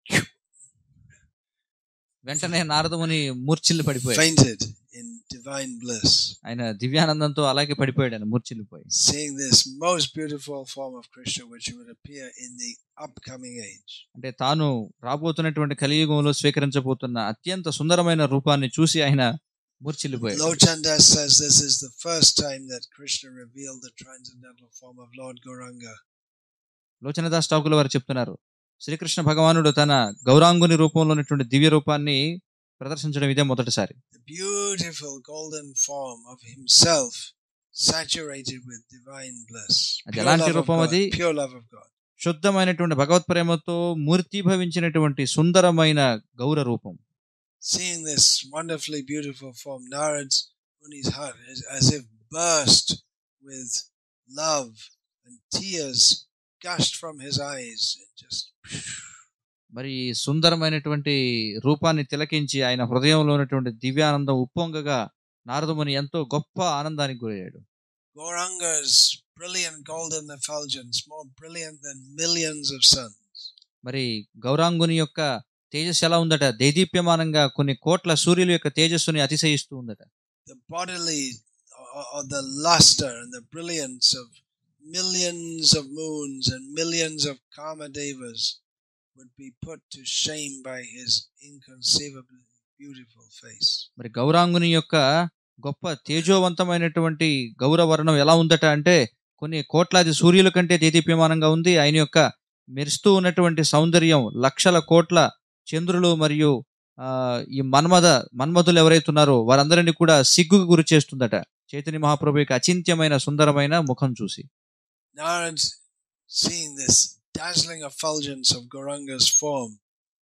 వెంటనే నారదముని మూర్ఛిల్లి పడిపోయాడు. fainted in divine bliss. ఆయన దివ్యానందంతో అలాగే పడిపోయాడు, ఆయన మూర్ఛిల్లిపోయి. Seeing this most beautiful form of Krishna which would appear in the upcoming age. అంటే తాను రాబోతున్నటువంటి కలియుగంలో స్వీకరించబోతున్న అత్యంత సుందరమైన రూపాన్ని చూసి ఆయన మూర్ఛిల్లిపోయాడు. Lochandas says this is the first time that Krishna revealed the transcendental form of Lord Gauranga. లోచనదాస్ Thakur వారు చెప్తున్నారు, శ్రీకృష్ణ భగవానుడు తన గౌరాంగుని రూపంలో ఉన్నటువంటి దివ్య రూపాన్ని ప్రదర్శించడం ఇదే మొదటిసారి. The beautiful golden form of himself saturated with divine bliss. అది ఎలాంటి రూపం? అది pure love of God. శుద్ధమైనటువంటి భగవత్ ప్రేమతో మూర్తిభవించినటువంటి సుందరమైన గౌర రూపం. Seeing this wonderfully beautiful form, Narad's Muni's heart is as if burst with love, and tears gushed from his eyes. It just మరి ఈ సుందరమైనటువంటి రూపాన్ని తిలకించి ఆయన హృదయంలో ఉన్నటువంటి దివ్యానందం ఉప్పొంగగా నారదముని ఎంతో గొప్ప ఆనందానికి గురయ్యాడు. Gauranga's brilliant golden effulgence, more brilliant than millions of suns. మరి గౌరాంగుని యొక్క తేజస్సు ఎలా ఉందట? దేదీప్యమానంగా కొన్ని కోట్ల సూర్యుల యొక్క తేజస్సుని అతిశయిస్తూ ఉందట. The bodily or the luster and the brilliance of millions of moons and millions of Kamadevas would be put to shame by his inconceivably beautiful face. మరి గౌరాంగుని యొక్క గొప్ప తేజోవంతమైనటువంటి గౌరవర్ణం ఎలా ఉందట అంటే కొన్ని కోట్లాది సూర్యుల కంటే దేదీప్యమానంగా ఉంది. ఆయన యొక్క మెరుస్తూ ఉన్నటువంటి సౌందర్యం లక్షల కోట్ల చంద్రులు మరియు ఈ మన్మధులు ఎవరైతే ఉన్నారో వారందరినీ కూడా సిగ్గుకు గురి చేస్తుందట చైతన్య మహాప్రభు యొక్క అచింత్యమైన సుందరమైన ముఖం చూసి. Narad, seeing this dazzling effulgence of Gauranga's form,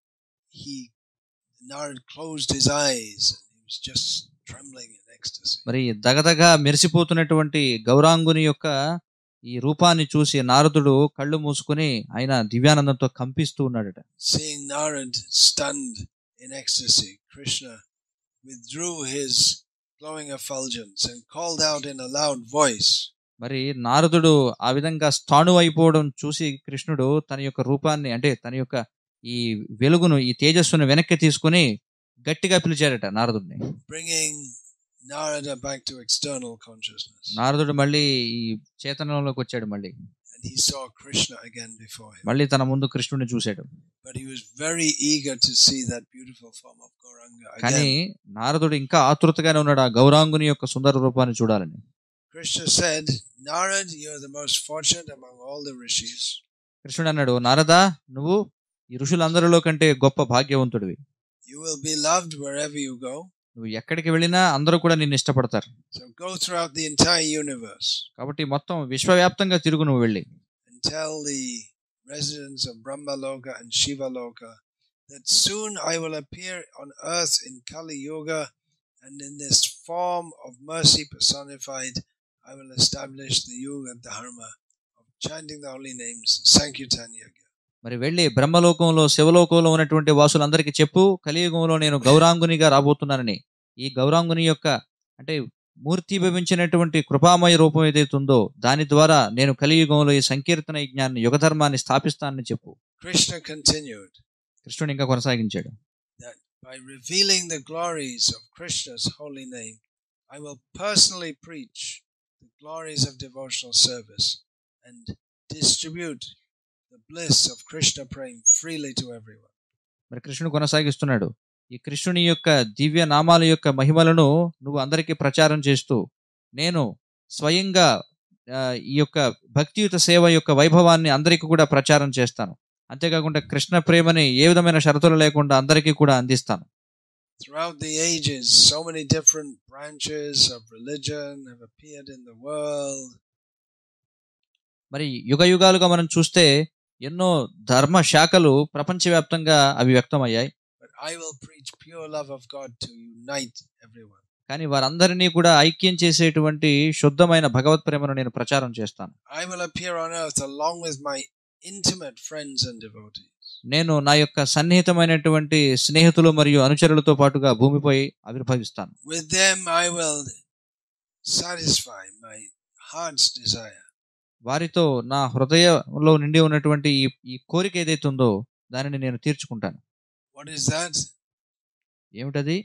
Narad closed his eyes and he was just trembling in ecstasy. మరి దగదగా మెరిసిపోతున్నటువంటి గౌరాంగుని యొక్క ఈ రూపాన్ని చూసి నారదుడు కళ్ళు మూసుకుని ఆయన దివ్యానందంతో కంపిస్తూ ఉన్నాడట. Seeing Narad stunned in ecstasy, Krishna withdrew his glowing effulgence and called out in a loud voice. మరి నారదుడు ఆ విధంగా స్థాణు అయిపోవడం చూసి కృష్ణుడు తన యొక్క రూపాన్ని అంటే తన యొక్క ఈ వెలుగును ఈ తేజస్సును వెనక్కి తీసుకుని గట్టిగా పిలిచాడట నారదుడిని. Bringing Narada back to external consciousness. నారదుడు మళ్ళీ ఈ చేతనంలోకి వచ్చాడు మళ్ళీ. And he saw Krishna again before him. మళ్ళీ తన ముందు కృష్ణుడిని చూశాడు. But he was very eager to see that beautiful form of Gauranga again. కానీ నారదుడు ఇంకా ఆతృతగానే ఉన్నాడు ఆ గౌరాంగుని యొక్క సుందర రూపాన్ని చూడాలని. Krishna said, Narad, you are the most fortunate among all the rishis. కృష్ణుడు అన్నాడు, నారదా నువ్వు ఈ ఋషులందరిలో కంటే గొప్ప భాగ్యవంతుడివి. You will be loved wherever you go. నువ్వు ఎక్కడికి వెళ్ళినా అందరూ కూడా నిన్ను ఇష్టపడతారు. So go throughout the entire universe. కాబట్టి మొత్తం విశ్వవ్యాప్తంగా తిరుగు నువ్వు వెళ్ళి. And tell the residents of Brahmaloka and Shivaloka that soon I will appear on earth in Kali Yuga, and in this form of mercy personified I will establish the Yuga Dharma of chanting the holy names Sankirtan Yagya. మరి వెళ్ళి బ్రహ్మలోకంలో శివలోకంలో ఉన్నటువంటి వాసులందరికీ చెప్పు, కలియుగంలో నేను గౌరాంగునిగా రాబోతున్నానని. ఈ గౌరాంగుని యొక్క అంటే మూర్తిభవించినటువంటి కృపామయ రూపం ఏదైతుందో దాని ద్వారా నేను కలియుగంలో ఈ సంకీర్తన యజ్ఞాన్ని యుగధర్మాన్ని స్థాపిస్తానని చెప్పు. Krishna continued. కృష్ణుడు ఇంకా కొనసాగించాడు. That by revealing the glories of Krishna's holy name, I will personally preach the glories of devotional service and distribute the bliss of Krishna praying freely to everyone. మరి కృష్ణుడు కొనసాగిస్తున్నాడు, ఈ కృష్ణుని యొక్క దివ్య నామాల యొక్క మహిమలను నువ్వు అందరికీ ప్రచారం చేస్తూ నేను స్వయంగా ఈ యొక్క భక్తియుత సేవ యొక్క వైభవాన్ని అందరికీ కూడా ప్రచారం చేస్తాను. అంతేకాకుండా కృష్ణ ప్రేమని ఏ విధమైన షరతులు లేకుండా అందరికీ కూడా అందిస్తాను. Throughout the ages, so many different branches of religion have appeared in the world. మరి యుగ యుగాలుగా మనం చూస్తే ఎన్నో ధర్మ శాఖలు ప్రపంచవ్యాప్తంగా అవి వ్యక్తమయ్యాయి. But I will preach pure love of God to unite everyone. కానీ వారందరినీ కూడా ఐక్యం చేసేటువంటి శుద్ధమైన భగవత్ ప్రేమను నేను ప్రచారం చేస్తాను. I will appear on earth along with my intimate friends and devotees. నేను నా యొక్క సన్నిహితమైనటువంటి స్నేహితులు మరియు అనుచరులతో పాటుగా భూమిపై ఆవిర్భవిస్తాను. With them I will satisfy my heart's desire. వారితో నా హృదయంలో నిండి ఉన్నటువంటి ఈ కోరిక ఏదైతే ఉందో దానిని నేను తీర్చుకుంటాను. What is that? ఏమిటది?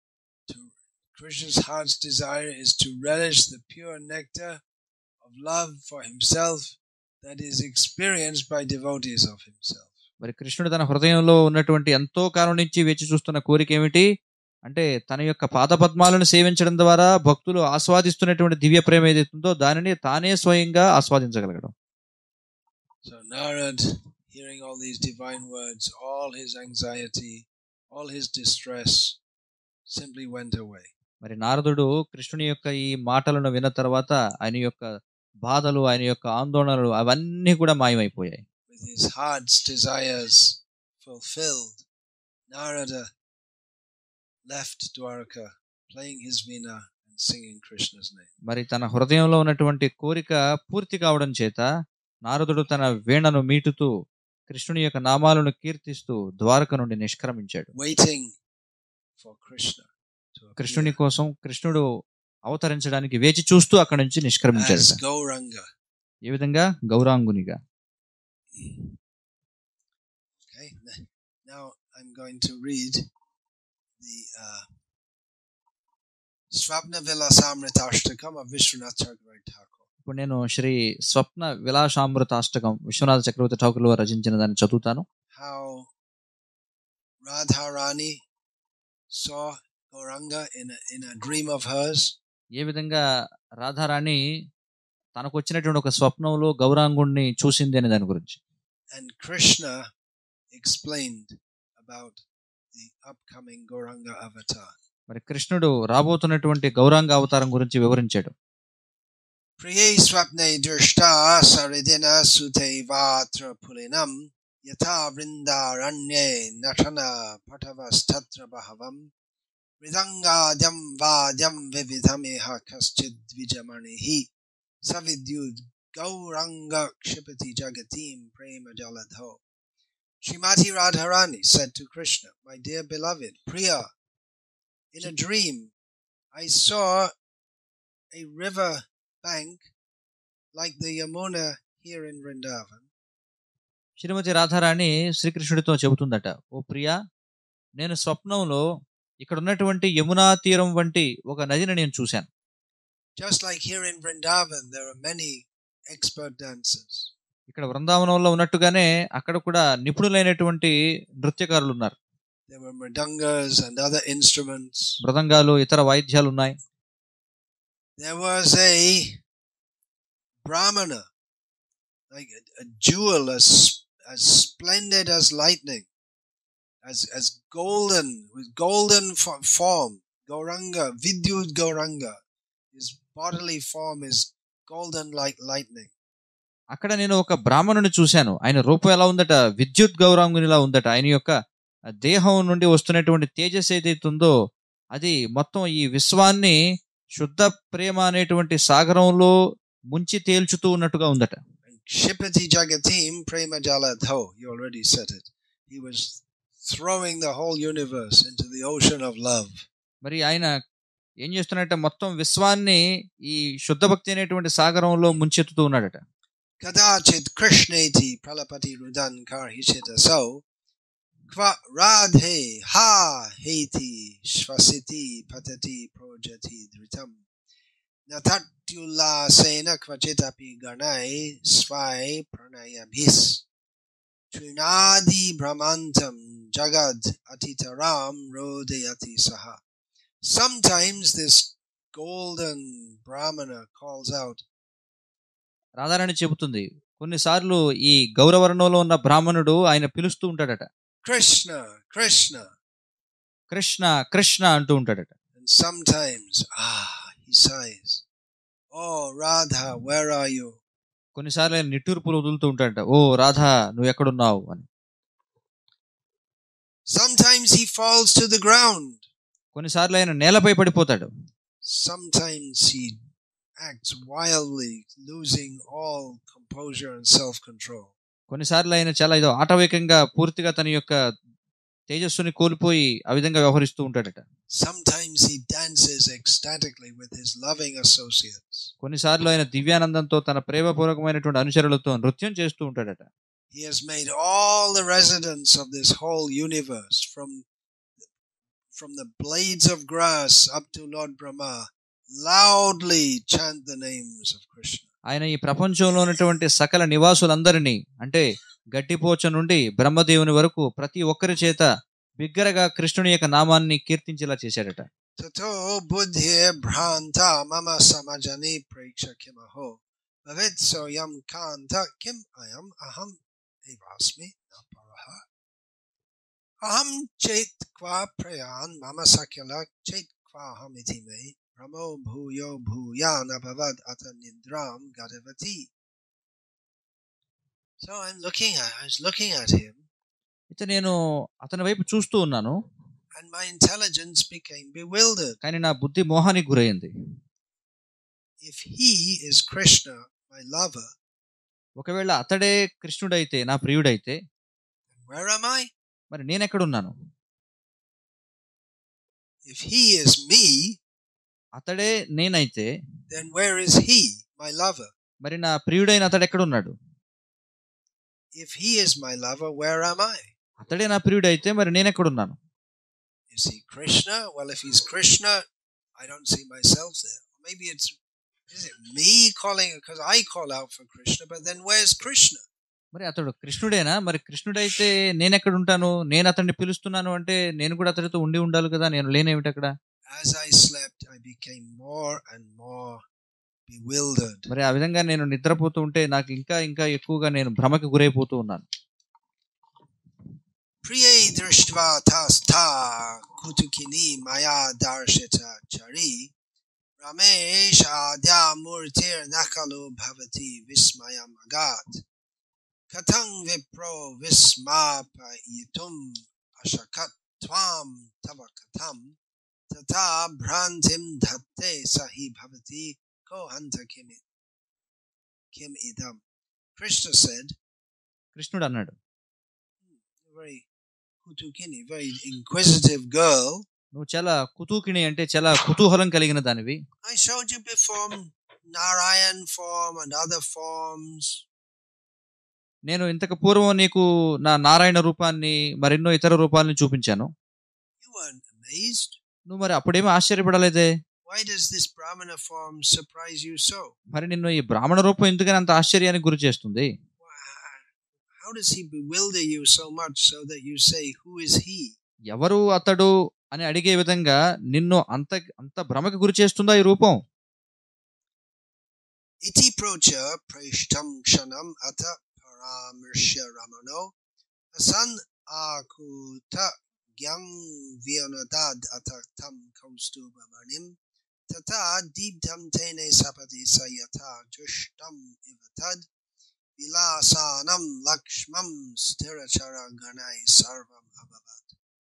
Krishna's heart's desire is to relish the pure nectar of love for himself that is experienced by devotees of himself. మరి కృష్ణుడు తన హృదయంలో ఉన్నటువంటి ఎంతో కాలం నుంచి వేచి చూస్తున్న కోరిక ఏమిటి అంటే తన యొక్క పాదపద్మాలను సేవించడం ద్వారా భక్తులు ఆస్వాదిస్తున్నటువంటి దివ్య ప్రేమ ఏదైతుందో దానిని తానే స్వయంగా ఆస్వాదించగలగడం. So Narad, hearing all these divine words, all his anxiety, all his distress simply went away. మరి నారదుడు కృష్ణుని యొక్క ఈ మాటలను విన్న తర్వాత ఆయన యొక్క బాధలు ఆయన యొక్క ఆందోళనలు అవన్నీ కూడా మాయమైపోయాయి. With his heart's desires fulfilled, Narada left Dwarka playing his veena and singing Krishna's name. మరి తన హృదయంలో ఉన్నటువంటి కోరిక పూర్తి కావడం చేత నారదుడు తన వీణను మీటుతూ కృష్ణుని యొక్క నామాలను కీర్తిస్తూ ద్వారక నుండి నిష్క్రమించాడు. Waiting for Krishna to appear కృష్ణుని కోసం కృష్ణుడు అవతరించడానికి వేచి చూస్తూ అక్కడి నుంచి నిష్క్రమించాడు. as Gauranga. ఈ విధంగా గౌరాంగునిగా. Okay, now I'm going to read the Swapna Vilasamritastakam of Vishwanath Chakravarti Thakur. ఇప్పుడు నేను శ్రీ స్వప్న విలాసామృతాష్టకం విశ్వనాథ చక్రవర్తి ఠాకూర్ వారు రచించిన దాన్ని చదువుతాను. How Radharani saw Gauranga in a dream of hers. ఏ విధంగా రాధారాణి తనకు వచ్చినటువంటి ఒక స్వప్నంలో గౌరాంగుణ్ణి చూసింది అనే దాని గురించి. And Krishna explained about the upcoming Gauranga avatar. మరి కృష్ణుడు రాబోతున్నటువంటి గౌరాంగ అవతారం గురించి వివరించాడు. Priye swapne drishta saridina sute vatra pulinam yatha vrindaranye natana patavastatra bahavam Ridangadam vadyam vividhameha kaschid vijamanihi savidyud gauranga kshipati jagatim prema jaladho. Srimati Radharani said to Krishna, my dear beloved, Priya, in a dream I saw a river bank like the Yamuna here in Vrindavan. శ్రీమతి రాధారాణి శ్రీకృష్ణుడితో చెబుతుందట, ఓ ప్రియా, నేను స్వప్నంలో ఇక్కడ ఉన్నటువంటి యమునా తీరం వంటి ఒక నదిని నేను చూశాను. Just like here in Vrindavan, there are many expert dancers. ఇక్కడ వృందావనంలో ఉన్నట్టుగానే అక్కడ కూడా నిపుణులైనటువంటి నృత్యకారులు ఉన్నారు. There were mridangas and other instruments. మృదంగాలు, ఇతర వాయిద్యాలు ఉన్నాయి. There was a brahmana, like a jewel as splendid as lightning, as golden, with golden form. Gauranga, Vidyut Gauranga. His bodily form is golden like lightning. అక్కడ నేను ఒక బ్రాహ్మణుని చూశాను. ఆయన రూపం ఎలా ఉందట, విద్యుత్ గౌరాంగునిలా ఉందట. ఆయన యొక్క దేహం నుండి వస్తున్నటువంటి తేజస్ ఏదైతే ఉందో అది మొత్తం ఈ విశ్వాన్ని శుద్ధ ప్రేమ అనేటువంటి సాగరంలో ముంచి తేల్చుతూ ఉన్నట్టుగా ఉందట. Shipati Jagatim Prema Jaladho, you already said it. He was throwing the whole universe into the ocean of love. మరి ఆయన ఏం చేస్తున్నట్ట, మొత్తం విశ్వాన్ని ఈ శుద్ధ భక్తి అనేటువంటి సాగరంలో ముంచెత్తుతూ ఉన్నాడట. Kadachit Krishneti Pralapati Rudan Karhishita so Kva Radhe Ha Heti Shvasiti Patati Projati Dritam Natatyula Sena Kvachitapi Ganai Svai Pranayabhis Trinadi Brahmantam Jagad Atitaram Rodayati Saha. Sometimes this golden Brahmana calls out, Radharani చెబుతుంది, కొన్నిసార్లు ఈ గౌరవర్ణంలో ఉన్న బ్రాహ్మణుడు ఆయన పిలుస్తూ ఉంటాడట, Krishna, Krishna, Krishna Krishna అంటూ ఉంటాడట. and sometimes he sighs, oh Radha, where are you? కొన్నిసార్లు ఆయన నిట్టూర్పులు వదులుతూ ఉంటాడట, ఓ రాధా నువ్వు ఎక్కడున్నావు అని. Sometimes he falls to the ground. కొన్నిసార్లు ఆయన నేలపై పడిపోతాడు. Sometimes he acts wildly, losing all composure and self-control. కొన్నిసార్లు ఆయన చాలా ఆటవికంగా పూర్తిగా తన యొక్క తేజస్సుని కోల్పోయి ఆ విధంగా వ్యవహరిస్తూ ఉంటాడట. Sometimes he dances ecstatically with his loving associates. కొన్నిసార్లు ఆయన దివ్యానందంతో తన ప్రేమపూర్వకమైనటువంటి అనుచరులతో నృత్యం చేస్తూ ఉంటాడట. He has made all the residents of this whole universe, from the blades of grass up to Lord Brahma, loudly chant the names of Krishna. ఆయన ఈ ప్రపంచంలో ఉన్నటువంటి సకల నివాసులందరినీ, అంటే గడ్డిపోచ నుండి బ్రహ్మదేవుని వరకు ప్రతి ఒక్కరి చేత బిగ్గరగా కృష్ణుని యొక్క నామాన్ని కీర్తించేలా చేశాడట. Tato buddhi bhranta mama samajani preksha kimaho bhavet soyam kanta kim ayam aham evasmi naparaha aham chet kwa prayan mama sakyala chet kwa hamiti me ramo bhuyo bhuyan abhavad atanindram gadavati. So I was looking at him. అయితే నేను అతని వైపు చూస్తూ ఉన్నాను. and my intelligence became bewildered. కానీ నా బుద్ధి మోహానికి గురైంది. If he is Krishna, my lover, ఒకవేళ అతడే కృష్ణుడైతే, నా ప్రియుడైతే, where am I? మరి నేనెక్కడున్నాను? If he is me, అతడే నేనైతే, then where is he, my lover? మరి నా ప్రియుడైన అతడు ఎక్కడున్నాడు? If he is my lover, where am I? అతడే నా ప్రియుడైతే మరి నేనెక్కడున్నాను? Is he Krishna? Well, if he's Krishna, I don't see myself there. Maybe is it me calling, because I call out for Krishna, but then where's Krishna? మరి అతడు కృష్ణుడేనా? మరి కృష్ణుడైతే నేనెక్కడ ఉంటాను? నేను అతన్ని పిలుస్తున్నాను అంటే నేను కూడా అతడితో ఉండాలి కదా, నేను లేనేమిటి అక్కడ? As I slept, I became more and more bewildered. మరి ఆ విధంగా నేను నిద్రపోతూ ఉంటే నాకు ఇంకా ఎక్కువగా నేను భ్రమకి గురైపోతూ ఉన్నాను. Priye drishtva tasta kutukini maya darshita chari ramesh adya murtir nakalu bhavati vismayam agat katang vipro vismapa yitum ashakat tvam tava katam tata bhrantim dhatte sahi bhavati ko hanta kim idam. Krishna said, కృష్ణుడు అన్నాడు, very kutukini, very inquisitive girl, నువ్వు చాలా కుతూకిని అంటే చాలా కుతూహలం కలిగిన దానివి. I showed you before Narayan form and other forms. నేను ఇంతకు పూర్వం నీకు నా నారాయణ రూపాన్ని మరెన్నో ఇతర రూపాలను చూపించాను. You weren't amazed. నువ్వు మరి అప్పుడేమీ ఆశ్చర్యపడలేదే? Why does this Brahmana form surprise you so? మరి నిన్ను ఈ బ్రాహ్మణ రూపం ఎందుకని అంత ఆశ్చర్యానికి గురి చేస్తుంది? How does he bewilder you so much so that you say, who is he? ఎవరు అతడు అని అడిగే విధంగా నిన్ను అంత భ్రమకి గురి చేస్తుందా ఈ రూపం? Iti procha preshtam kshanam ata paramrshya ramano asan akuta gyam vyanadad ataktam kaustuba manim tata deeptam tene sapati sayata jushtam ivatad vilasanam lakshmam sthirachara ganai sarvam abhavat.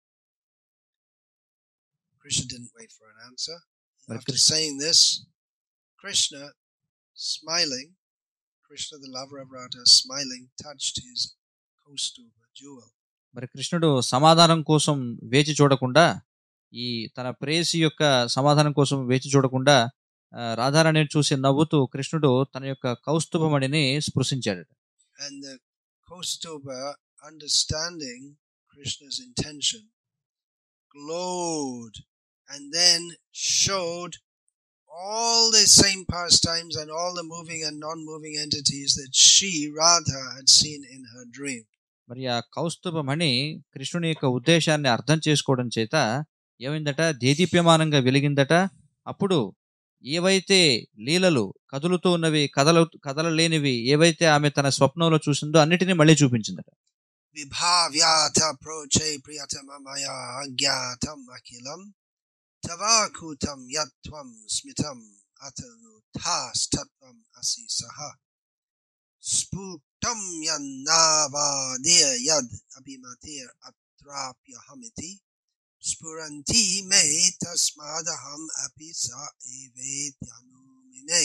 Krishna didn't wait for an answer. After saying this, Krishna, smiling, Krishna the lover of Radha, smiling, touched his kaustuba jewel. మరి కృష్ణుడు సమాధానం కోసం వేచి చూడకుండా, ఈ తన ప్రేయసి యొక్క సమాధానం కోసం వేచి చూడకుండా రాధారాణిని చూసి నవ్వుతూ కృష్ణుడు తన యొక్క కౌస్తుభమణిని స్పృశించాడు. And the kaustuba, understanding Krishna's intention, glowed and then showed all the same pastimes and all the moving and non-moving entities that she, Radha, had seen in her dream. మరి ఆ కౌస్తుభమణి కృష్ణుని యొక్క ఉద్దేశాన్ని అర్థం చేసుకోవడం చేత ఏమైందట, దేదీప్యమానంగా వెలిగిందట. అప్పుడు ఏవైతే లీలలు కదులుతూ ఉన్నవి, కదలలేనివి ఏవైతే ఆమె తన స్వప్నంలో చూసిందో అన్నిటినీ మళ్ళీ చూపించిందట. విభావ్యాత ప్రోచే ప్రియతమమయా అజ్ఞాతం అఖిలం తవాకూతం యత్వం స్మితం అతనుతాస్తత్వం అసి సహ స్ఫుటం యన్నావాదియ యద్ అభిమతిర్ అత్రాప్యహమితి స్ఫురంతి మే తస్మాదహం అపి సా ఏవేత్యనుమినే.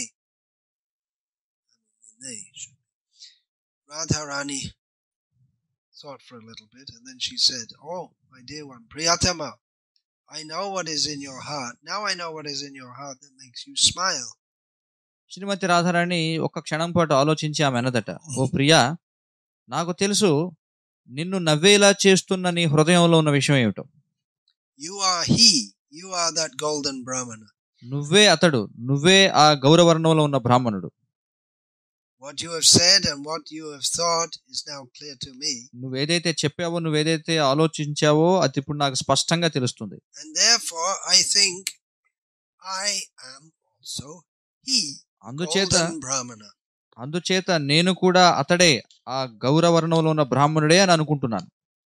Radharani thought for a little bit and then she said, oh, my dear one, Priyatama, I know what is in your heart. Now I know what is in your heart that makes you smile. శ్రీమతి రాధారాణి ఒక్క క్షణం పాటు ఆలోచించి ఆమె అన్నదట, ఓ ప్రియా, నాకు తెలుసు నిన్ను నవ్వేలా చేస్తున్న నీ హృదయంలో ఉన్న విషయం ఏమిటో. You are he. You are that golden Brahmana. నువ్వే అతడు, నువ్వే ఆ గౌరవర్ణంలో ఉన్న బ్రాహ్మణుడు. What you have said and what you have thought is now clear to me. నువ్వేదైతే చెప్పావో, నువ్వేదైతే ఆలోచించావో అది ఇప్పుడు నాకు స్పష్టంగా తెలుస్తుంది. And therefore I think I am also he. Golden Brahmana. అందుచేత నేను కూడా అతడే, ఆ గౌరవర్ణంలో ఉన్న బ్రాహ్మణుడే అని అనుకుంటున్నాను.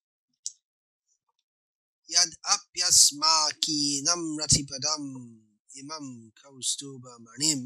Yad apyasmakinam ratipadam imam kaustuba manim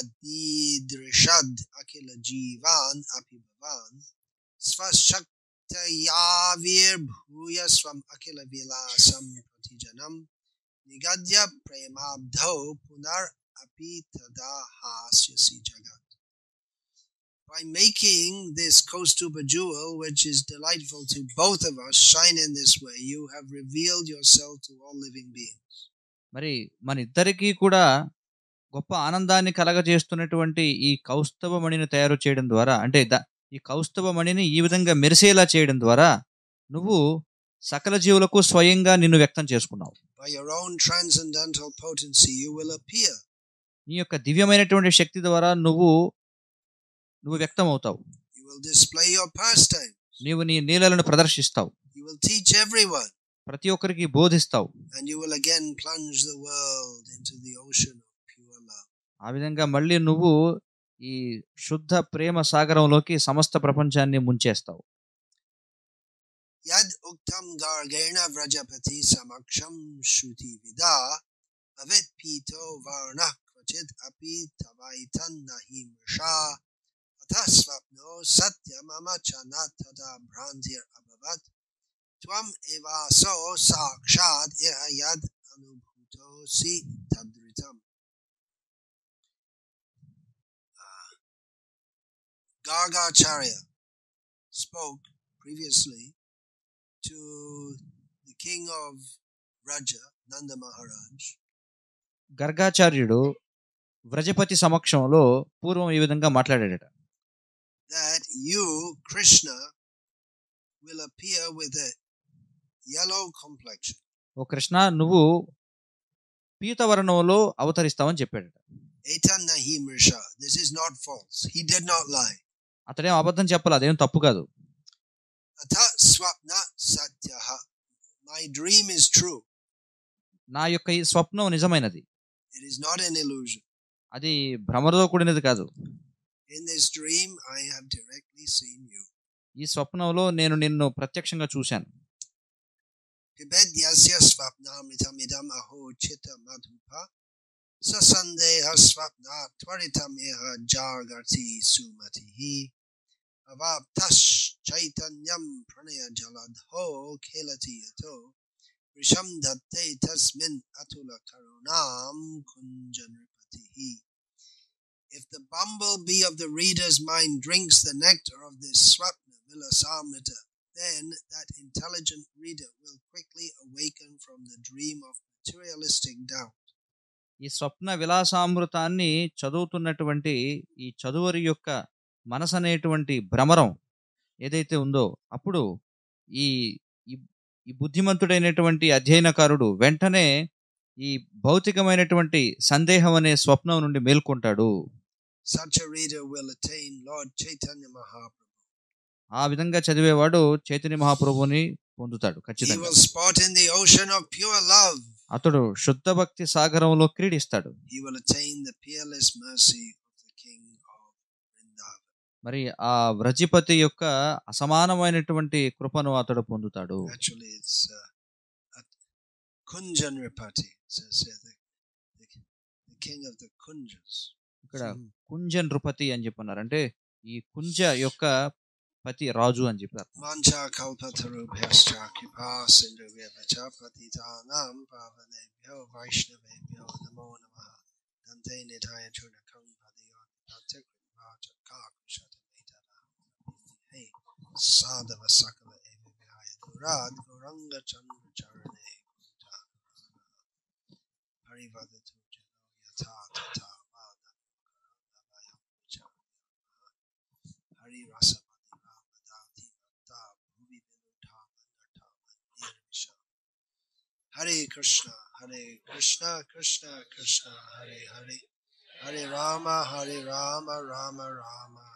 pradipyatrayvadidrishad akila jivan apibhavan svashakti Yatayavir bhuya swam akila vilasam pratijanam nigadya premabdho punar api tada hasyasi jagat. By making this Kaustuba jewel, which is delightful to both of us, shine in this way, you have revealed yourself to all living beings. మరి మన ఇద్దరికీ కూడా గొప్ప ఆనందాన్ని కలగజేస్తున్నటువంటి ఈ కౌస్తుభ మణిని తయారు చేయడం ద్వారా, అంటే ఈ కౌస్తుభ మణిని ఈ విధంగా మెరిసేలా చేయడం ద్వారా నువ్వు సకల జీవులకు స్వయంగా నిన్ను వ్యక్తం చేసుకున్నావు. By your own transcendental potency you will appear. నీ యొక్క దివ్యమైనటువంటి శక్తి ద్వారా నువ్వు వ్యక్తం అవుతావు. You will display your pastimes. నీవు నీ లీలలను ప్రదర్శిస్తావు. You will teach everyone. ప్రతి ఒక్కరికి బోధిస్తావు. And you will again plunge the world into the ocean of pure love. ఆ విధంగా మళ్ళీ నువ్వు ఈ శుద్ధ ప్రేమ సాగరంలోకి సమస్త ప్రపంచాన్ని ముంచేస్తావు. Yad uktam gargena vrajapati samaksham shruti vida avet pito varna kvachit api tavaitan nahi mrsha atasvapno satya mama chanatada bhrantir abhavat tvam evaso sakshad iha yad anubhuto si tadritam. Gargacharya spoke previously to the king of Vraja, Nanda Maharaj. గర్గాచార్యుడు వ్రజపతి సమక్షంలో పూర్వం ఈ విధంగా మాట్లాడాడట. That you, Krishna, will appear with a yellow complexion. ఓ కృష్ణ, నువ్వు పీతవర్ణంలో అవతరిస్తావని చెప్పాడట. Etanna hi mrisha. This is not false. He did not lie. అతడేం అబద్ధం చెప్పాలి, అదేం తప్పు కాదు. Atha swapna satyaha. My dream is true. నా యొక్క ఈ స్వప్నం నిజమైనది. It is not an illusion. అది భ్రమతో కూడినది కాదు. In this dream I have directly seen you. ఈ స్వప్నంలో నేను నిన్ను ప్రత్యక్షంగా చూశాను. Pibedyasya swapnamritam idam aho chitta madhupa sasandeha swapna tvaritam iha jargati sumatihi avaptash chaitanyam pranaya jaladho khelati yato risham datte tasmin atula karunam kunjanripatihi. If the bumblebee of the reader's mind drinks the nectar of this swapna vilasamrita, then that intelligent reader will quickly awaken from the dream of materialistic doubt. ఈ స్వప్న విలాసామృతాన్ని చదువుతున్నటువంటి ఈ చదువరి యొక్క మనసు అనేటువంటి భ్రమరం ఏదైతే ఉందో, అప్పుడు ఈ బుద్ధిమంతుడైనటువంటి అధ్యయనకారుడు వెంటనే ఈ భౌతికమైనటువంటి సందేహం అనే స్వప్నం నుండి మేల్కొంటాడు. Such a reader will attain Lord Chaitanya Mahaprabhu. ఆ విధంగా చదివేవాడు చైతన్య మహాప్రభుని పొందుతాడు He ఖచ్చితంగా. will sport in the ocean of pure love. అతడు శుద్ధ భక్తి సాగరంలో క్రీడిస్తాడు. He will attain the peerless mercy of the king of Vrindavan. మరి ఆ వ్రజిపతి యొక్క అసమానమైనటువంటి కృపను అతడు పొందుతాడు. Actually, it's Kunjanripati, says here, the king of the Kunjas. ఇక్కడ కుంజ నృపతి అని చెప్పన్నారు, అంటే ఈ కుంజ యొక్క పతి రాజు అని చెప్పారు. Mancha kalpatarubhyascha kripa sindhuvyavacha patitanam pavanebhyo vaishnavebhyo namo namaha dante nidhaya chunakam padiyon patikrivacha kakushatamedana hey sadhava sakala evibhaya durad guranga chandra charane harivadatu jano yatha tata hari rasa Hare Krishna, Krishna Krishna, Hare Hare, Hare Rama, Rama Rama,